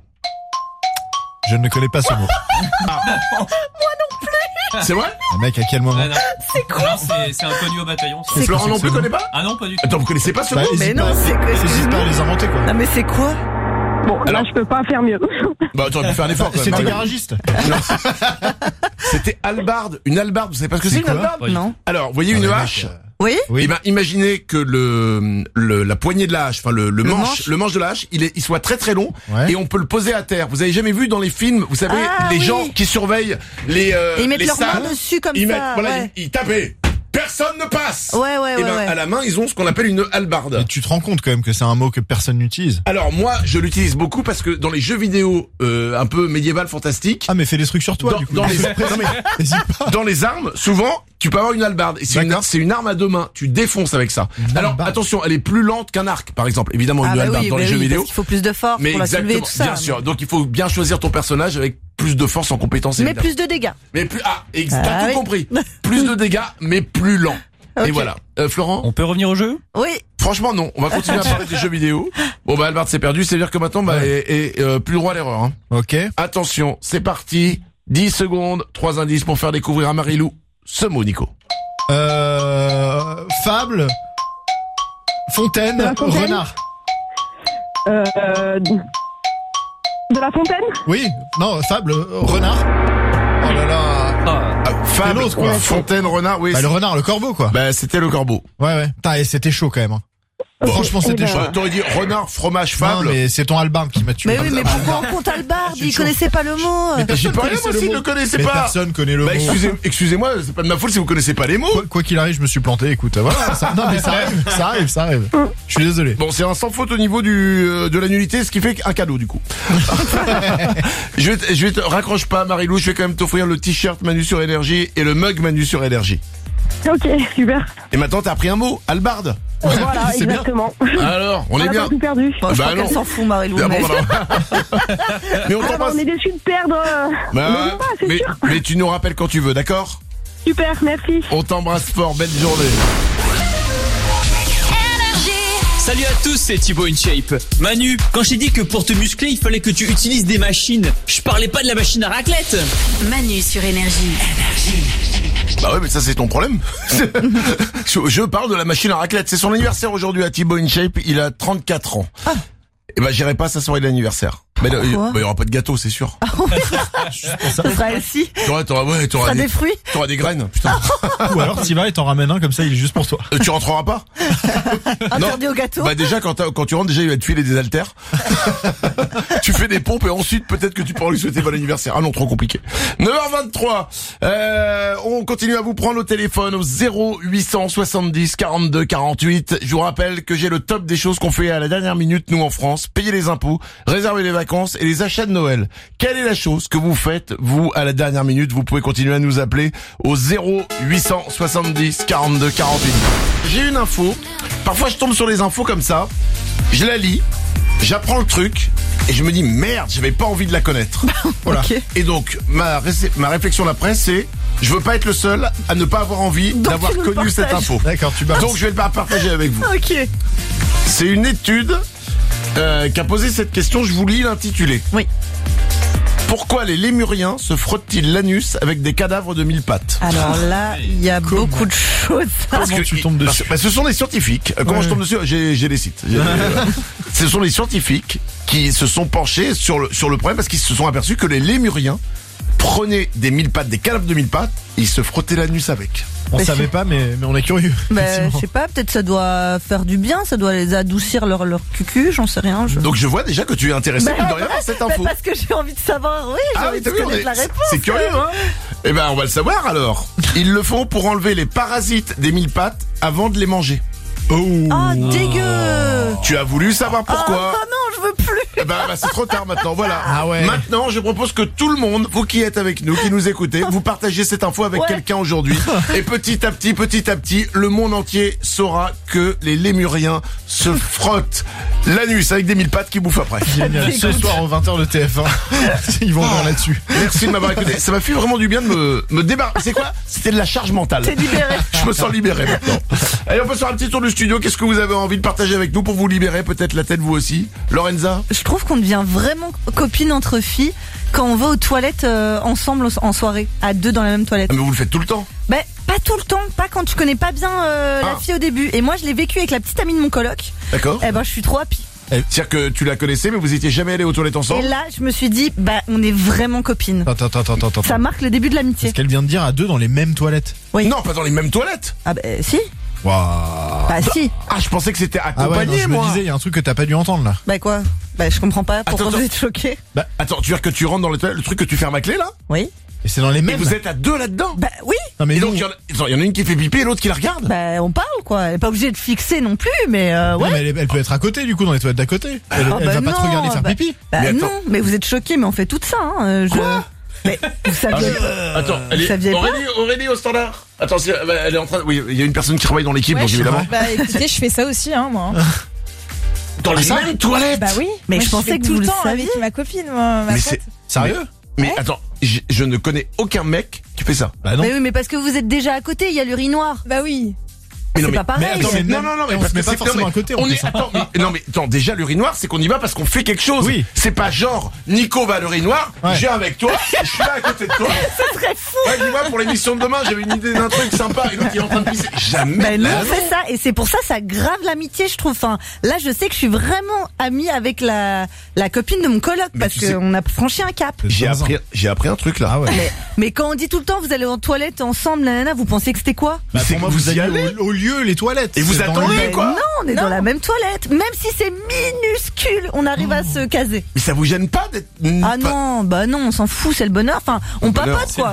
Speaker 3: Je ne connais pas ce mot.
Speaker 1: C'est vrai?
Speaker 3: Le mec, à quel moment?
Speaker 5: Ah, non.
Speaker 2: C'est quoi
Speaker 5: Non, c'est c'est inconnu au bataillon. ça.
Speaker 1: Et Florent non plus connaît pas?
Speaker 5: Ah non, pas du tout.
Speaker 1: Attends, vous connaissez pas ce
Speaker 3: Bah,
Speaker 1: mot?
Speaker 3: hésite
Speaker 2: Mais non,
Speaker 3: pas,
Speaker 2: c'est que-
Speaker 3: hésite
Speaker 2: excuse-moi.
Speaker 3: pas à les inventer, quoi.
Speaker 2: Non, mais c'est quoi?
Speaker 8: Bon, là,
Speaker 1: Alors-
Speaker 8: je peux pas faire mieux.
Speaker 1: Bah t'aurais pu faire un effort quand même.
Speaker 3: C'était
Speaker 1: Marilou.
Speaker 3: garagiste.
Speaker 1: Non. C'était albarde, une albarde, vous savez pas ce que c'est
Speaker 3: C'est
Speaker 1: une
Speaker 3: quoi
Speaker 1: albarde?
Speaker 5: Oui.
Speaker 2: Non.
Speaker 1: Alors, vous voyez
Speaker 3: Ah,
Speaker 1: une
Speaker 3: le mec,
Speaker 1: hache?
Speaker 3: euh,
Speaker 2: Oui?
Speaker 3: Oui.
Speaker 1: Eh ben, imaginez que le, le la poignée de la hache, enfin le, le,
Speaker 2: Le
Speaker 1: manche,
Speaker 2: manche.
Speaker 1: le manche de la hache, il est, il soit très très long
Speaker 3: Ouais.
Speaker 1: et on peut le poser à terre. Vous avez jamais vu dans les films, vous savez,
Speaker 2: Ah,
Speaker 1: les
Speaker 2: oui.
Speaker 1: gens qui surveillent les euh,
Speaker 2: Et ils mettent
Speaker 1: les
Speaker 2: leurs
Speaker 1: salles,
Speaker 2: mains dessus comme
Speaker 1: ils
Speaker 2: ça.
Speaker 1: mettent, voilà,
Speaker 2: ouais.
Speaker 1: ils, ils tapaient. Personne ne passe.
Speaker 2: Ouais, ouais,
Speaker 1: Et
Speaker 2: ouais,
Speaker 1: ben,
Speaker 2: ouais.
Speaker 1: à la main, ils ont ce qu'on appelle une hallebarde.
Speaker 3: Et tu te rends compte quand même que c'est un mot que personne n'utilise.
Speaker 1: Alors moi, je l'utilise beaucoup parce que dans les jeux vidéo euh, un peu médiéval fantastiques,
Speaker 3: Ah, mais fais des trucs sur toi,
Speaker 1: dans,
Speaker 3: du coup.
Speaker 1: dans les, non, mais,
Speaker 3: Hésite pas.
Speaker 1: dans les armes, souvent, tu peux avoir une hallebarde. Et c'est une,
Speaker 3: D'accord.
Speaker 1: c'est une arme à deux mains. Tu défonces avec ça.
Speaker 3: Une
Speaker 1: Alors
Speaker 3: hallebarde.
Speaker 1: attention, elle est plus lente qu'un arc, par exemple. Évidemment, une
Speaker 2: Ah bah
Speaker 1: hallebarde
Speaker 2: oui,
Speaker 1: dans
Speaker 2: bah
Speaker 1: les jeux
Speaker 2: oui,
Speaker 1: vidéo.
Speaker 2: parce qu'il faut plus de force
Speaker 1: Mais
Speaker 2: pour la soulever et
Speaker 1: exactement,
Speaker 2: tout ça.
Speaker 1: bien sûr. Donc il faut bien choisir ton personnage avec plus de force en compétence.
Speaker 2: Mais
Speaker 1: évidemment.
Speaker 2: plus de dégâts.
Speaker 1: Mais plus ah, ex-
Speaker 2: Ah
Speaker 1: t'as tout
Speaker 2: oui.
Speaker 1: compris. Plus de dégâts, mais plus lent. Et
Speaker 2: Ok.
Speaker 1: voilà. Euh, Florent.
Speaker 5: On peut revenir au jeu?
Speaker 2: Oui.
Speaker 1: Franchement, non. On va continuer à parler des jeux vidéo. Bon, bah, Albert, c'est perdu. C'est-à-dire que maintenant, bah, et, et, euh, plus droit à l'erreur, hein.
Speaker 3: Ok.
Speaker 1: Attention, c'est parti. dix secondes, trois indices pour faire découvrir à Marilou ce mot, Nico.
Speaker 3: Euh, fable. Fontaine.
Speaker 8: De la fontaine.
Speaker 3: Renard.
Speaker 8: Euh, de la fontaine.
Speaker 3: Oui. Non, fable. euh, Renard. Oh là là.
Speaker 1: Ah, fable,
Speaker 3: l'autre, quoi.
Speaker 1: Fontaine, renard, oui.
Speaker 3: Bah, le renard, le corbeau, quoi.
Speaker 1: Bah, c'était le corbeau.
Speaker 3: Ouais, ouais. Putain, et c'était chaud, quand même, hein.
Speaker 1: Bon,
Speaker 3: Franchement, c'était
Speaker 8: eh
Speaker 3: chaud.
Speaker 8: ben,
Speaker 1: T'aurais dit renard, fromage, fable.
Speaker 3: Non, mais c'est ton Albarn qui m'a tué.
Speaker 2: Mais oui, mais pourquoi on compte Albard? Il connaissait pas le mot.
Speaker 3: Mais
Speaker 1: J'y
Speaker 3: personne
Speaker 1: peux rien,
Speaker 3: connaissait
Speaker 1: moi,
Speaker 3: le
Speaker 1: s'il
Speaker 3: mot.
Speaker 1: ne connaissait
Speaker 3: Mais
Speaker 1: pas.
Speaker 3: personne connaît le
Speaker 1: Bah,
Speaker 3: mot.
Speaker 1: excusez, excusez-moi, c'est pas de ma faute si vous connaissez pas les mots.
Speaker 3: Quoi, quoi qu'il arrive, je me suis planté. Écoute, voilà. Ça, non, mais ça arrive, ça arrive, ça arrive. Je suis désolé.
Speaker 1: Bon, c'est un sans faute au niveau du euh, de la nullité, ce qui fait un cadeau du coup. je vais te, je vais te raccroche pas, Marilou, je vais quand même t'offrir le t-shirt Manu sur énergie et le mug Manu sur énergie.
Speaker 8: Ok, super.
Speaker 1: Et maintenant t'as appris un mot, Albarde.
Speaker 8: Voilà,
Speaker 3: C'est bien.
Speaker 8: exactement.
Speaker 1: Alors, on est
Speaker 8: a
Speaker 1: bien.
Speaker 8: pas tout perdu.
Speaker 2: Bon, je
Speaker 1: Bah
Speaker 2: crois
Speaker 1: non.
Speaker 2: qu'elle s'en fout, Marilou.
Speaker 1: Ah bon,
Speaker 2: mais-
Speaker 1: voilà. Mais on
Speaker 8: Ah, bah,
Speaker 1: t'embrasse.
Speaker 8: on est déçus de perdre. euh,
Speaker 1: Bah,
Speaker 8: le combat, c'est
Speaker 1: mais,
Speaker 8: sûr.
Speaker 1: mais tu nous rappelles quand tu veux, d'accord?
Speaker 8: Super, merci.
Speaker 1: On t'embrasse fort, belle journée.
Speaker 4: Salut à tous, c'est Thibaut InShape. Manu, quand j'ai dit que pour te muscler, il fallait que tu utilises des machines, je parlais pas de la machine à raclette.
Speaker 7: Manu sur Énergie.
Speaker 1: Bah ouais, mais ça c'est ton problème. je, je parle de la machine à raclette. C'est son anniversaire aujourd'hui à Thibaut InShape. Il a trente-quatre ans.
Speaker 2: Ah.
Speaker 1: Et bah j'irai pas à sa soirée d'anniversaire. Mais là, il
Speaker 2: Pourquoi
Speaker 1: bah, il y aura pas de gâteau, c'est sûr.
Speaker 2: Ça sera Elsie.
Speaker 1: T'auras, t'auras, ouais,
Speaker 2: Ça
Speaker 1: t'auras
Speaker 2: sera
Speaker 1: des,
Speaker 2: des fruits.
Speaker 1: t'auras des graines. Putain.
Speaker 3: Ou alors, t'y vas et t'en ramènes un comme ça, il est juste pour toi.
Speaker 1: Euh, tu rentreras pas?
Speaker 2: Interdit au gâteau.
Speaker 1: Bah déjà quand, t'as- quand tu rentres, déjà il va te filer des haltères. Tu fais des pompes et ensuite peut-être que tu pourras lui souhaiter bon anniversaire. Ah non, trop compliqué. neuf heures vingt-trois. Euh, on continue à vous prendre au téléphone au zéro huit cent soixante-dix quarante-deux quarante-huit. Je vous rappelle que j'ai le top des choses qu'on fait à la dernière minute nous en France. Payer les impôts, réserver les vacances et les achats de Noël. Quelle est la chose que vous faites vous à la dernière minute? Vous pouvez continuer à nous appeler au zéro huit cent soixante-dix quarante-deux quarante-huit. J'ai une info. Parfois je tombe sur les infos comme ça. Je la lis. J'apprends le truc et je me dis merde, j'avais pas envie de la connaître. Voilà.
Speaker 2: Ok.
Speaker 1: Et donc ma ré- ma réflexion d'après c'est je veux pas être le seul à ne pas avoir envie
Speaker 2: Donc,
Speaker 1: d'avoir
Speaker 2: tu nous le
Speaker 1: connu cette
Speaker 2: partages.
Speaker 1: info.
Speaker 3: D'accord, tu balances.
Speaker 1: Donc je vais le partager avec vous.
Speaker 2: Ok.
Speaker 1: C'est une étude euh, qui a posé cette question, je vous lis l'intitulé.
Speaker 2: Oui.
Speaker 1: Pourquoi les lémuriens se frottent-ils l'anus avec des cadavres de mille pattes?
Speaker 2: Alors là, il y a
Speaker 3: Comment
Speaker 2: beaucoup de choses.
Speaker 1: Parce que
Speaker 3: tu tombes dessus?
Speaker 1: parce que- bah, ce sont des scientifiques. Euh, Comment
Speaker 3: Ouais.
Speaker 1: je tombe dessus? J'ai j'ai les sites. J'ai- euh, ce sont les scientifiques qui se sont penchés sur le sur le problème parce qu'ils se sont aperçus que les lémuriens prenaient des mille pattes, des cadavres de mille pattes, et ils se frottaient l'anus avec.
Speaker 3: On
Speaker 2: Mais
Speaker 3: savait
Speaker 2: c'est-
Speaker 3: pas, mais, mais on est curieux.
Speaker 2: Bah,
Speaker 3: effectivement.
Speaker 2: je sais pas, peut-être ça doit faire du bien, ça doit les adoucir leur, leur cucu, j'en sais rien. Je...
Speaker 1: Donc je vois déjà que tu es intéressé
Speaker 2: Bah,
Speaker 1: mine de rien par cette
Speaker 2: bah,
Speaker 1: info.
Speaker 2: parce que j'ai envie de savoir, oui, j'ai
Speaker 1: Ah
Speaker 2: envie
Speaker 1: oui,
Speaker 2: de
Speaker 1: t'as vu, on
Speaker 2: connaître
Speaker 1: est-
Speaker 2: la réponse.
Speaker 1: c'est curieux, hein? Eh ben, on va le savoir alors. Ils le font pour enlever les parasites des mille pattes avant de les manger.
Speaker 3: Oh,
Speaker 2: Oh, dégueu.
Speaker 1: Tu as voulu savoir
Speaker 2: Ah
Speaker 1: pourquoi?
Speaker 2: non, je veux plus.
Speaker 1: Eh ben, bah, c'est trop tard maintenant, voilà.
Speaker 3: Ah ouais.
Speaker 1: Maintenant, je propose que tout le monde, vous qui êtes avec nous, qui nous écoutez, vous partagez cette info avec
Speaker 2: Ouais.
Speaker 1: quelqu'un aujourd'hui. Et petit à petit, petit à petit, le monde entier saura que les lémuriens se frottent l'anus avec des mille pattes qui bouffent après.
Speaker 3: génial. Ce soir aux vingt heures de T F un, ils vont voir là-dessus.
Speaker 1: Merci de m'avoir écouté. Ça m'a fait vraiment du bien de me, me débarrasser. C'est quoi? C'était de la charge mentale.
Speaker 2: T'es libéré.
Speaker 1: Je me sens libéré maintenant. Allez, on peut faire un petit tour du studio. Qu'est-ce que vous avez envie de partager avec nous pour vous libérer peut-être la tête vous aussi? Lorenza?
Speaker 2: Je trouve qu'on devient vraiment copines entre filles quand on va aux toilettes euh, ensemble en soirée, à deux dans la même toilette.
Speaker 1: Ah, mais vous le faites tout le temps.
Speaker 2: Ben, pas tout le temps, pas quand tu connais pas bien euh,
Speaker 1: Ah.
Speaker 2: la fille au début. Et moi, je l'ai vécu avec la petite amie de mon coloc.
Speaker 1: D'accord.
Speaker 2: Eh ben, je suis trop happy.
Speaker 1: C'est-à-dire que tu la connaissais, mais vous étiez jamais allés aux toilettes ensemble?
Speaker 2: Et là, je me suis dit, bah, on est vraiment copines.
Speaker 3: Attends, attends, attends, attends.
Speaker 2: Ça marque le début de l'amitié.
Speaker 3: Ce qu'elle vient de dire à deux dans les mêmes toilettes.
Speaker 2: Oui.
Speaker 1: Non, pas dans les mêmes toilettes.
Speaker 2: Ah ben, si.
Speaker 3: Waouh.
Speaker 2: Bah, si.
Speaker 1: Ah, je pensais que c'était
Speaker 3: Ah ouais, non,
Speaker 1: accompagné,
Speaker 3: je
Speaker 1: moi.
Speaker 3: me disais, il y a un truc que t'as pas dû entendre là.
Speaker 2: Bah, quoi? Bah, je comprends pas pourquoi
Speaker 1: Attends,
Speaker 2: vous
Speaker 1: attends.
Speaker 2: êtes choqués.
Speaker 1: Bah, attends, tu veux dire que tu rentres dans les toilettes, le truc que tu fermes à clé, là?
Speaker 2: Oui.
Speaker 3: Et c'est dans les
Speaker 1: Et
Speaker 3: mêmes.
Speaker 1: vous êtes à deux là-dedans?
Speaker 2: Bah, oui.
Speaker 3: Non mais
Speaker 1: Et
Speaker 3: nous,
Speaker 1: donc, il y, en a- attends, il y en a une qui fait pipi et l'autre qui la regarde?
Speaker 2: Bah, on parle, quoi. Elle est pas obligée de fixer non plus, mais euh,
Speaker 3: non,
Speaker 2: ouais.
Speaker 3: mais elle, est- elle peut être à côté du coup dans les toilettes d'à côté. Elle,
Speaker 2: Ah,
Speaker 3: elle
Speaker 2: bah
Speaker 3: va pas te
Speaker 2: non,
Speaker 3: regarder faire
Speaker 2: bah-
Speaker 3: pipi.
Speaker 2: Bah,
Speaker 1: Mais attends.
Speaker 2: non, mais vous êtes choqués, mais on fait tout ça, hein. euh, Je...
Speaker 1: Quoi
Speaker 2: Mais vous saviez.
Speaker 1: Ah, attends, elle
Speaker 2: Vous
Speaker 1: est...
Speaker 2: saviez pas
Speaker 1: Aurélie, Aurélie au standard. Attends, c'est- bah, elle est en train. Oui, il y a une personne qui travaille dans l'équipe,
Speaker 22: Ouais,
Speaker 1: donc
Speaker 22: je-
Speaker 1: évidemment.
Speaker 22: Bah écoutez, je fais ça aussi, hein, moi.
Speaker 1: Dans les
Speaker 3: ça
Speaker 1: mêmes toilettes.
Speaker 22: Bah oui.
Speaker 2: Mais
Speaker 22: Moi,
Speaker 2: je pensais
Speaker 22: fais
Speaker 2: que
Speaker 22: tout
Speaker 2: vous
Speaker 22: le
Speaker 2: le
Speaker 22: temps avec
Speaker 2: saviez.
Speaker 22: ma copine, moi, ma
Speaker 1: Mais
Speaker 22: pote.
Speaker 1: c'est
Speaker 3: Sérieux?
Speaker 1: Mais
Speaker 22: Ouais.
Speaker 1: attends, je, je ne connais aucun mec qui fait ça.
Speaker 3: Bah non.
Speaker 2: Mais oui, mais parce que vous êtes déjà à côté, il y a l'urinoir.
Speaker 22: Bah oui.
Speaker 1: Mais non,
Speaker 2: C'est
Speaker 1: mais-
Speaker 2: pas pareil.
Speaker 3: mais attends, mais
Speaker 1: Non, non, non, mais
Speaker 3: on
Speaker 1: parce
Speaker 3: se met
Speaker 1: que
Speaker 3: pas
Speaker 1: c'est-
Speaker 3: forcément
Speaker 1: non, mais
Speaker 3: à côté, en
Speaker 1: On
Speaker 3: plus,
Speaker 1: est,
Speaker 3: hein.
Speaker 1: attends, mais, non, mais attends, déjà, l'urinoir, c'est qu'on y va parce qu'on fait quelque chose.
Speaker 3: Oui.
Speaker 1: C'est pas genre, Nico va à l'urinoir,
Speaker 3: Ouais.
Speaker 1: j'ai avec toi, je suis là à côté de toi.
Speaker 2: Ça serait fou.
Speaker 1: Ouais, dis-moi, pour l'émission de demain, j'avais une idée d'un truc sympa et l'autre, il est en train de pisser. Jamais.
Speaker 2: Ben
Speaker 1: de
Speaker 2: non,
Speaker 1: la
Speaker 2: on fait ça et c'est pour ça ça grave l'amitié, je trouve. Enfin, là, je sais que je suis vraiment amie avec la la copine de mon coloc
Speaker 1: Mais
Speaker 2: parce
Speaker 1: tu sais-
Speaker 2: qu'on a franchi un cap.
Speaker 1: J'ai appris, j'ai appris un truc là.
Speaker 3: Ah ouais.
Speaker 2: Mais, mais quand on dit tout le temps vous allez en toilette ensemble, nanana, vous pensez que c'était quoi?
Speaker 3: Bah,
Speaker 1: C'est
Speaker 3: pour moi,
Speaker 1: que
Speaker 3: vous,
Speaker 1: vous y
Speaker 3: allez
Speaker 1: allez
Speaker 3: au, au lieu, les toilettes.
Speaker 1: Et vous
Speaker 3: C'est dans
Speaker 1: attendez,
Speaker 3: le-
Speaker 2: Ben
Speaker 1: quoi.
Speaker 2: non, on est
Speaker 22: Non.
Speaker 2: dans la même toilette, même si c'est minuscule, on arrive à se caser.
Speaker 1: Mais ça vous gêne pas d'être.
Speaker 2: Ah non, bah non, on s'en fout, c'est le bonheur. Enfin, on
Speaker 1: bonheur,
Speaker 2: papote
Speaker 1: c'est-
Speaker 2: quoi.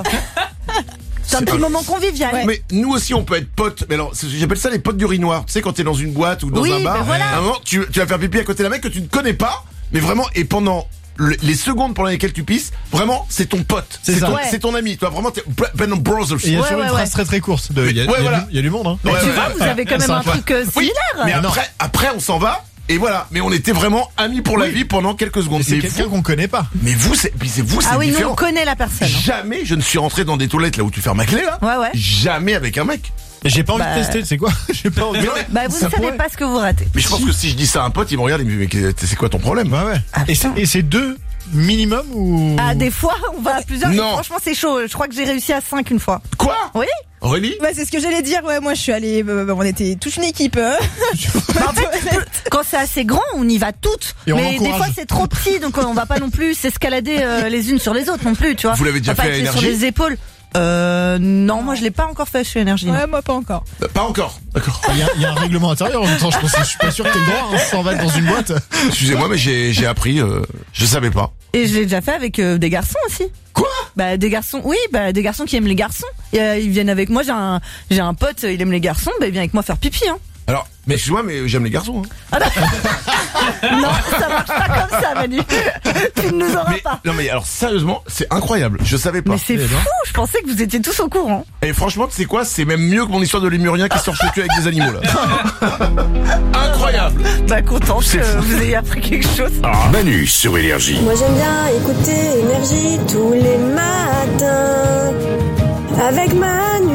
Speaker 2: C'est un
Speaker 1: C'est
Speaker 2: petit
Speaker 1: un-
Speaker 2: moment convivial.
Speaker 1: Mais nous aussi, on peut être potes. Mais alors, c'est- j'appelle ça les potes d'urinoir. Tu sais, quand t'es dans une boîte ou dans
Speaker 2: Oui,
Speaker 1: un bar,
Speaker 2: ben voilà.
Speaker 1: à un moment, tu, tu vas faire pipi à côté d'un mec que tu ne connais pas, mais vraiment, et pendant le- les secondes pendant lesquelles tu pisses, vraiment, c'est ton pote.
Speaker 3: C'est
Speaker 1: C'est
Speaker 3: ça.
Speaker 1: ton,
Speaker 2: Ouais.
Speaker 1: c'est ton ami. Toi, vraiment, t'es Ben brothers.
Speaker 3: Et il y a
Speaker 2: Ouais,
Speaker 3: toujours
Speaker 2: ouais,
Speaker 3: une
Speaker 2: ouais.
Speaker 3: phrase très très courte. De, il y a,
Speaker 1: Ouais,
Speaker 3: il y a
Speaker 1: voilà.
Speaker 3: du, il y a du monde, hein.
Speaker 2: Mais
Speaker 1: Ouais,
Speaker 2: tu
Speaker 1: ouais,
Speaker 2: vois,
Speaker 1: ouais.
Speaker 2: vous avez quand même un
Speaker 3: Sympa.
Speaker 2: truc euh,
Speaker 1: Oui,
Speaker 2: similaire.
Speaker 1: mais
Speaker 3: Ah, non.
Speaker 1: après, après, on s'en va. Et voilà, mais on était vraiment amis pour la
Speaker 3: Oui.
Speaker 1: vie pendant quelques secondes.
Speaker 3: Et c'est
Speaker 1: Mais
Speaker 3: quelqu'un
Speaker 1: vous,
Speaker 3: qu'on connaît pas.
Speaker 1: mais vous, c'est, puis c'est vous, c'est
Speaker 2: Ah oui, nous
Speaker 1: différent.
Speaker 2: on connaît la personne. hein.
Speaker 1: Jamais je ne suis rentré dans des toilettes là où tu fermes ma clé là.
Speaker 2: Ouais, ouais.
Speaker 1: Jamais avec un mec.
Speaker 3: Et j'ai pas envie
Speaker 2: Bah.
Speaker 3: de tester, c'est quoi? J'ai pas envie.
Speaker 2: Bah vous
Speaker 3: Ça
Speaker 2: ne savez
Speaker 3: pourrait.
Speaker 2: pas ce que vous ratez.
Speaker 1: Mais je pense que si je dis ça à un pote, il me regarde et il me dit mais c'est quoi ton problème?
Speaker 3: Bah ouais.
Speaker 2: Ah,
Speaker 3: et c'est-
Speaker 2: putain.
Speaker 3: et c'est deux minimum ou?
Speaker 2: Ah, des fois, on va à plusieurs. et
Speaker 1: Non.
Speaker 2: franchement, c'est chaud. Je crois que j'ai réussi à cinq une fois.
Speaker 1: Quoi?
Speaker 2: Oui.
Speaker 1: Aurélie?
Speaker 22: Bah, c'est ce que j'allais dire. Ouais, moi, je suis allée. euh, on était toute une équipe. hein.
Speaker 2: Bah, en fait, peu- quand c'est assez grand, on y va toutes.
Speaker 3: Et on
Speaker 2: Mais des
Speaker 3: encourage.
Speaker 2: fois, c'est trop petit, donc on va pas non plus s'escalader euh, les unes sur les autres non plus, tu vois.
Speaker 1: Vous l'avez déjà
Speaker 2: On va
Speaker 1: fait
Speaker 2: pas
Speaker 1: à
Speaker 2: être sur
Speaker 1: Énergie
Speaker 2: les épaules. Euh, non, moi je l'ai pas encore fait chez Énergie. non.
Speaker 22: Ouais, moi pas encore.
Speaker 1: Euh, Pas encore. D'accord.
Speaker 3: Il y, a, il y a un règlement intérieur en même temps, je pense, je suis pas sûr que t'aies le droit, hein, sans va être dans une boîte.
Speaker 1: Excusez-moi, mais j'ai j'ai appris. Euh, je savais pas.
Speaker 2: Et je l'ai déjà fait avec euh, des garçons aussi.
Speaker 1: Quoi?
Speaker 2: Bah des garçons, oui, bah des garçons qui aiment les garçons. Et, euh, ils viennent avec moi. J'ai un, j'ai un pote, il aime les garçons. Bah il vient avec moi faire pipi. Hein.
Speaker 1: Alors, mais excuse-moi, mais j'aime les garçons. Hein.
Speaker 2: Non, ça marche pas comme ça, Manu. Tu ne nous auras
Speaker 1: Mais,
Speaker 2: pas.
Speaker 1: non mais alors sérieusement, c'est incroyable. Je savais pas.
Speaker 2: Mais c'est fou. Je pensais que vous étiez tous au courant.
Speaker 1: Et franchement, tu sais quoi? C'est même mieux que mon histoire de lémurien qui sort le cul avec des animaux là. Incroyable.
Speaker 2: Bah content
Speaker 1: C'est
Speaker 2: que
Speaker 1: fou.
Speaker 2: vous ayez appris quelque chose.
Speaker 14: Manu sur Énergie.
Speaker 21: Moi j'aime bien écouter Énergie tous les matins avec Manu.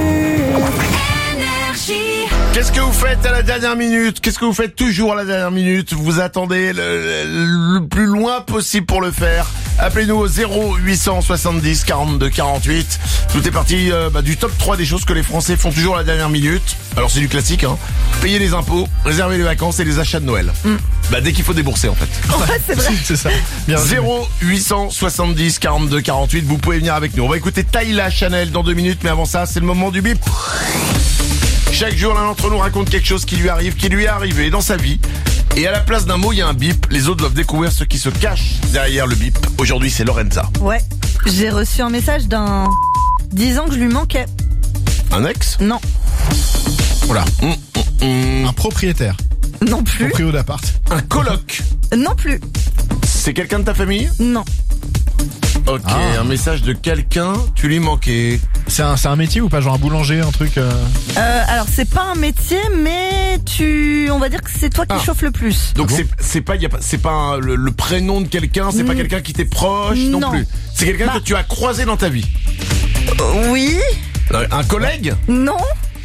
Speaker 1: Qu'est-ce que vous faites à la dernière minute? Qu'est-ce que vous faites toujours à la dernière minute? Vous attendez le, le- le plus loin possible pour le faire. Appelez-nous au zéro huit cent soixante-dix quarante-deux quarante-huit. Tout est parti euh, bah, du top trois des choses que les Français font toujours à la dernière minute. Alors c'est du classique, hein. Payer les impôts, réserver les vacances et les achats de Noël. Bah dès qu'il faut débourser en fait.
Speaker 2: Ouais, c'est vrai.
Speaker 3: C'est ça. Bien résumé.
Speaker 1: zéro huit cent soixante-dix quarante-deux quarante-huit. Vous pouvez venir avec nous. On va écouter Tyla Chanel dans deux minutes, mais avant ça, c'est le moment du bip. Chaque jour, l'un d'entre nous raconte quelque chose qui lui arrive, qui lui est arrivé dans sa vie. Et à la place d'un mot, il y a un bip. Les autres doivent découvrir ce qui se cache derrière le bip. Aujourd'hui, c'est Lorenza.
Speaker 2: Ouais. J'ai reçu un message d'un disant que je lui manquais.
Speaker 1: Un ex?
Speaker 2: Non,
Speaker 1: Voilà. Hum, hum, hum.
Speaker 3: Un propriétaire.
Speaker 2: non plus.
Speaker 3: Proprio d'appart.
Speaker 1: Un coloc.
Speaker 2: Non plus.
Speaker 1: C'est quelqu'un de ta famille?
Speaker 2: Non.
Speaker 1: Ok,
Speaker 3: Ah.
Speaker 1: un message de quelqu'un, tu lui manquais.
Speaker 3: C'est un, c'est un métier ou pas? Genre un boulanger, un truc. euh,
Speaker 2: Euh, alors c'est pas un métier, mais tu, on va dire que c'est toi qui
Speaker 1: Ah.
Speaker 2: chauffe le plus.
Speaker 1: Donc
Speaker 3: Ah bon
Speaker 1: c'est c'est pas y a pas c'est pas un- le, le prénom de quelqu'un, c'est pas
Speaker 2: Mm.
Speaker 1: quelqu'un qui t'est proche non,
Speaker 2: Non.
Speaker 1: plus. C'est quelqu'un
Speaker 2: Bah.
Speaker 1: que tu as croisé dans ta vie.
Speaker 2: Euh, Oui.
Speaker 1: Euh, Un collègue?
Speaker 2: Non.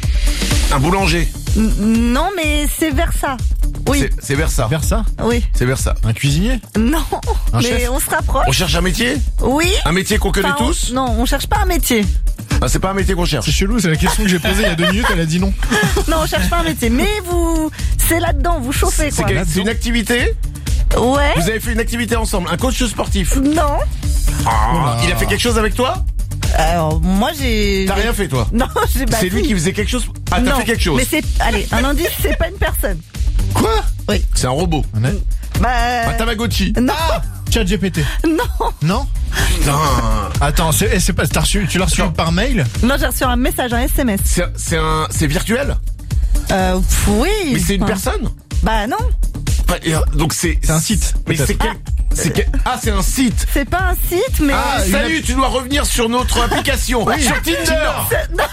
Speaker 1: Un boulanger?
Speaker 2: N- Non, mais c'est vers ça. Oui.
Speaker 1: C'est- C'est vers ça.
Speaker 3: Vers ça?
Speaker 2: Oui.
Speaker 1: C'est vers ça.
Speaker 3: Un cuisinier?
Speaker 2: Non.
Speaker 3: Un
Speaker 2: mais
Speaker 3: chef
Speaker 2: on se rapproche.
Speaker 1: On cherche un métier?
Speaker 2: Oui.
Speaker 1: Un métier qu'on connaît
Speaker 2: Enfin, on-
Speaker 1: tous?
Speaker 2: Non, on cherche pas un métier.
Speaker 1: Ah, c'est pas un métier qu'on cherche.
Speaker 3: C'est chelou, c'est la question que j'ai posée il y a deux minutes, elle a dit non.
Speaker 2: Non, on cherche pas un métier. Mais vous, c'est là-dedans, vous chauffez
Speaker 1: C'est
Speaker 2: quoi.
Speaker 1: quel- c'est une activité?
Speaker 2: Ouais.
Speaker 1: Vous avez fait une activité ensemble? Un coach sportif?
Speaker 2: Non.
Speaker 1: Ah, il a fait quelque chose avec toi?
Speaker 2: Alors moi j'ai.
Speaker 1: T'as rien fait toi?
Speaker 2: Non, j'ai pas.
Speaker 1: C'est lui qui faisait quelque chose? Ah, t'as
Speaker 2: Non,
Speaker 1: fait quelque chose?
Speaker 2: Mais c'est, allez, un indice, c'est pas une personne.
Speaker 1: Quoi?
Speaker 2: Oui.
Speaker 1: C'est un robot.
Speaker 2: Bah.
Speaker 1: Un Tamagotchi.
Speaker 2: Non.
Speaker 3: Chat G P T.
Speaker 2: Non.
Speaker 3: Non?
Speaker 1: Putain.
Speaker 3: Attends, c'est, c'est pas, t'as reçu, tu l'as reçu par mail?
Speaker 2: Non, j'ai reçu un message, un S M S.
Speaker 1: C'est c'est un c'est virtuel?
Speaker 2: Euh, pff, oui.
Speaker 1: Mais c'est une
Speaker 2: Enfin,
Speaker 1: personne?
Speaker 2: Bah non.
Speaker 1: Bah, et, euh, Donc c'est
Speaker 3: C'est un site,
Speaker 1: Mais
Speaker 3: peut-être.
Speaker 1: c'est quel- C'est que... Ah, c'est un site.
Speaker 2: C'est pas un site, mais.
Speaker 1: Ah, salut, tu dois revenir sur notre application.
Speaker 2: Oui.
Speaker 1: Sur Tinder.
Speaker 2: C'est- non.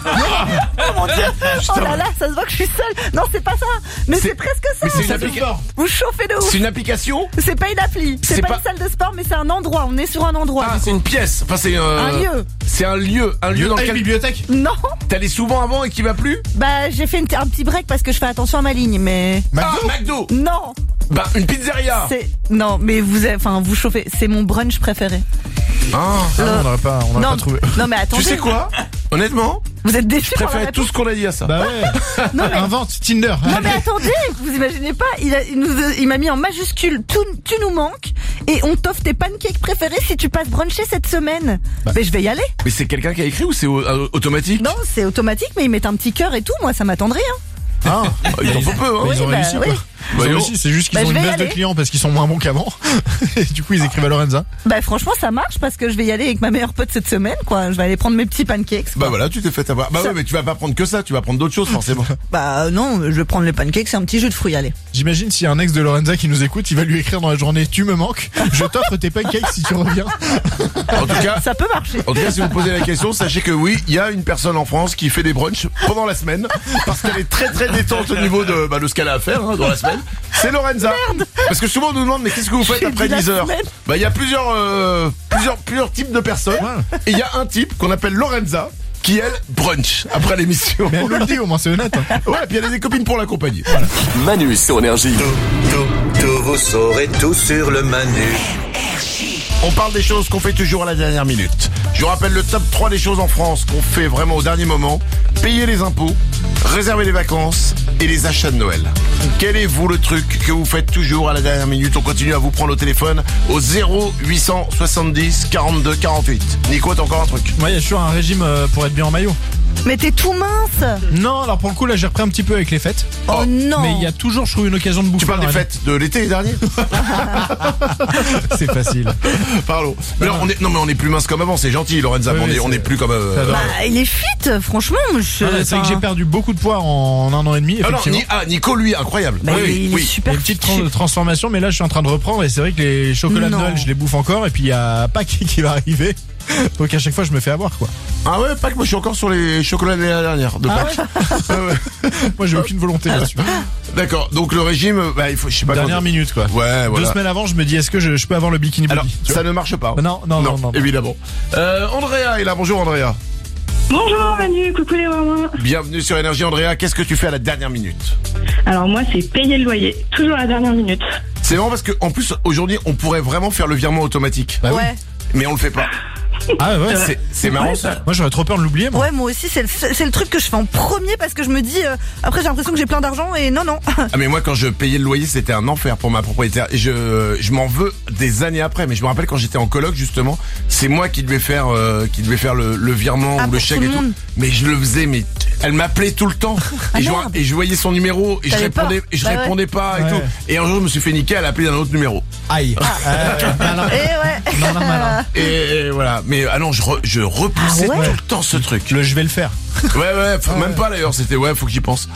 Speaker 2: Oh mon dieu. Oh là là, ça se voit que je suis seule. Non, c'est pas ça. Mais c'est,
Speaker 1: C'est-
Speaker 2: presque ça.
Speaker 1: mais c'est une application.
Speaker 2: Vous chauffez de ouf.
Speaker 1: C'est une application.
Speaker 2: C'est pas une appli. C'est,
Speaker 1: C'est
Speaker 2: pas,
Speaker 1: pas-
Speaker 2: une salle de sport, mais c'est un endroit. On est sur un endroit.
Speaker 1: Ah,
Speaker 2: du
Speaker 1: c'est
Speaker 2: coup.
Speaker 1: une pièce. Enfin, c'est euh,
Speaker 2: Un lieu.
Speaker 1: C'est un lieu, un lieu dans
Speaker 3: Ah, une
Speaker 1: lequel.
Speaker 3: bibliothèque.
Speaker 2: Non.
Speaker 1: T'es allé souvent avant et qui va plus.
Speaker 2: Bah, j'ai fait une- un petit break parce que je fais attention à ma ligne, mais.
Speaker 1: Ah, McDo.
Speaker 2: Non.
Speaker 1: Bah, une pizzeria.
Speaker 2: C'est non, mais vous, avez- enfin, vous chauffez. C'est mon brunch préféré.
Speaker 1: Ah,
Speaker 3: Ah, on n'aurait pas, on n'aurait
Speaker 2: non,
Speaker 3: pas trouvé.
Speaker 2: non, mais attendez.
Speaker 1: tu sais quoi? Honnêtement,
Speaker 2: Vous êtes déçus
Speaker 1: je
Speaker 2: par la
Speaker 1: préférais
Speaker 2: réponse.
Speaker 1: tout ce qu'on a dit à ça.
Speaker 3: Bah ouais.
Speaker 2: Non, mais-
Speaker 3: Invente Tinder.
Speaker 2: Non mais attendez, vous imaginez pas, il, a, il, nous, il m'a mis en majuscule, tout, tu nous manques, et on t'offre tes pancakes préférés si tu passes bruncher cette semaine.
Speaker 1: Bah.
Speaker 2: Mais je vais y aller.
Speaker 1: Mais c'est quelqu'un qui a écrit ou c'est au- euh, automatique?
Speaker 2: Non, c'est automatique, mais ils mettent un petit cœur et tout, moi ça m'attendrait. Hein.
Speaker 3: Ah,
Speaker 1: Ils en font peu, hein.
Speaker 3: Bah, ils ont
Speaker 2: Oui, bah,
Speaker 3: réussi quoi.
Speaker 2: oui.
Speaker 3: Ils
Speaker 1: Bah,
Speaker 3: ont
Speaker 1: yo.
Speaker 3: réussi, c'est juste qu'ils
Speaker 2: Bah,
Speaker 3: ont
Speaker 2: je
Speaker 3: une
Speaker 2: vais y
Speaker 3: baisse de
Speaker 2: aller.
Speaker 3: clients parce qu'ils sont moins bons qu'avant. Et du coup, ils écrivent à Lorenza.
Speaker 2: Bah franchement ça marche parce que je vais y aller avec ma meilleure pote cette semaine, quoi. Je vais aller prendre mes petits pancakes.
Speaker 1: Bah voilà, tu t'es fait avoir. Bah
Speaker 2: Ça-
Speaker 1: ouais, mais tu vas pas prendre que ça, tu vas prendre d'autres choses forcément.
Speaker 2: Bah non, je vais prendre les pancakes, c'est un petit jus de fruits, allez.
Speaker 3: J'imagine s'il y a un ex de Lorenza qui nous écoute, il va lui écrire dans la journée: tu me manques, je t'offre tes pancakes si tu reviens.
Speaker 1: En tout cas,
Speaker 2: Ça peut marcher.
Speaker 1: en tout cas, si vous posez la question, sachez que oui, il y a une personne en France qui fait des brunchs pendant la semaine parce qu'elle est très très détente au niveau de, bah, de ce qu'elle a à faire hein, dans la semaine. C'est Lorenza. Parce que souvent on nous demande mais qu'est-ce que vous faites
Speaker 2: J'ai
Speaker 1: après
Speaker 2: dit la
Speaker 1: dix heures?
Speaker 2: semaine.
Speaker 1: Bah il y a plusieurs euh, plusieurs plusieurs types de personnes et il y a un type qu'on appelle Lorenza qui elle brunch après l'émission.
Speaker 3: Mais elle nous le dit, au moins c'est honnête. Hein.
Speaker 1: Ouais, et puis elle a des copines pour l'accompagner. Voilà.
Speaker 14: Manu sur Énergie.
Speaker 9: Tout, tout, tout, vous saurez tout sur le Manu.
Speaker 1: On parle des choses qu'on fait toujours à la dernière minute. Je vous rappelle le top trois des choses en France qu'on fait vraiment au dernier moment. Payer les impôts, réserver les vacances et les achats de Noël. Quel est vous le truc que vous faites toujours à la dernière minute? On continue à vous prendre au téléphone au zéro huit cent soixante-dix quarante-deux quarante-huit. Nico, t'as encore un truc?
Speaker 3: Moi, il y a toujours un régime euh, pour être bien en maillot.
Speaker 2: Mais t'es tout mince.
Speaker 3: Non, alors pour le coup, là, j'ai repris un petit peu avec les fêtes.
Speaker 2: Oh, non.
Speaker 3: Mais il y a toujours, je trouve, une occasion de bouffer.
Speaker 1: Tu parles des
Speaker 3: Lorenza.
Speaker 1: fêtes de l'été dernier?
Speaker 3: C'est facile.
Speaker 1: Pardon. Mais non, on est, non, mais on est plus mince comme avant, c'est gentil, Lorenza.
Speaker 3: Oui,
Speaker 1: mais on,
Speaker 3: oui,
Speaker 1: est, on
Speaker 3: c'est-
Speaker 1: est plus comme. euh,
Speaker 3: Ça va.
Speaker 2: Bah il est fit, franchement. Je,
Speaker 3: Ah, c'est vrai que
Speaker 2: enfin,
Speaker 3: j'ai perdu beaucoup de poids en un an et demi.
Speaker 1: Ah non,
Speaker 3: Effectivement.
Speaker 1: Ni- ah, Nico, lui, incroyable.
Speaker 2: Bah,
Speaker 1: oui,
Speaker 2: il,
Speaker 1: oui,
Speaker 2: il est
Speaker 1: oui.
Speaker 3: Il y
Speaker 2: super
Speaker 3: a une petite
Speaker 2: fit.
Speaker 3: tran- transformation, mais là je suis en train de reprendre et c'est vrai que les chocolats
Speaker 2: Non.
Speaker 3: de Noël je les bouffe encore et puis il y a Pâques qui va arriver. Donc à chaque fois je me fais avoir quoi.
Speaker 1: Ah ouais, pas que moi je suis encore sur les chocolats de l'année dernière de
Speaker 3: Ah
Speaker 1: Pâques. Ah ouais.
Speaker 3: Moi j'ai aucune volonté là-dessus.
Speaker 1: D'accord, donc le régime, bah, il faut, je sais pas
Speaker 3: Dernière
Speaker 1: quand-
Speaker 3: minute quoi.
Speaker 1: Ouais, voilà.
Speaker 3: Deux semaines avant je me dis est-ce que je, je peux avoir le bikini body
Speaker 1: Alors,
Speaker 3: tu
Speaker 1: ça
Speaker 3: vois.
Speaker 1: ne marche pas.
Speaker 3: Non, non, non, non.
Speaker 1: évidemment. Euh, Andrea est là, bonjour Andrea.
Speaker 18: Bonjour Manu, coucou les mamans.
Speaker 1: Bienvenue sur Énergie Andrea, qu'est-ce que tu fais à la dernière minute?
Speaker 18: Alors moi c'est payer le loyer, toujours à la dernière minute.
Speaker 1: C'est marrant parce que en plus aujourd'hui on pourrait vraiment faire le virement automatique.
Speaker 3: Bah oui.
Speaker 2: Ouais.
Speaker 1: Mais on le fait pas.
Speaker 3: Ah ouais,
Speaker 1: C'est, c'est marrant ça.
Speaker 3: Moi j'aurais trop peur de l'oublier moi.
Speaker 2: Ouais, moi aussi, c'est le, c'est le truc que je fais en premier parce que je me dis, euh, après j'ai l'impression que j'ai plein d'argent et non, non.
Speaker 1: Ah mais moi quand je payais le loyer c'était un enfer pour ma propriétaire et je je m'en veux des années après, mais je me rappelle quand j'étais en coloc justement, c'est moi qui devais faire euh, qui devais faire le, le virement
Speaker 2: Ah,
Speaker 1: ou le
Speaker 2: pour
Speaker 1: chèque
Speaker 2: tout
Speaker 1: et
Speaker 2: le
Speaker 1: tout,
Speaker 2: monde.
Speaker 1: mais je le faisais, mais elle m'appelait tout le temps
Speaker 2: Ah,
Speaker 1: et, je,
Speaker 2: merde.
Speaker 1: et je voyais son numéro et je
Speaker 2: T'avais
Speaker 1: répondais
Speaker 2: peur.
Speaker 1: et je
Speaker 2: Bah ouais.
Speaker 1: répondais pas et
Speaker 3: Ouais.
Speaker 1: tout, et un jour je me suis fait niquer, elle a appelé d'un autre numéro
Speaker 3: Aïe. Euh, malin.
Speaker 2: Et ouais.
Speaker 3: Malin, malin.
Speaker 1: et, et voilà, mais ah non je re- je repoussais
Speaker 2: Ah ouais
Speaker 1: tout le temps ce truc.
Speaker 3: Le je vais le faire.
Speaker 1: Ouais ouais, faut- même pas d'ailleurs, c'était ouais, faut que j'y pense.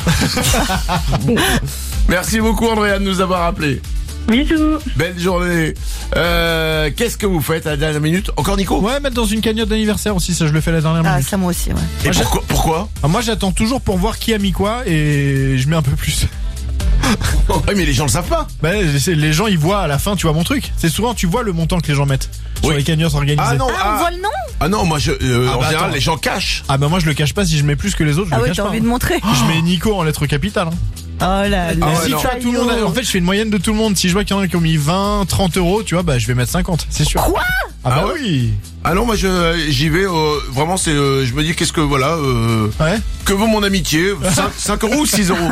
Speaker 1: Merci beaucoup Andrea de nous avoir appelé.
Speaker 18: Bisous.
Speaker 1: Belle journée. Euh, qu'est-ce que vous faites à la dernière minute? Encore Nico?
Speaker 3: Ouais, mettre dans une cagnotte d'anniversaire aussi, ça je le fais à la dernière
Speaker 2: Ah,
Speaker 3: minute.
Speaker 2: ça moi aussi, ouais.
Speaker 1: Et
Speaker 3: Moi, j'ai-
Speaker 1: pourquoi, pourquoi?
Speaker 3: Ah, moi j'attends toujours pour voir qui a mis quoi et je mets un peu plus.
Speaker 1: Ouais, mais les gens le savent pas.
Speaker 3: Bah, c'est- les gens ils voient à la fin, tu vois mon truc. C'est souvent tu vois le montant que les gens mettent sur
Speaker 1: Oui.
Speaker 3: les cagnottes organisées.
Speaker 1: Ah non,
Speaker 2: Ah, on
Speaker 1: ah,
Speaker 2: voit le nom?
Speaker 1: ah non, moi je, euh,
Speaker 3: Ah
Speaker 1: en
Speaker 3: bah
Speaker 1: général
Speaker 3: attends.
Speaker 1: les gens cachent.
Speaker 3: Ah bah moi je le cache pas si je mets plus que les autres, je
Speaker 2: Ah
Speaker 3: le
Speaker 2: ouais,
Speaker 3: cache
Speaker 2: t'as
Speaker 3: pas.
Speaker 2: envie de montrer.
Speaker 3: Je mets Nico en lettres capitales. Hein.
Speaker 2: Oh là là.
Speaker 1: Ah ouais,
Speaker 3: si
Speaker 1: non.
Speaker 3: tu vois, tout le monde a- en fait, je fais une moyenne de tout le monde. Si je vois qu'il y en a qui ont mis vingt, trente euros, tu vois, bah je vais mettre cinquante, c'est sûr.
Speaker 2: Quoi?
Speaker 3: Ah bah
Speaker 1: Ah ouais
Speaker 3: oui.
Speaker 1: Ah non, moi je j'y vais. euh, vraiment, c'est, euh, je me dis qu'est-ce que voilà. Euh,
Speaker 3: Ouais.
Speaker 1: Que vaut mon amitié? cinq euros ou six euros?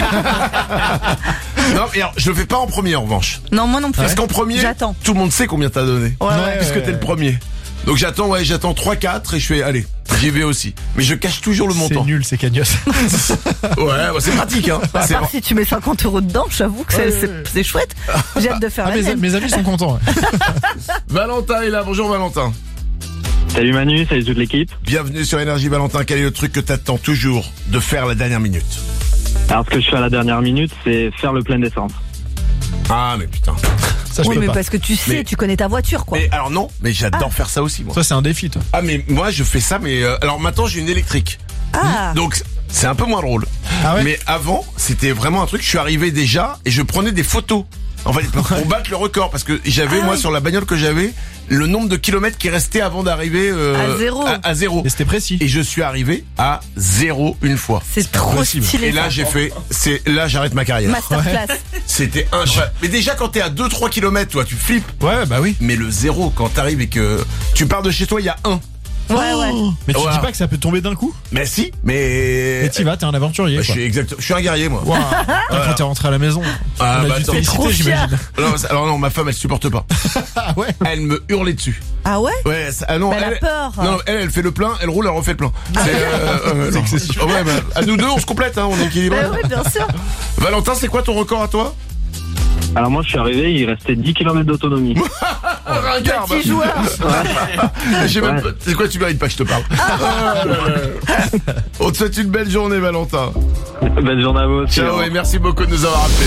Speaker 1: Non, mais alors, je le fais pas en premier en revanche.
Speaker 2: Non, moi non plus.
Speaker 1: Parce qu'en premier,
Speaker 2: J'attends.
Speaker 1: tout le monde sait combien t'as donné.
Speaker 2: Ouais, ouais.
Speaker 1: Puisque t'es le premier. Donc j'attends, ouais, j'attends trois quatre et je fais, allez, j'y vais aussi. Mais je cache toujours le
Speaker 3: C'est
Speaker 1: montant.
Speaker 3: nul ces cagnottes.
Speaker 1: Ouais, bah, c'est pratique, hein.
Speaker 2: À
Speaker 1: C'est
Speaker 2: part si tu mets cinquante euros dedans, j'avoue que c'est,
Speaker 3: Ouais,
Speaker 2: c'est,
Speaker 3: ouais.
Speaker 2: c'est chouette. J'ai hâte de faire
Speaker 3: Ah,
Speaker 2: la
Speaker 3: mes,
Speaker 2: mienne.
Speaker 3: mes amis sont contents. Ouais.
Speaker 1: Valentin est là. Bonjour Valentin.
Speaker 15: Salut Manu, salut toute l'équipe.
Speaker 1: Bienvenue sur Énergie Valentin. Quel est le truc que t'attends toujours de faire la dernière minute?
Speaker 15: Alors ce que je fais à la dernière minute, c'est faire le plein d'essence.
Speaker 1: Ah mais putain.
Speaker 3: Ça, je
Speaker 2: Oui,
Speaker 3: peux
Speaker 2: mais
Speaker 3: pas.
Speaker 2: parce que tu sais,
Speaker 1: Mais-
Speaker 2: tu connais ta voiture, quoi.
Speaker 1: Mais alors non, mais j'adore
Speaker 2: Ah.
Speaker 1: faire ça aussi moi.
Speaker 3: Ça, c'est un défi, toi.
Speaker 1: Ah mais moi je fais ça mais euh, alors maintenant j'ai une électrique.
Speaker 2: Ah.
Speaker 1: Donc c'est un peu moins drôle.
Speaker 3: Ah ouais
Speaker 1: Mais avant, c'était vraiment un truc, je suis arrivé déjà et je prenais des photos. En fait, pour battre le record parce que j'avais
Speaker 2: Ah
Speaker 1: moi
Speaker 2: oui.
Speaker 1: sur la bagnole que j'avais le nombre de kilomètres qui restait avant d'arriver euh,
Speaker 2: À zéro.
Speaker 1: À, à zéro.
Speaker 3: Et c'était précis.
Speaker 1: Et je suis arrivé à zéro une fois.
Speaker 2: C'est trop
Speaker 3: possible.
Speaker 2: stylé.
Speaker 1: Et là
Speaker 2: ça.
Speaker 1: j'ai fait c'est là j'arrête ma carrière.
Speaker 2: Masterclass.
Speaker 1: C'était incroyable. Mais déjà quand t'es à deux trois kilomètres toi tu flippes.
Speaker 3: Ouais, bah oui.
Speaker 1: Mais le zéro quand t'arrives et que tu pars de chez toi il y a un.
Speaker 2: Ouais, ouais.
Speaker 3: Mais tu
Speaker 1: Ouais.
Speaker 3: dis pas que ça peut tomber d'un coup?
Speaker 1: Mais si, mais
Speaker 3: Et t'y vas, t'es un aventurier,
Speaker 1: Bah, je
Speaker 3: quoi.
Speaker 1: suis exact, je suis un guerrier moi.
Speaker 3: Waouh. Quand t'es rentré à la maison,
Speaker 1: Ah,
Speaker 3: on a
Speaker 1: bah,
Speaker 3: dû te
Speaker 1: attends.
Speaker 3: féliciter,
Speaker 2: Trop
Speaker 3: j'imagine.
Speaker 1: Non, c'est- alors non, ma femme elle supporte pas.
Speaker 3: Ah ouais?
Speaker 1: Elle me hurlait dessus.
Speaker 2: Ah ouais?
Speaker 1: Ouais, ça- ah non,
Speaker 2: Bah, elle a
Speaker 1: elle,
Speaker 2: peur.
Speaker 1: non, elle, elle fait le plein, elle roule, elle refait le plein. C'est euh, euh, non.
Speaker 3: excessif.
Speaker 1: Ouais, bah, à nous deux on se complète, hein, on est équilibrés.
Speaker 2: Bah oui, bien sûr.
Speaker 1: Valentin, c'est quoi ton record à toi?
Speaker 15: Alors moi je suis arrivé, il restait dix kilomètres d'autonomie.
Speaker 1: Ah, ringard,
Speaker 2: Petit joueur.
Speaker 1: J'ai même
Speaker 15: Ouais.
Speaker 1: pas- c'est quoi, tu mérites pas que je te parle. Ah, là, là. On te souhaite une belle journée, Valentin.
Speaker 15: Belle journée à vous aussi.
Speaker 1: Ciao et merci beaucoup de nous avoir appelés.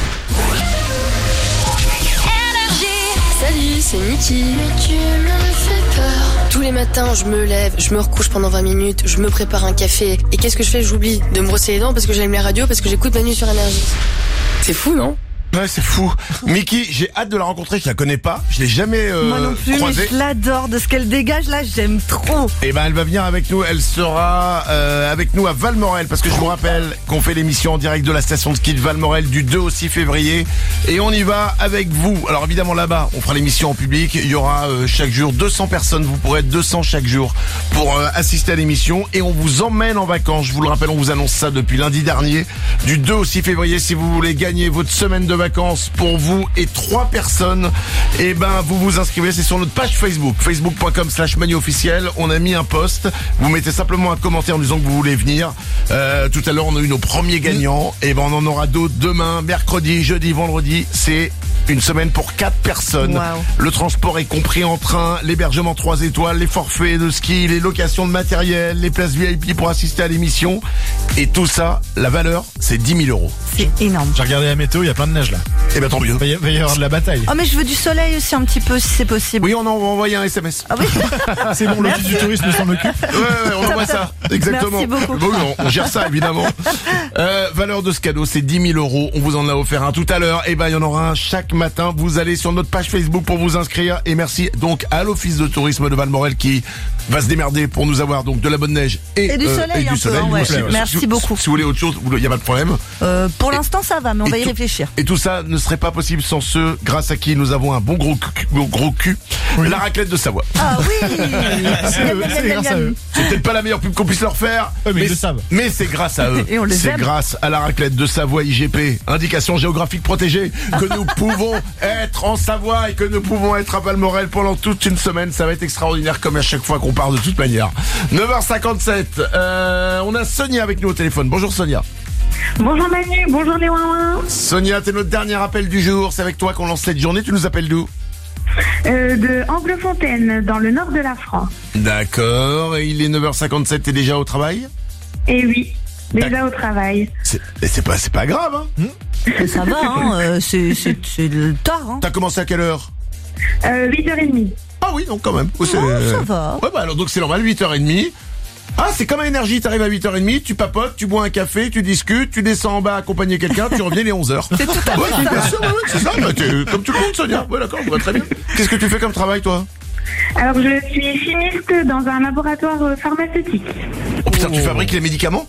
Speaker 21: Salut, c'est Niki. Mais tu me fais peur. Tous les matins, je me lève, je me recouche pendant vingt minutes, je me prépare un café. Et qu'est-ce que je fais? J'oublie de me brosser les dents parce que j'aime la radio, parce que j'écoute Manu sur Énergie. C'est fou, non?
Speaker 1: Ouais, c'est fou. Mickey, j'ai hâte de la rencontrer, je la connais pas, je l'ai jamais euh,
Speaker 2: Moi non plus, mais
Speaker 1: croisée.
Speaker 2: je l'adore. De ce qu'elle dégage là, j'aime trop.
Speaker 1: Et ben elle va venir avec nous, elle sera euh, avec nous à Valmorel parce que je vous rappelle qu'on fait l'émission en direct de la station de ski de Valmorel du deux au six février et on y va avec vous. Alors évidemment là-bas, on fera l'émission en public, il y aura euh, chaque jour deux cents personnes, vous pourrez être deux cents chaque jour pour euh, assister à l'émission et on vous emmène en vacances. Je vous le rappelle, on vous annonce ça depuis lundi dernier du deux au six février si vous voulez gagner votre semaine de vacances pour vous et trois personnes. Et ben vous vous inscrivez, c'est sur notre page Facebook, facebook point com slash manu officiel. On a mis un post, vous mettez simplement un commentaire en disant que vous voulez venir. Euh, tout à l'heure on a eu nos premiers gagnants. Et ben on en aura d'autres demain, mercredi, jeudi, vendredi. C'est une semaine pour quatre personnes.
Speaker 2: Wow.
Speaker 1: Le transport est compris en train, l'hébergement trois étoiles, les forfaits de ski, les locations de matériel, les places V I P pour assister à l'émission. Et tout ça, la valeur, c'est dix mille euros.
Speaker 2: C'est énorme.
Speaker 3: J'ai regardé la météo, il y a plein de neige là.
Speaker 1: Et ben tant mieux.
Speaker 3: Il va y- va y avoir de la bataille.
Speaker 2: Oh, mais je veux du soleil aussi un petit peu si c'est possible.
Speaker 1: Oui, on en va envoyer un S M S.
Speaker 2: Ah oui.
Speaker 3: C'est bon, l'office du tourisme s'en occupe.
Speaker 1: Ouais, ouais, on
Speaker 2: Top,
Speaker 1: envoie
Speaker 2: top.
Speaker 1: ça. Exactement.
Speaker 2: Merci beaucoup.
Speaker 1: Bon, on, on gère ça, évidemment. Euh, valeur de ce cadeau, c'est dix mille euros. On vous en a offert un tout à l'heure. Et ben, il y en aura un chaque matin. Vous allez sur notre page Facebook pour vous inscrire. Et merci donc à l'office de tourisme de Valmorel qui va se démerder pour nous avoir donc de la bonne neige et,
Speaker 2: Et du
Speaker 1: euh,
Speaker 2: soleil
Speaker 1: et
Speaker 2: un
Speaker 1: du
Speaker 2: peu,
Speaker 1: soleil.
Speaker 2: hein,
Speaker 1: nous
Speaker 2: ouais.
Speaker 1: aussi.
Speaker 2: Merci
Speaker 1: Si-
Speaker 2: beaucoup.
Speaker 1: Si vous voulez autre chose, il n'y a pas de problème.
Speaker 2: Euh, pour l'instant, ça va, mais on
Speaker 1: Et
Speaker 2: va y
Speaker 1: tout-
Speaker 2: réfléchir.
Speaker 1: Et tout ça ne serait pas possible sans ceux grâce à qui nous avons un bon gros cul, gros, gros cul, la raclette de Savoie.
Speaker 2: Ah oui.
Speaker 3: C'est eux, c'est grâce à eux.
Speaker 1: C'est peut-être pas la meilleure pub qu'on puisse leur faire,
Speaker 3: Ouais, mais ils le savent.
Speaker 1: mais c'est grâce à eux.
Speaker 2: Et on les
Speaker 1: C'est
Speaker 2: aime.
Speaker 1: grâce à la raclette de Savoie I G P, indication géographique protégée, que nous pouvons être en Savoie et que nous pouvons être à Valmorel pendant toute une semaine. Ça va être extraordinaire comme à chaque fois qu'on part de toute manière. neuf heures cinquante-sept, euh, on a Sonia avec nous au téléphone. Bonjour Sonia.
Speaker 13: Bonjour Manu, bonjour les ouin
Speaker 1: Sonia, t'es notre dernier appel du jour. C'est avec toi qu'on lance cette journée. Tu nous appelles d'où?
Speaker 13: euh, de Anglefontaine, dans le nord de la France.
Speaker 1: D'accord. Et il est neuf heures cinquante-sept. T'es déjà au travail?
Speaker 13: Et oui, déjà au travail.
Speaker 1: C'est et c'est pas, c'est pas grave, hein?
Speaker 2: Ça va, hein, euh, c'est, c'est, c'est le tard. Hein.
Speaker 1: T'as commencé à quelle heure?
Speaker 13: Euh, huit heures trente.
Speaker 1: Ah oui, donc quand même. Oh, c'est-
Speaker 2: Oh, ça va.
Speaker 1: Ouais, bah alors donc c'est normal, huit heures trente. Ah, c'est comme à Énergie, t'arrives à huit heures trente, tu papotes, tu bois un café, tu discutes, tu descends en bas accompagner quelqu'un, tu reviens les onze heures.
Speaker 2: C'est tout à
Speaker 1: Ouais,
Speaker 2: fait
Speaker 1: bien
Speaker 2: ça.
Speaker 1: sûr, ouais, ouais, c'est ça. Bah, t'es comme tout le monde, Sonia. Ouais, d'accord, je vois très bien. Qu'est-ce que tu fais comme travail, toi?
Speaker 13: Alors, je suis chimiste dans un laboratoire euh, pharmaceutique.
Speaker 1: Oh putain, tu fabriques les médicaments?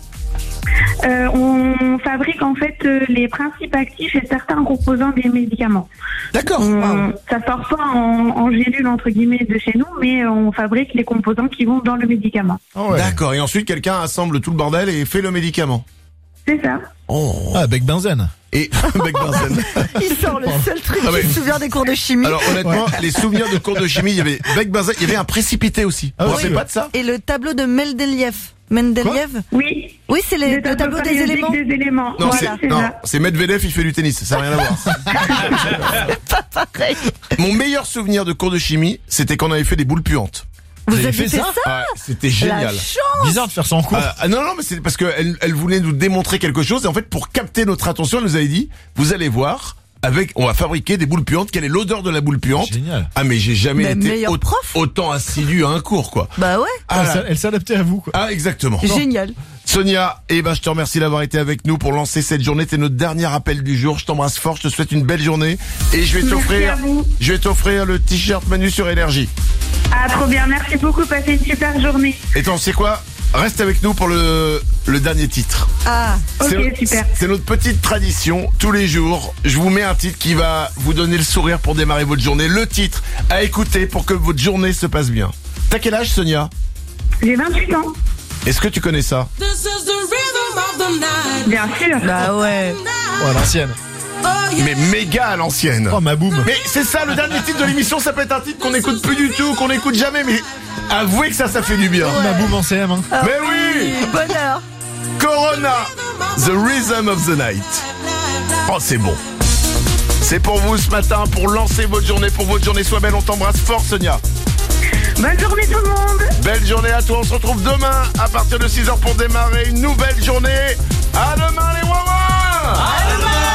Speaker 13: Euh, on fabrique en fait euh, les principes actifs et certains composants des médicaments.
Speaker 1: D'accord.
Speaker 13: On- Ça sort pas en, en gélule entre guillemets de chez nous, mais on fabrique les composants qui vont dans le médicament.
Speaker 3: Ah ouais.
Speaker 1: D'accord, et ensuite quelqu'un assemble tout le bordel et fait le médicament.
Speaker 13: C'est ça.
Speaker 1: Oh.
Speaker 3: Ah, bec benzène.
Speaker 1: Et bec benzène.
Speaker 2: Il sort le seul truc
Speaker 1: Ah ouais.
Speaker 2: qui se souvient des cours de chimie.
Speaker 1: Alors honnêtement, les souvenirs de cours de chimie, il y avait bec benzène, il y avait un précipité aussi.
Speaker 3: Ah
Speaker 1: Vous
Speaker 3: oui.
Speaker 1: savez pas de ça?
Speaker 2: Et le tableau de Mendeleïev. Mendeleïev
Speaker 13: Oui.
Speaker 2: Oui, c'est les- le, tableau, des
Speaker 13: périodique
Speaker 2: éléments.
Speaker 13: des éléments.
Speaker 1: Non,
Speaker 13: Voilà,
Speaker 1: c'est
Speaker 13: c'est
Speaker 1: non,
Speaker 13: ça.
Speaker 1: c'est Medvedev, il fait du tennis, ça n'a rien à voir.
Speaker 2: Pas pareil.
Speaker 1: Mon meilleur souvenir de cours de chimie, c'était quand on avait fait des boules puantes.
Speaker 2: Vous
Speaker 3: avez
Speaker 2: aviez
Speaker 3: fait
Speaker 2: fait
Speaker 3: ça
Speaker 2: ça?
Speaker 1: Ouais, c'était
Speaker 2: La
Speaker 1: génial.
Speaker 2: chance.
Speaker 3: Bizarre de faire ça en cours.
Speaker 1: Ah, ah, non, non, mais c'est parce qu'elle elle voulait nous démontrer quelque chose et en fait pour capter notre attention, elle nous avait dit, vous allez voir, avec, on va fabriquer des boules puantes. Quelle est l'odeur de la boule puante?
Speaker 3: Génial.
Speaker 1: Ah mais j'ai jamais
Speaker 2: Mais
Speaker 1: été
Speaker 2: meilleur
Speaker 1: au-
Speaker 2: prof.
Speaker 1: autant assidu à un cours quoi.
Speaker 2: Bah ouais.
Speaker 1: Ah,
Speaker 3: Elle
Speaker 1: là.
Speaker 3: s'a- Elle s'adaptait à vous, quoi.
Speaker 1: Ah exactement.
Speaker 2: Génial.
Speaker 1: Sonia, eh ben je te remercie d'avoir été avec nous pour lancer cette journée. T'es notre dernier appel du jour. Je t'embrasse fort. Je te souhaite une belle journée et je vais
Speaker 13: Merci
Speaker 1: t'offrir,
Speaker 13: à vous.
Speaker 1: je vais t'offrir le t-shirt Manu sur Énergie.
Speaker 13: Ah, trop bien. Merci beaucoup. Passez une super journée.
Speaker 1: Et tu sais quoi? Reste avec nous pour le le dernier titre.
Speaker 2: Ah.
Speaker 13: Ok,
Speaker 1: C'est-
Speaker 13: super.
Speaker 1: C'est notre petite tradition. Tous les jours, je vous mets un titre qui va vous donner le sourire pour démarrer votre journée. Le titre à écouter pour que votre journée se passe bien. T'as quel âge, Sonia?
Speaker 13: J'ai vingt-huit ans.
Speaker 1: Est-ce que tu connais ça?
Speaker 13: Bien sûr.
Speaker 2: Bah ouais.
Speaker 3: Oh, à l'ancienne.
Speaker 1: Mais méga à l'ancienne.
Speaker 3: Oh, ma boum.
Speaker 1: Mais c'est ça, le dernier titre de l'émission, ça peut être un titre qu'on n'écoute plus du tout, qu'on n'écoute jamais, mais avouez que ça, ça fait du bien.
Speaker 3: Ma boum en C M, hein.
Speaker 2: Ah
Speaker 1: Mais oui.
Speaker 2: Bonheur.
Speaker 1: Corona, The Rhythm of the Night. Oh, c'est bon. C'est pour vous ce matin, pour lancer votre journée, pour votre journée soit belle. On t'embrasse fort, Sonia.
Speaker 13: Bonne journée tout le monde.
Speaker 1: Belle journée à toi. On se retrouve demain à partir de six heures pour démarrer une nouvelle journée. À demain, les Wawa. À demain.